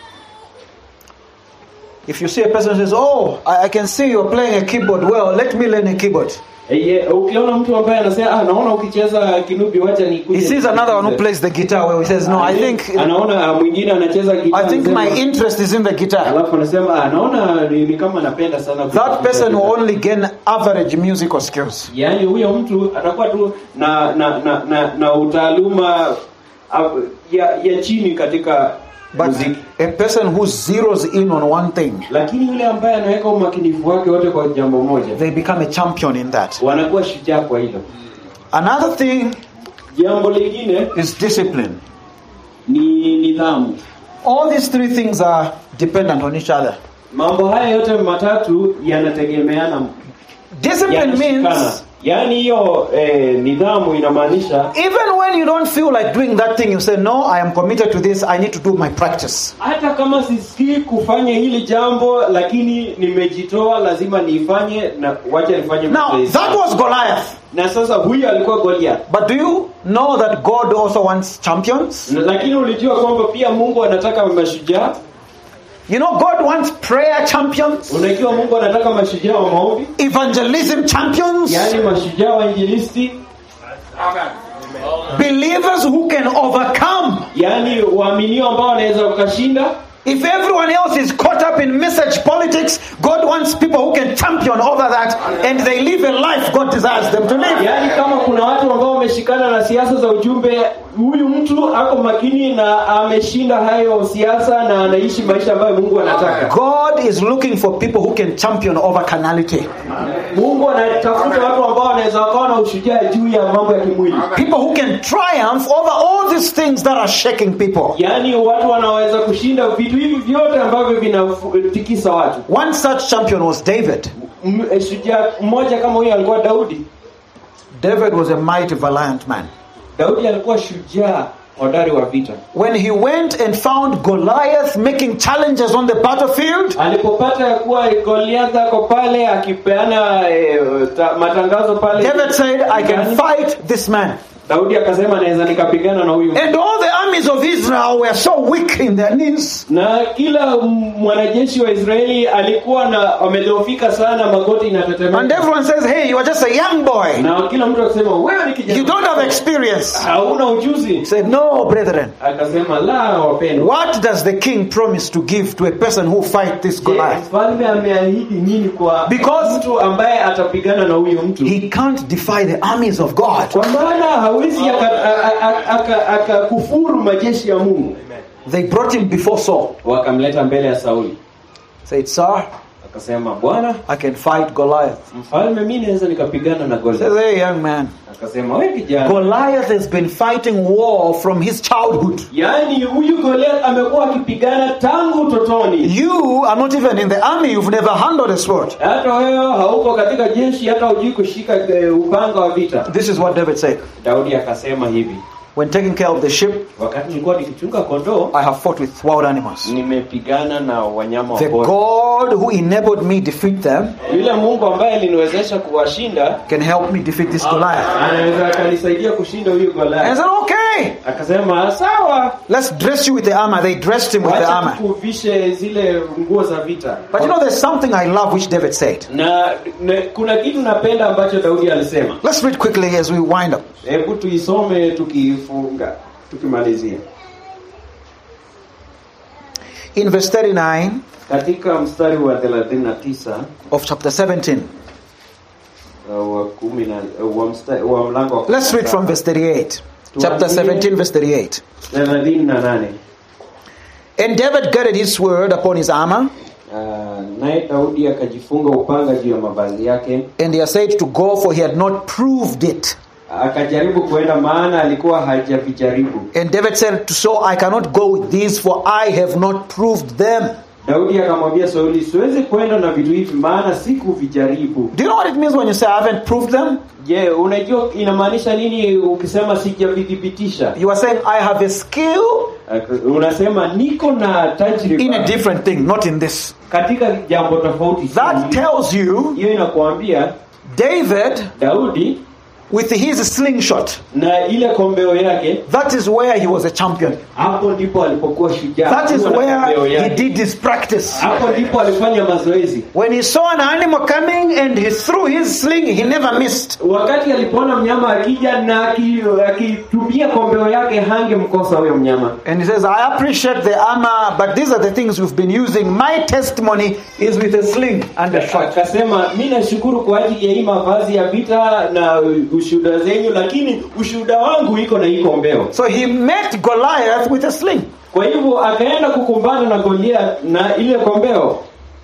If you see a person who says, I can see you're playing a keyboard well, let me learn a keyboard. Ukiona mtu ambaye anasema naona ukicheza kinubi wacha nikuje. He sees another one who plays the guitar well, he says, no, I think anaona mwingine anacheza gitaa. I think my interest is in the guitar. Alafu anasema naona ni kama napenda sana. That person will only gain average musical skills. Yaani huyo mtu atakuwa tu na utaaluma ya chini katika But a person who zeroes in on one thing, Lakini yule ambaye anaweka umakinifu wake wote kwa jambo moja, they become a champion in that. wanakuwa shujaa kwa hilo. Another thing Jambo lingine is discipline. ni nidhamu. All these three things are dependent on each other. Mambo haya yote matatu yanategemeana. Discipline Yanashikana. means Yaani hiyo nidhamu inamaanisha even when you don't feel like doing that thing, you say, no, I am committed to this, I need to do my practice. hata kama sisikii kufanya hili jambo, lakini nimejitoa, lazima niifanye na wacha nifanye Now, mazoezi. that was Goliath. Na sasa huyu alikuwa Goliath. But do you know that God also wants champions? Lakini ulijua kwamba pia Mungu anataka mashujaa? You know, God wants prayer champions, Unajua Mungu anataka mashujaa wa maombi? evangelism champions, Yaani mashujaa wa injilisti, believers who can overcome. yaani waaminio ambao wanaweza ukashinda. If everyone else is caught up in message politics, God wants people who can champion over that and they live a life God desires them to live. Yaani kama kuna watu ambao wameshikana na siasa za ujumbe, huyu mtu ako makini na ameshinda hayo siasa na anaishi maisha ambayo Mungu anataka. God is looking for people who can champion over carnality. Mungu anatafuta watu ambao wanaweza wakawa na ushujaa juu ya mambo ya kimwili. People who can triumph over all these things that are shaking people. Yaani watu wanaweza kushinda vitu hivi vyote ambavyo vinatikisa watu. One such champion was David. Shujaa mmoja kama huyo alikuwa Daudi. David was a mighty valiant man. Daudi alikuwa shujaa hodari wa vita. When he went and found Goliath making challenges on the battlefield, Alipopata ya kuwa Goliath ako pale akipeana matangazo pale, David said, I can fight this man. Daudi akasema naweza nikapigana na huyu. And all the armies of Israel were so weak in their knees. Na kila mwanajeshi wa Israeli alikuwa na amedhoofika sana, magoti And inatetemeka. everyone says, hey, you are just a young boy. Na kila mtu akasema wewe ni kijana. You don't have experience. Hauna ujuzi. He said, no, brethren. Akasema la wapendwa. What does the king promise to give to a person who fight this Goliath? Mfalme ameahidi nini kwa Because mtu ambaye atapigana na huyu mtu? he can't defy the armies of God. Kwa maana hawezi akakufuru majeshi ya Mungu. They brought him before Saul. Wakamleta mbele ya Sauli. Said, sir, Akasema Bwana I can fight Goliath. mfalme, mimi naweza nikapigana na Says, Goliath. hey, young man. Akasema wewe kijana. Goliath has been fighting war from his childhood. Yaani huyu Goliath amekuwa akipigana tangu utotoni. You are not even in the army. You've never handled a sword. Hata wewe hauko katika jeshi, hata hujui kushika upanga wa vita. This is what David said. Daudi akasema hivi, When taking care of the sheep, wakati nilikuwa nikichunga kondoo, I have fought with wild animals. nimepigana na wanyama wa The pori. God who enabled me defeat them Yule Mungu ambaye aliniwezesha kuwashinda can help me defeat this Goliath. anaweza akanisaidia kushinda huyu And I Goliath. said, okay, Akasema sawa, let's dress you with the armor. They dressed him with the wacha armor. tukuvishe zile nguo za vita. But you know, there's something I love which David said. Na kuna kitu napenda ambacho Daudi alisema. Let's read quickly as we wind up. Hebu tuisome tukifunga, tukimalizia. In verse 39 Katika mstari wa 39 of chapter 17. wa mlango wa Let's read from verse 38. Chapter 17, verse 38. 38. And David girded his sword upon his armor, Naye Daudi akajifunga upanga juu ya mavazi yake, and he essayed to go, for he had not proved it. akajaribu kuenda, maana alikuwa hajavijaribu. And David said to Saul, I cannot go with these, for I have not proved them. Daudi akamwambia Sauli, siwezi kwenda na vitu hivi maana sikuvijaribu. Do you know what it means when you say I haven't proved them? Je, unajua inamaanisha nini ukisema sijavidhibitisha? You are saying I have a skill Unasema niko na tajriba in a different thing, not in this. katika jambo tofauti. That tells you Hiyo inakuambia David, Daudi with his slingshot, na ile kombeo yake, that is where he was a champion. hapo ndipo alipokuwa shujaa. That is Hapo na kombeo where he yake. did his practice. Hapo ndipo alifanya mazoezi. When he saw an animal coming and he threw his sling, he never missed. Wakati alipoona mnyama akija na akitumia kombeo yake, hangemkosa huyo mnyama. And he says, I appreciate the armor, but these are the things we've been using. My testimony is with a sling and a shot. Akasema, mimi nashukuru kwa ajili ya hii mavazi ya vita na ushuhuda zenyu, lakini ushuhuda wangu iko na hii kombeo. So he met Goliath with a sling. Kwa hivyo akaenda kukumbana na Goliath na ile kombeo.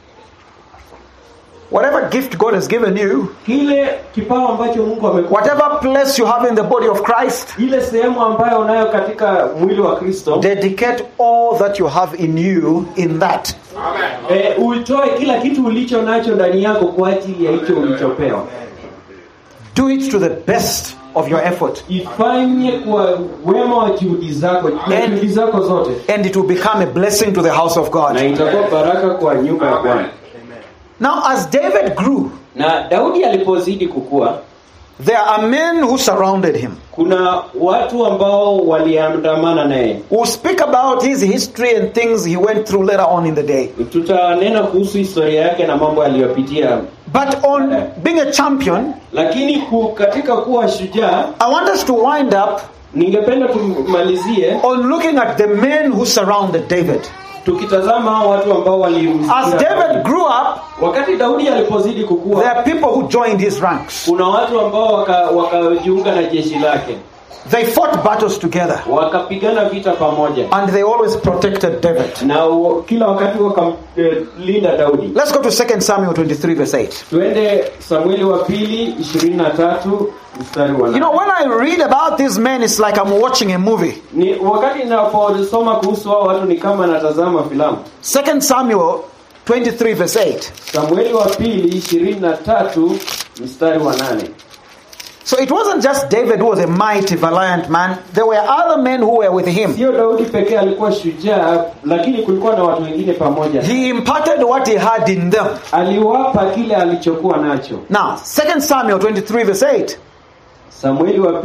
Whatever gift God has given you, Kile kipawa ambacho Mungu amekupa, whatever place you have in the body of Christ, ile sehemu ambayo unayo katika mwili wa Kristo, dedicate all that you have in you in that. Uitoe kila kitu ulicho nacho ndani yako kwa ajili ya hicho ulichopewa. Do it to the best of your effort. Ifanye kwa wema wa juhudi zako, juhudi zako zote. And it will become a blessing to the house of God. Na itakuwa baraka kwa nyumba ya Bwana. Now as David grew, na Daudi alipozidi kukua, there are men who surrounded him. Kuna watu ambao waliandamana naye. We'll speak about his history and things he went through later on in the day. Tutanena kuhusu historia yake na mambo aliyopitia. But on being a champion, lakini katika kuwa shujaa, I want us to wind up ningependa tumalizie on looking at the men who surrounded David. Tukitazama watu ambao walimsikia. As David grew up, wakati Daudi alipozidi kukua, there are people who joined his ranks. Kuna watu ambao wakajiunga na jeshi lake. They fought battles together. Wakapigana vita pamoja. And they always protected David. Na kila wakati wakamlinda Daudi. Let's go to 2 Samuel 23 verse 8. Tuende Samueli wa 2:23 mstari wa 8. You know, when I read about these men, it's like I'm watching a movie. Ni wakati ninaposoma kuhusu hao watu ni kama natazama filamu. 2 Samuel 23 verse 8. Samueli wa 2:23 mstari wa 8. So it wasn't just David who was a mighty, valiant man. There were other men who were with him. Sio Daudi pekee alikuwa shujaa, lakini kulikuwa na watu wengine pamoja. He imparted what he had in them. Aliwapa kile alichokuwa nacho. Now, 2 Samuel 23 verse 8. Samueli wa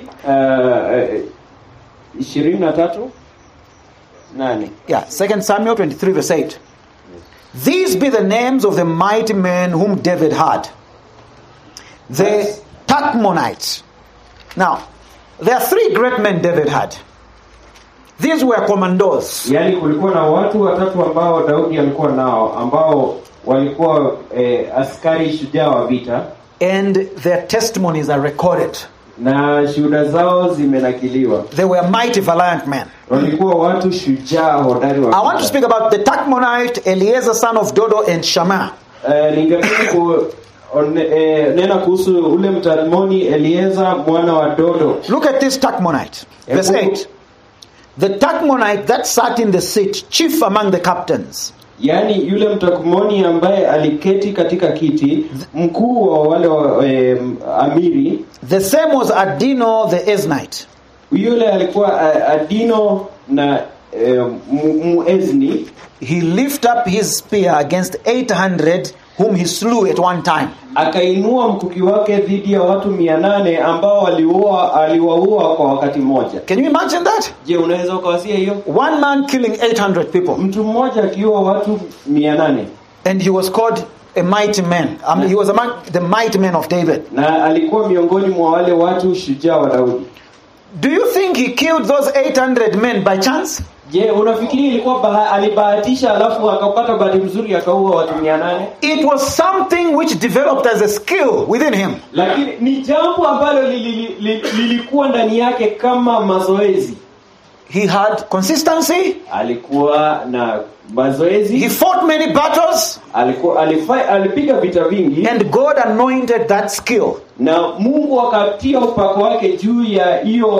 2:23 8. Yeah, 2 Samuel 23 verse 8. These be the names of the mighty men whom David had. The Tachmonites. Now, there are 3 great men David had. These were commandos. Yani kulikuwa na watu watatu ambao Daudi alikuwa nao, ambao walikuwa askari shujaa wa vita. And their testimonies are recorded. Na shuhuda zao zimenakiliwa. They were mighty, valiant men. Walikuwa watu shujaa hodari wa vita. I want to speak about the Tachmonite, Eliezer son of Dodo, and Shammah. Ningependa nena kuhusu ule mtalmoni Eliezer mwana wa Dodo. Look at this Tachmonite. Verse 8. The Tachmonite that sat in the seat, chief among the captains. Yani yule mtakmoni ambaye aliketi katika kiti, mkuu wa wale amiri. The same was Adino the Eznite. Yule alikuwa Adino na Muezni. He lifted up his spear against 800 whom he slew at one time. Akainua mkuki wake dhidi ya watu 800 ambao aliwaua kwa wakati mmoja. Can you imagine that? Je, unaweza kuwasia hiyo? One man killing 800 people. Mtu mmoja akiua watu 800. And he was called a mighty man. He was among the mighty men of David. Na alikuwa miongoni mwa wale watu shujaa wa Daudi. Do you think he killed those 800 men by chance? Je, unafikiri ilikuwa alibahatisha alafu akapata bahati nzuri akaua watu 800? It was something which developed as a skill within him. Lakini ni jambo ambalo lilikuwa ndani yake kama mazoezi. He had consistency. Alikuwa na mazoezi. He fought many battles. Alipiga vita vingi. And God anointed that skill. Na Mungu akatia upako wake juu ya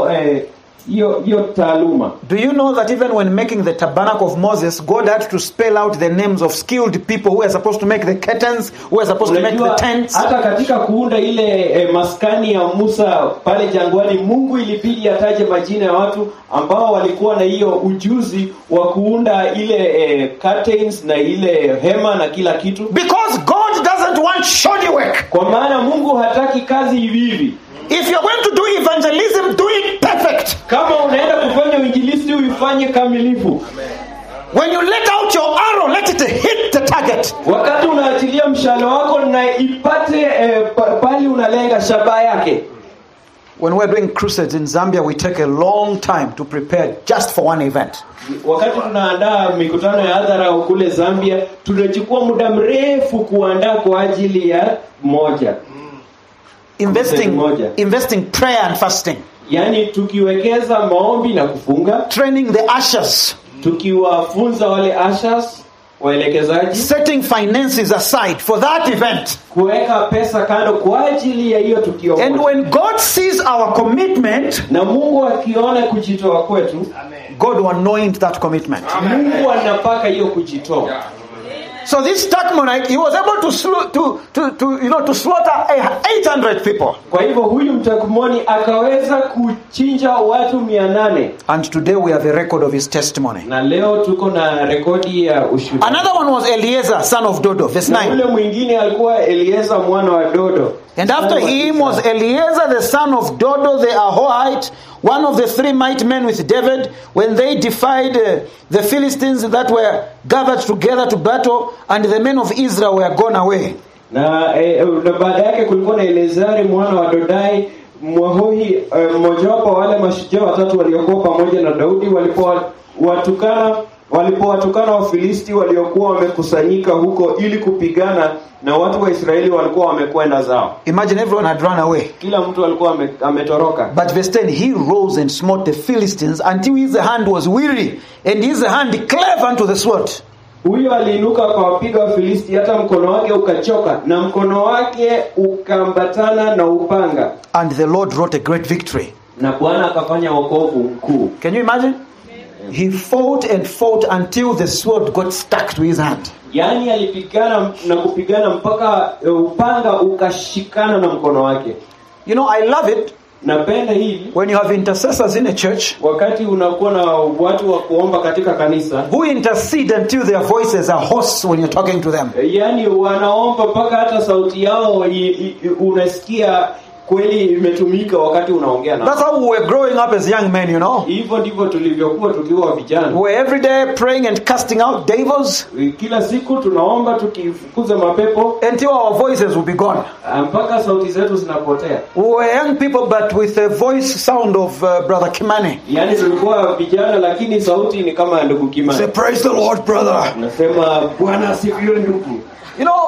hiyo taaluma. Do you know that even when making the tabernacle of Moses, God had to spell out the names of skilled people who were supposed to make the curtains, who were supposed to make the tents? Hata katika kuunda ile maskani ya Musa pale jangwani, Mungu ilibidi ataje majina ya watu ambao walikuwa na hiyo ujuzi wa kuunda ile curtains na ile hema na kila kitu. Because God doesn't want shoddy work. Kwa maana Mungu hataki kazi hivi. If you're going to do evangelism, do it perfect. Kama unaenda kufanya uinjilisti uifanye kamilifu. When you let out your arrow, let it hit the target. Wakati unaachilia mshale wako na ipate pali unalenga shabaha yake. When we're doing crusades in Zambia, we take a long time to prepare just for one event. Wakati tunaandaa mikutano ya hadhara kule Zambia, tunachukua muda mrefu kuandaa kwa ajili ya moja. investing prayer and fasting. Yani tukiwekeza maombi na kufunga. Training the ushers. Tukiwafunza wale ushers, waelekezaji. Setting finances aside for that event. Kuweka pesa kando kwa ajili ya hiyo tukio. And when God sees our commitment, na Mungu akiona kujitoa kwetu, God will anoint that commitment. Mungu anapaka hiyo kujitoa. So this Tachmonite, he was able to slaughter 800 people. Kwa hivyo huyu Mtakmoni akaweza kuchinja watu 800. And today we have a record of his testimony. Na leo tuko na rekodi ya ushuhuda. Another one was Eliezer, son of Dodo, verse 9. Yule mwingine alikuwa Eliezer mwana wa Dodo. And after him was Eliezer the son of Dodo the Ahohite, one of the 3 mighty men with David, when they defied the Philistines that were gathered together to battle, and the men of Israel were gone away. Na baada yake kulikuwa na Eleazari mwana wa Dodai Mwahohi, mmojawapo wale mashujaa watatu waliokuwa pamoja na Daudi walipowatukana Wafilisti waliokuwa wamekusanyika huko ili kupigana na watu wa Israeli walikuwa wamekwenda zao. Imagine everyone had run away. Kila mtu alikuwa ametoroka. But verse 10, he rose and smote the Philistines until his hand was weary and his hand clave unto the sword. Huyo aliinuka akawapiga Wafilisti hata mkono wake ukachoka na mkono wake ukaambatana na upanga. And the Lord wrought a great victory. Na Bwana akafanya wokovu mkuu. Can you imagine? He fought and fought until the sword got stuck to his hand. Yani alipigana na kupigana mpaka upanga ukashikana na mkono wake. You know, I love it. Napenda hili. When you have intercessors in a church, wakati unakuwa na watu wa kuomba katika kanisa, who intercede until their voices are hoarse when you're talking to them. Yani wanaomba mpaka hata sauti yao unasikia kweli imetumika wakati unaongea nao. That's how we were growing up as young men, you know. Hivyo ndivyo tulivyokuwa tukiwa vijana. We were every day praying and casting out devils. Kila siku tunaomba tukifukuza mapepo until our voices will be gone. Mpaka sauti zetu zinapotea. We were young people but with the voice sound of Brother Kimani. Yani tulikuwa vijana lakini sauti ni kama ndugu Kimani. Say praise the Lord, brother. Nasema Bwana asifiwe ndugu. You know,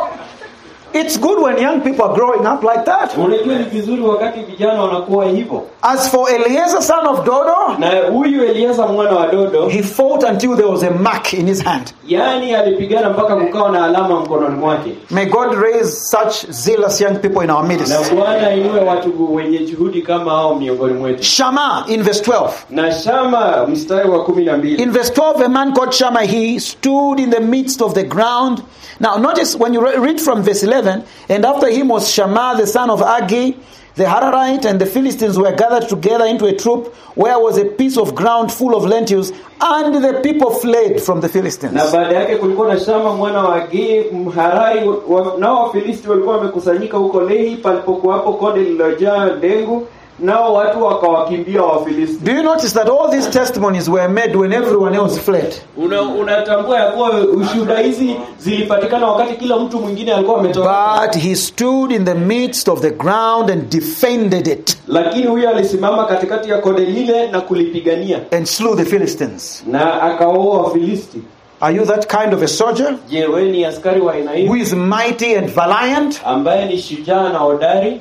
it's good when young people are growing up like that. Unajua ni vizuri wakati vijana wanakuwa hivyo. As for Eliezer son of Dodo, na huyu Eliezer mwana wa Dodo, he fought until there was a mark in his hand. Yani alipigana mpaka kukawa na alama mkononi mwake. May God raise such zealous young people in our midst. Na Bwana inue watu wenye juhudi kama hao miongoni mwetu. Shammah in verse 12. Na Shammah mstari wa 12. In verse 12, a man called Shammah, he stood in the midst of the ground. Now notice when you read from verse 11, and after him was Shammah the son of Agi, the Hararite, and the Philistines were gathered together into a troop, where was a piece of ground full of lentils, and the people fled from the Philistines. Na baada yake kulikuwa na Shama mwana wa Agi Mharai, nao Wafilisti walikuwa wamekusanyika huko Lehi palipokuwa hapo konde lililojaa dengu, nao watu wakawakimbia Wafilisti. Do you notice that all these testimonies were made when everyone else fled? Unatambua ya kuwa ushuhuda hizi zilipatikana wakati kila mtu mwingine alikuwa ametoka. But he stood in the midst of the ground and defended it. Lakini huyo alisimama katikati ya konde lile na kulipigania. And slew the Philistines. Na akawaua Wafilisti. Are you that kind of a soldier? Je, wewe ni askari wa aina hiyo? Who is mighty and valiant? Ambaye ni shujaa na hodari?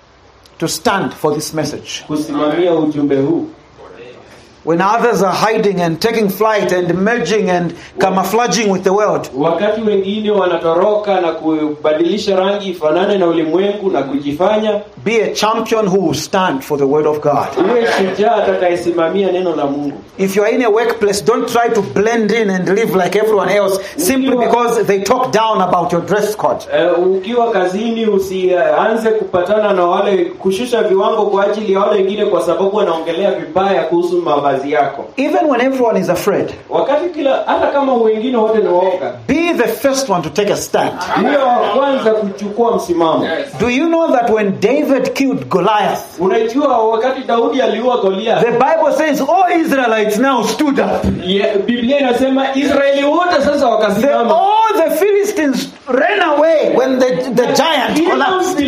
To stand for this message. Kusimamia ujumbe huu. When others are hiding and taking flight and merging and camouflaging with the world. Wakati wengine wanatoroka na kubadilisha rangi ifanane na ulimwengu na kujifanya. Be a champion who will stand for the word of God. Uwe shujaa atakayesimamia neno la Mungu. If you are in a workplace, don't try to blend in and live like everyone else simply because they talk down about your dress code. Ukiwa kazini usianze kupatana na wale, kushusha viwango kwa ajili ya wale wengine kwa sababu wanaongelea vibaya kuhusu mavazi yako. Even when everyone is afraid. Wakati hata kama wengine wote ni waoga. Be the first one to take a stand. Uwe wa kwanza kuchukua msimamo. Do you know that when David killed Goliath? Unajua wakati Daudi aliua Goliath. The Bible says all Israelites now stood up. Biblia inasema Israeli wote sasa wakasimama. All the Philistines ran away when the giant collapsed. Filisti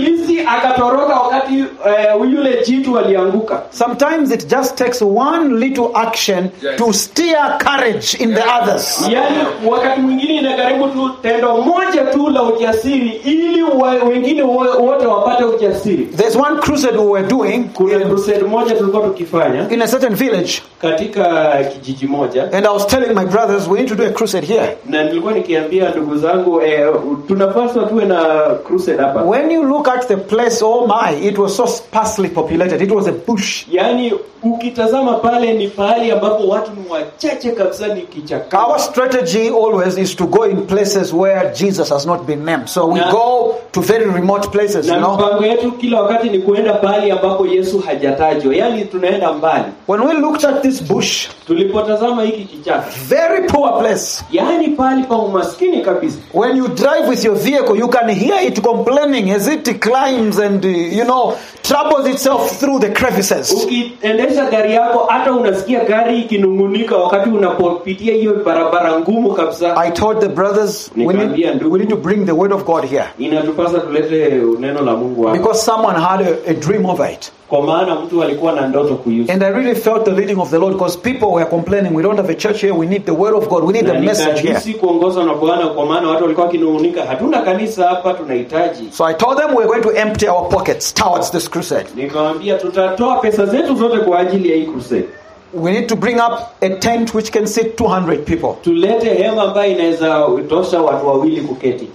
akatoroka wakati yule jitu alianguka. Sometimes it just takes one little action to steer courage in the others. Yani wakati mwingine inagharimu tu tendo moja tu la ujasiri ili wengine wote wapate ujasiri. There's one crusade we were doing. Kuna crusade moja tulikuwa tukifanya in a certain village katika kijiji moja, and I was telling my brothers we need to do a crusade here. Na nilikuwa nikiambia ndugu zangu tunapaswa tuwe na crusade hapa. When you look at the place, oh my, it was so sparsely populated. It was a bush. Yani ukitazama pale ni pahali ambapo watu ni wachache kabisa, ni kichaka. Our strategy always is to go in places where Jesus has not been named. So we go to very remote places, you know. Mpango yetu kila wakati ni kuenda pahali ambapo Yesu hajatajwa. Yani tunaenda mbali. When we looked at this bush, tulipotazama hiki kichaka, very poor place. Yani pahali pa umaskini kabisa. When you drive with your vehicle, you can hear it complaining as it climbs and troubles itself through the crevices. Ukiendesha gari yako hata unasikia gari ikinungunika wakati unapopitia hiyo barabara ngumu kabisa. I told the brothers we need to bring the word of God here. Inatupasa tulete neno la Mungu hapa. Because someone had a dream over it. Kwa maana mtu alikuwa na ndoto kuhusu. And I really felt the leading of the Lord because people were complaining, we don't have a church here, we need the word of God, we need the message here. Sisi kuongozwa na Bwana kwa maana watu walikuwa kinungunika, hatuna kanisa hapa, tunahitaji. So I told them we're going to empty our pockets towards this crusade. Nikamwambia tutatoa pesa zetu zote kwa ajili ya hii crusade. We need to bring up a tent which can sit 200 people. Tulete hema ambayo inaweza tosha watu wawili kuketi.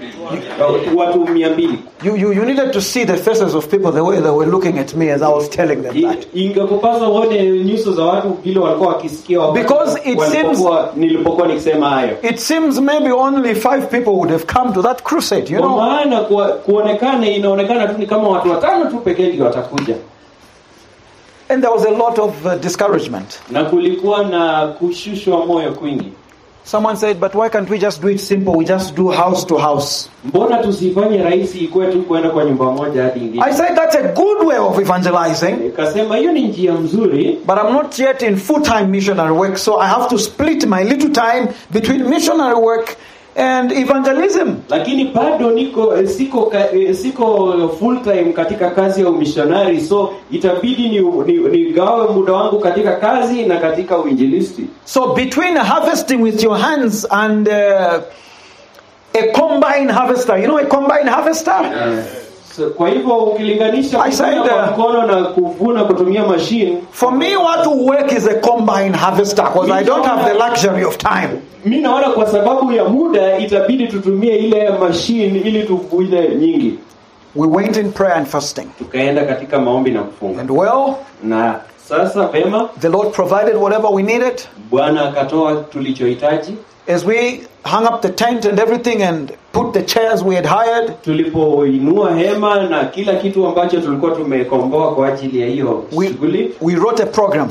Watu 200. You needed to see the faces of people the way they were looking at me as I was telling them that. Ingekupasa uone nyuso za watu vile walikuwa wakisikia because it seems nilipokuwa nikisema hayo. It seems maybe only 5 people would have come to that crusade, you know. Kwa maana inaonekana tu ni kama watu 5 tu pekee ndio watakuja. And there was a lot of discouragement. Na kulikuwa na kushushwa moyo kwingi. Someone said, but why can't we just do it simple? We just do house to house. Mbona tusifanye rahisi ikuwe tu kwenda kwa nyumba moja hadi nyingine? I said that's a good way of evangelizing. Nikasema hiyo ni njia nzuri. But I'm not yet in full-time missionary work, so I have to split my little time between missionary work and evangelism. Lakini bado siko full time katika kazi ya umissionary, so itabidi nigawe muda wangu katika kazi na katika uinjilisti. So between harvesting with your hands and a combine harvester, you know a combine harvester? Yes. So, kwa hivyo ukilinganisha kwa mkono na kuvuna kutumia machine, for me what to work is a combine harvester because I don't have the luxury of time. Mimi naona kwa sababu ya muda itabidi tutumie ile machine ili tuvune nyingi. We went in prayer and fasting. Tukaenda katika maombi na kufunga. And well, na sasa vema, the Lord provided whatever we needed. Bwana akatoa tulichohitaji. As we hung up the tent and everything and put the chairs we had hired, tulipoinua hema na kila kitu ambacho tulikuwa tumekomboa kwa ajili ya hiyo shughuli, we wrote a program.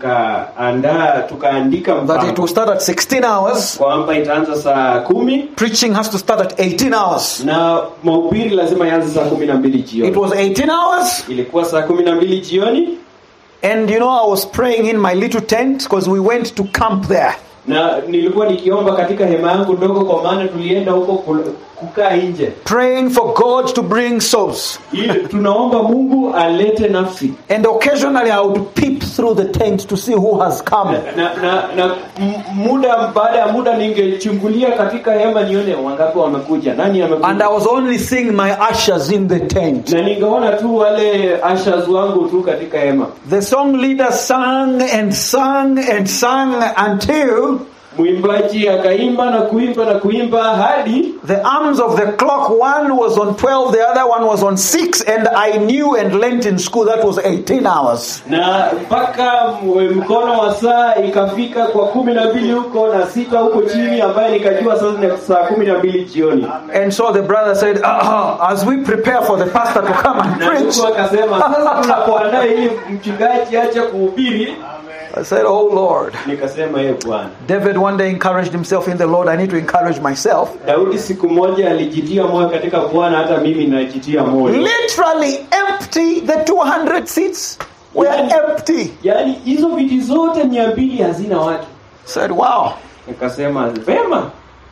Tukaandika mpango that it will start at 16 hours. Kwamba itaanza saa 10. Preaching has to start at 18 hours. Na mahubiri lazima yaanze saa 12 jioni. It was 18 hours. Ilikuwa saa 12 jioni. And you know I was praying in my little tent because we went to camp there. Na nilikuwa nikiomba katika hema yangu ndogo kwa maana tulienda huko kukaa nje. Praying for God to bring souls. Tunaomba Mungu alete nafsi. And occasionally I would peep through the tent to see who has come. Na muda baada ya muda ningechungulia katika hema nione wangapi wamekuja, nani amekuja. And I was only seeing my ushers in the tent. Na ningeona tu wale ushers wangu tu katika hema. The song leader sang and sang and sang until mwimbaji akaimba na kuimba hadi the arms of the clock, one was on 12, the other one was on 6, and I knew and learnt in school that was 18 hours. Na mpaka mkono wa saa ikafika kwa 12 huko na 6 huko chini, ambaye nikajua sasa ni saa 12 jioni. And so the brother said, as we prepare for the pastor to come and preach, na akasema sasa tunapoandaa ili mchungaji aje kuhubiri. I said, oh Lord. Nikasema yeye Bwana. David one day encouraged himself in the Lord. I need to encourage myself. Daudi siku moja alijitia moyo katika Bwana, hata mimi najitia moyo. Literally empty, the 200 seats were empty. Yani hizo viti zote 200 hazina watu. Said, wow. Nikasema vema.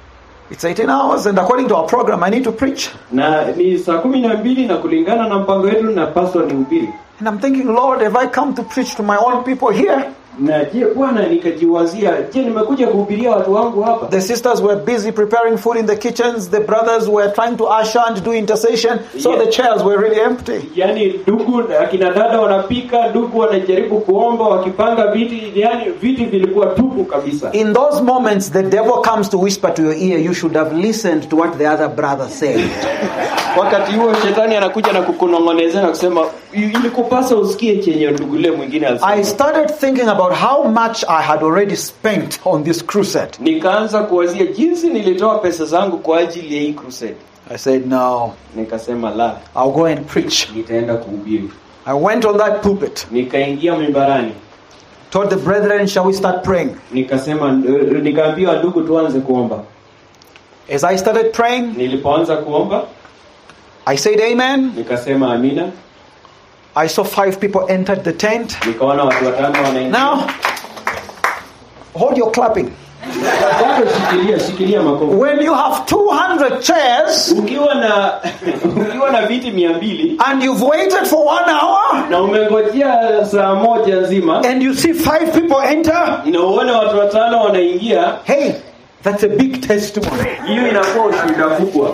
It's 18 hours, and according to our program, I need to preach. Na ni saa 12 na kulingana na mpango wetu na pastor ni ubiri. And I'm thinking, Lord, have I come to preach to my own people here? Na je, Bwana nikajiwazia, je nimekuja kuhubiria watu wangu hapa? The sisters were busy preparing food in the kitchens. The brothers were trying to usher and do intercession. So the chairs were really empty. Yani ndugu akina dada wanapika, ndugu wanajaribu kuomba, wakipanga viti, yani viti vilikuwa tupu kabisa. In those moments, the devil comes to whisper to your ear, you should have listened to what the other brother said. Wakati huo shetani anakuja na kukunong'oneza na kusema ilikupasa usikie chenye ndugu yule mwingine alisema. I started thinking about how much I had already spent on this crusade. Nikaanza kuwazia jinsi nilitoa pesa zangu kwa ajili ya hii crusade. I said, no. Nikasema la. I'll go and preach. Nitaenda kuhubiri. I went on that pulpit. Nikaingia mimbarani. Told the brethren, shall we start praying? Nikaambia ndugu tuanze kuomba. As I started praying, nilipoanza kuomba, I said amen. Nikasema amina. I saw 5 people entered the tent. Nikaona watu 5 wanaingia. Now, hold your clapping. Shikilia makofi. When you have 200 chairs, ukiwa na viti 200 and you've waited for 1 hour, na umengojea saa moja nzima, and you see 5 people enter, na uone watu 5 wanaingia, hey, that's a big testimony. Hiyo inakuwa ushuhuda kubwa.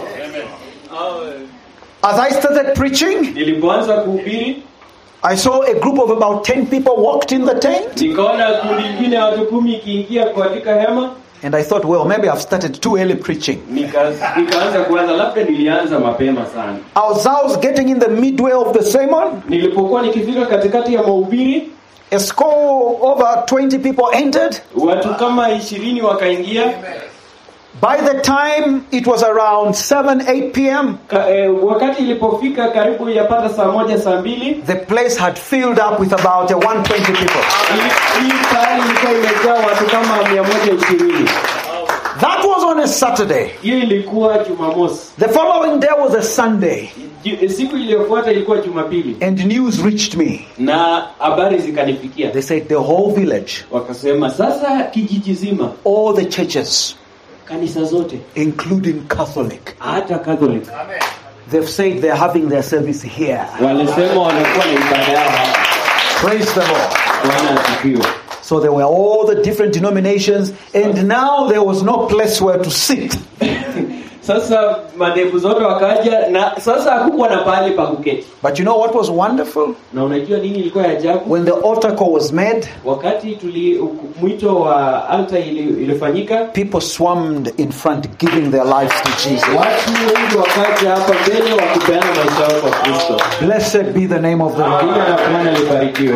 As I started preaching, nilipoanza kuhubiri, I saw a group of about 10 people walked in the tent. Nikaona kundi lingine watu 10 kiingia katika hema. And I thought, well, maybe I've started too early preaching. Nikaanza kuanza, labda nilianza mapema sana. As I was getting in the midway of the sermon, nilipokuwa nikifika katikati ya mahubiri, a score over 20 people entered. Watu kama 20 wakaingia. By the time it was around 7-8 p.m., wakati ilipofika karibu yapata saa 1 saa 2, the place had filled up with about 120 people. Ilikuwa imejaa watu kama 120. That was on a Saturday. Hiyo ilikuwa Jumamosi. The following day was a Sunday. Siku iliyofuata ilikuwa Jumapili. And news reached me. Na habari zikanifikia. They said the whole village, wakasema sasa kijiji zima, all the churches, kanisa zote, including Catholic, hata Catholic, they've said they're having their service here. Walisema wanakuwa na ibada yao hapa. Praise the Lord. Bwana asifiwe. So there were all the different denominations, and now there was no place where to sit. Sasa madhehebu zote wakaja, na sasa hakukuwa na pahali pa kuketi. But you know what was wonderful? Na unajua nini ilikuwa ya ajabu? When the altar call was made, wakati mwito wa altar ilifanyika, people swarmed in front giving their lives to Jesus. Watu wengi wakaja hapa mbele wakipeana maisha yao kwa Kristo. Blessed be the name of the Lord. Jina la Bwana libarikiwe.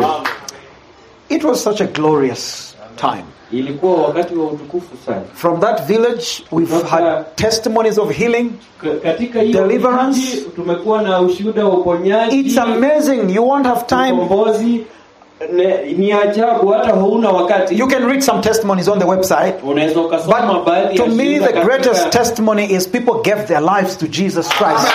It was such a glorious time. Ilikuwa wakati wa utukufu sana. From that village we've had testimonies of healing, katika hiyo deliverance. Tumekuwa na ushuhuda wa uponyaji. It's amazing. You won't have time. Ukombozi. Ni ajabu hata huna wakati. You can read some testimonies on the website. Unaweza kusoma baadhi ya. To me the greatest testimony is people gave their lives to Jesus Christ.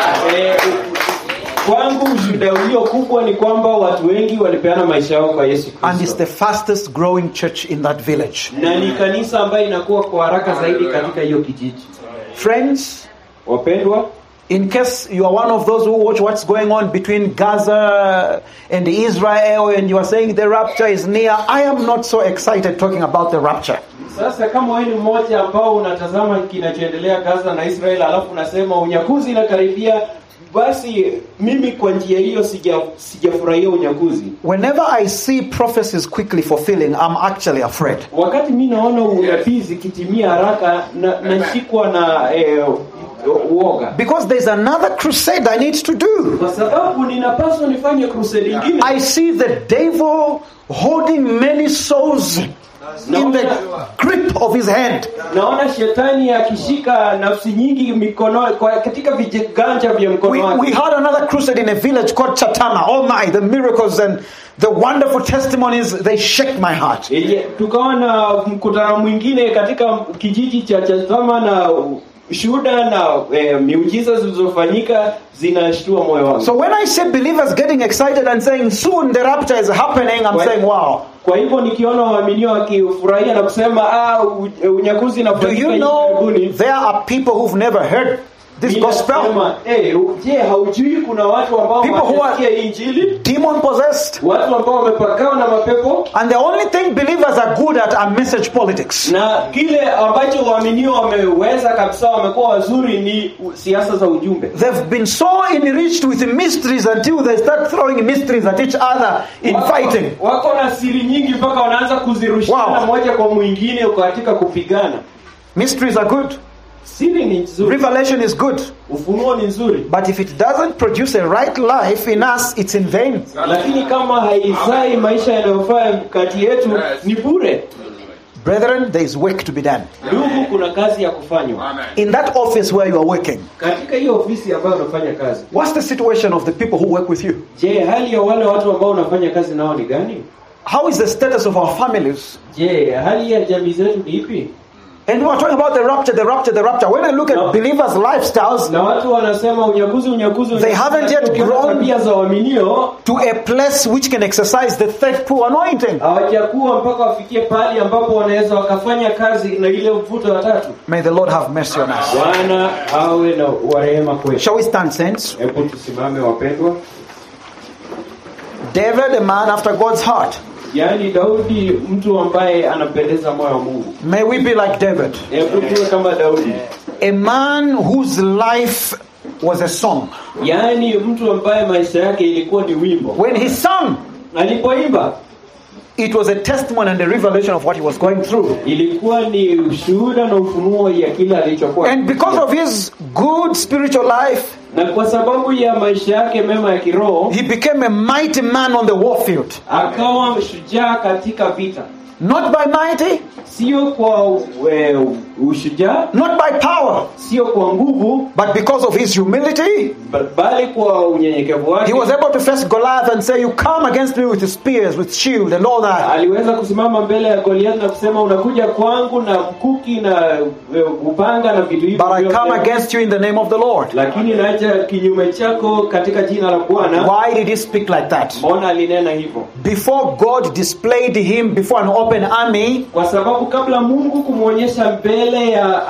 Kwangu ushuhuda ulio kubwa ni kwamba watu wengi walipeana maisha yao kwa Yesu Kristo. And it's the fastest growing church in that village. Na ni kanisa ambayo inakuwa kwa haraka zaidi katika hiyo kijiji. Friends, wapendwa, in case you are one of those who watch what's going on between Gaza and Israel and you are saying the rapture is near, I am not so excited talking about the rapture. Sasa kama wewe ni mmoja ambao unatazama kinachoendelea Gaza na Israel alafu unasema unyakuzi inakaribia, basi mimi kwa njia hiyo sijafurahia unyakuzi. Whenever I see prophecies quickly fulfilling, I'm actually afraid. Wakati mimi naona unabii zikitimia haraka nashikwa na uoga. Because there's another crusade I need to do. Kwa sababu ninapaswa nifanye crusade nyingine. I see the devil holding many souls in the grip of his hand. Naona shetani akishika nafsi nyingi katika viganja vya mkono wake. We had another crusade in a village called Chatama. Oh my, the miracles and the wonderful testimonies, they shake my heart. Tukaona mkutano mwingine katika kijiji cha Chatama na shuhuda na miujiza zilizofanyika zinashtua moyo wangu. So when I see believers getting excited and saying soon the rapture is happening, I'm saying wow. Kwa hivyo nikiona waaminio wakifurahia na kusema unyakuzi na Do you know there are people who've never heard this gospel? Je, haujui kuna watu ambao wanasikia injili? Demon possessed. Watu ambao wamepakao na mapepo. And the only thing believers are good at are message politics. Na kile ambacho waaminio wameweza kabisa wamekuwa wazuri ni siasa za ujumbe. They've been so enriched with mysteries until they start throwing mysteries at each other in fighting. Wako na siri nyingi mpaka wanaanza kuzirushana moja kwa mwingine katika kupigana. Mysteries are good. Siri ni nzuri. Revelation is good. Ufunuo ni nzuri. But if it doesn't produce a right life in us, it's in vain. Lakini kama haizai maisha yanayofaa kati yetu ni bure. Brethren, there is work to be done. Ndugu, kuna kazi ya kufanywa. In that office where you are working. Katika hiyo ofisi ambayo unafanya kazi. What's the situation of the people who work with you? Je, hali ya wale watu ambao unafanya kazi nao ni gani? How is the status of our families? Je, hali ya jamii zetu ni ipi? And we are talking about the rapture. When I look at believers' lifestyles, na watu wanasema unyakuzi, they haven't yet grown to a place which can exercise the faithful anointing. Hawajakuwa mpaka wafikie pale ambapo wanaweza wakafanya kazi na ile mvuto wa tatu. May the Lord have mercy on us. Bwana awe na rehema kwetu. Shall we stand, saints? Hebu tusimame wapendwa. David, a man after God's heart. Yani Daudi mtu ambaye anampendeza moyo wa Mungu. May we be like David. Hebu tuwe kama Daudi. A man whose life was a song. Yani mtu ambaye maisha yake ilikuwa ni wimbo. When he sang, alipoimba, it was a testimony and a revelation of what he was going through. Ilikuwa ni ushuhuda na ufunuo ya kila alichokuwa. And because of his good spiritual life, na kwa sababu ya maisha yake mema ya kiroho, he became a mighty man on the warfield. Akawa shujaa katika vita. Not by mighty, sio kwa ushujaa, not by power, sio kwa nguvu, but because of his humility, bali kwa unyenyekevu wake. He was able to face Goliath and say, you come against me with spears, with shield and all that. Aliweza kusimama mbele ya Goliath na kusema unakuja kwangu na mkuki na upanga na vitu hivyo. But I come against you in the name of the Lord. Lakini naja kinyume chako katika jina la Bwana. Why did he speak like that? Mbona alinena hivyo? Before God displayed him before an open army, kwa sababu kabla Mungu kumuonyesha mbele ya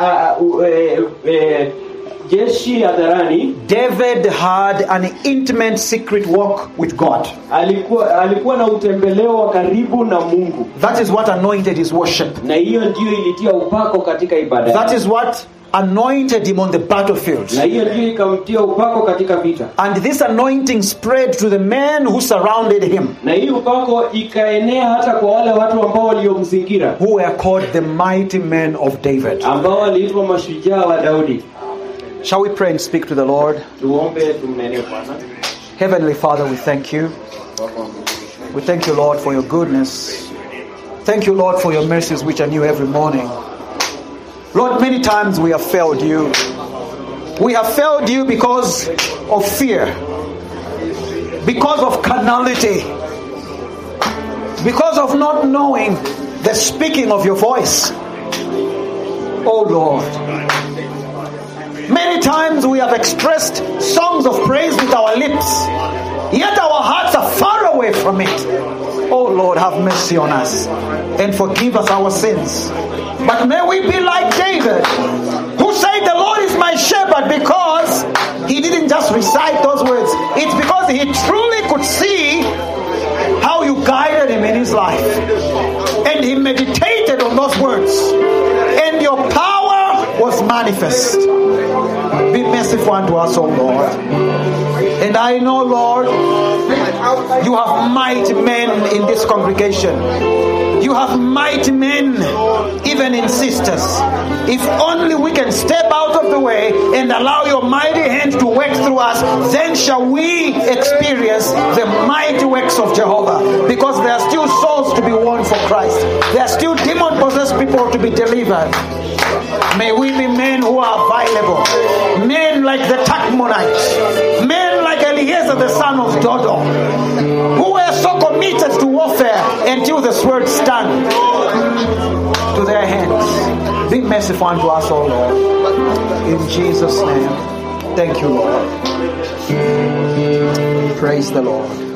jeshi hadharani, David had an intimate secret walk with God. Alikuwa na utembeleo wa karibu na Mungu. That is what anointed his worship. Na hiyo ndio ilitia upako katika ibada. That is what anointed him on the battlefield. Na hiyo ndio ikamtia upako katika vita. And this anointing spread to the men who surrounded him. Na hiyo upako ikaenea hata kwa wale watu ambao waliomzingira, who were called the mighty men of David. Ambao waliitwa mashujaa wa Daudi. Shall we pray and speak to the Lord? Tuombe tumnene Bwana. Heavenly Father, we thank you. We thank you, Lord, for your goodness. Thank you, Lord, for your mercies which are new every morning. Lord, many times we have failed you. We have failed you because of fear, because of carnality, because of not knowing the speaking of your voice. Oh Lord, many times we have expressed songs of praise with our lips, yet our hearts are far away from it. Oh Lord, have mercy on us and forgive us our sins. But may we be like David, who said the Lord is my shepherd, because he didn't just recite those words. It's because he truly could see how you guided him in his life. And he meditated on those words. And your power was manifest. Be merciful unto us, O Lord. And I know, Lord, you have mighty men in this congregation. You have mighty men even in sisters. If only we can step out of the way and allow your mighty hand to work through us, then shall we experience the mighty works of Jehovah. Because there are still souls to be won for Christ. There are still demon-possessed people to be delivered. May we be men who are available. Men like the Tachmonites. Men like Eliezer the son of Dodo, who were so committed to warfare until the sword stand to their hands. Be merciful unto us, O Lord. In Jesus' name. Thank you, Lord. Praise the Lord.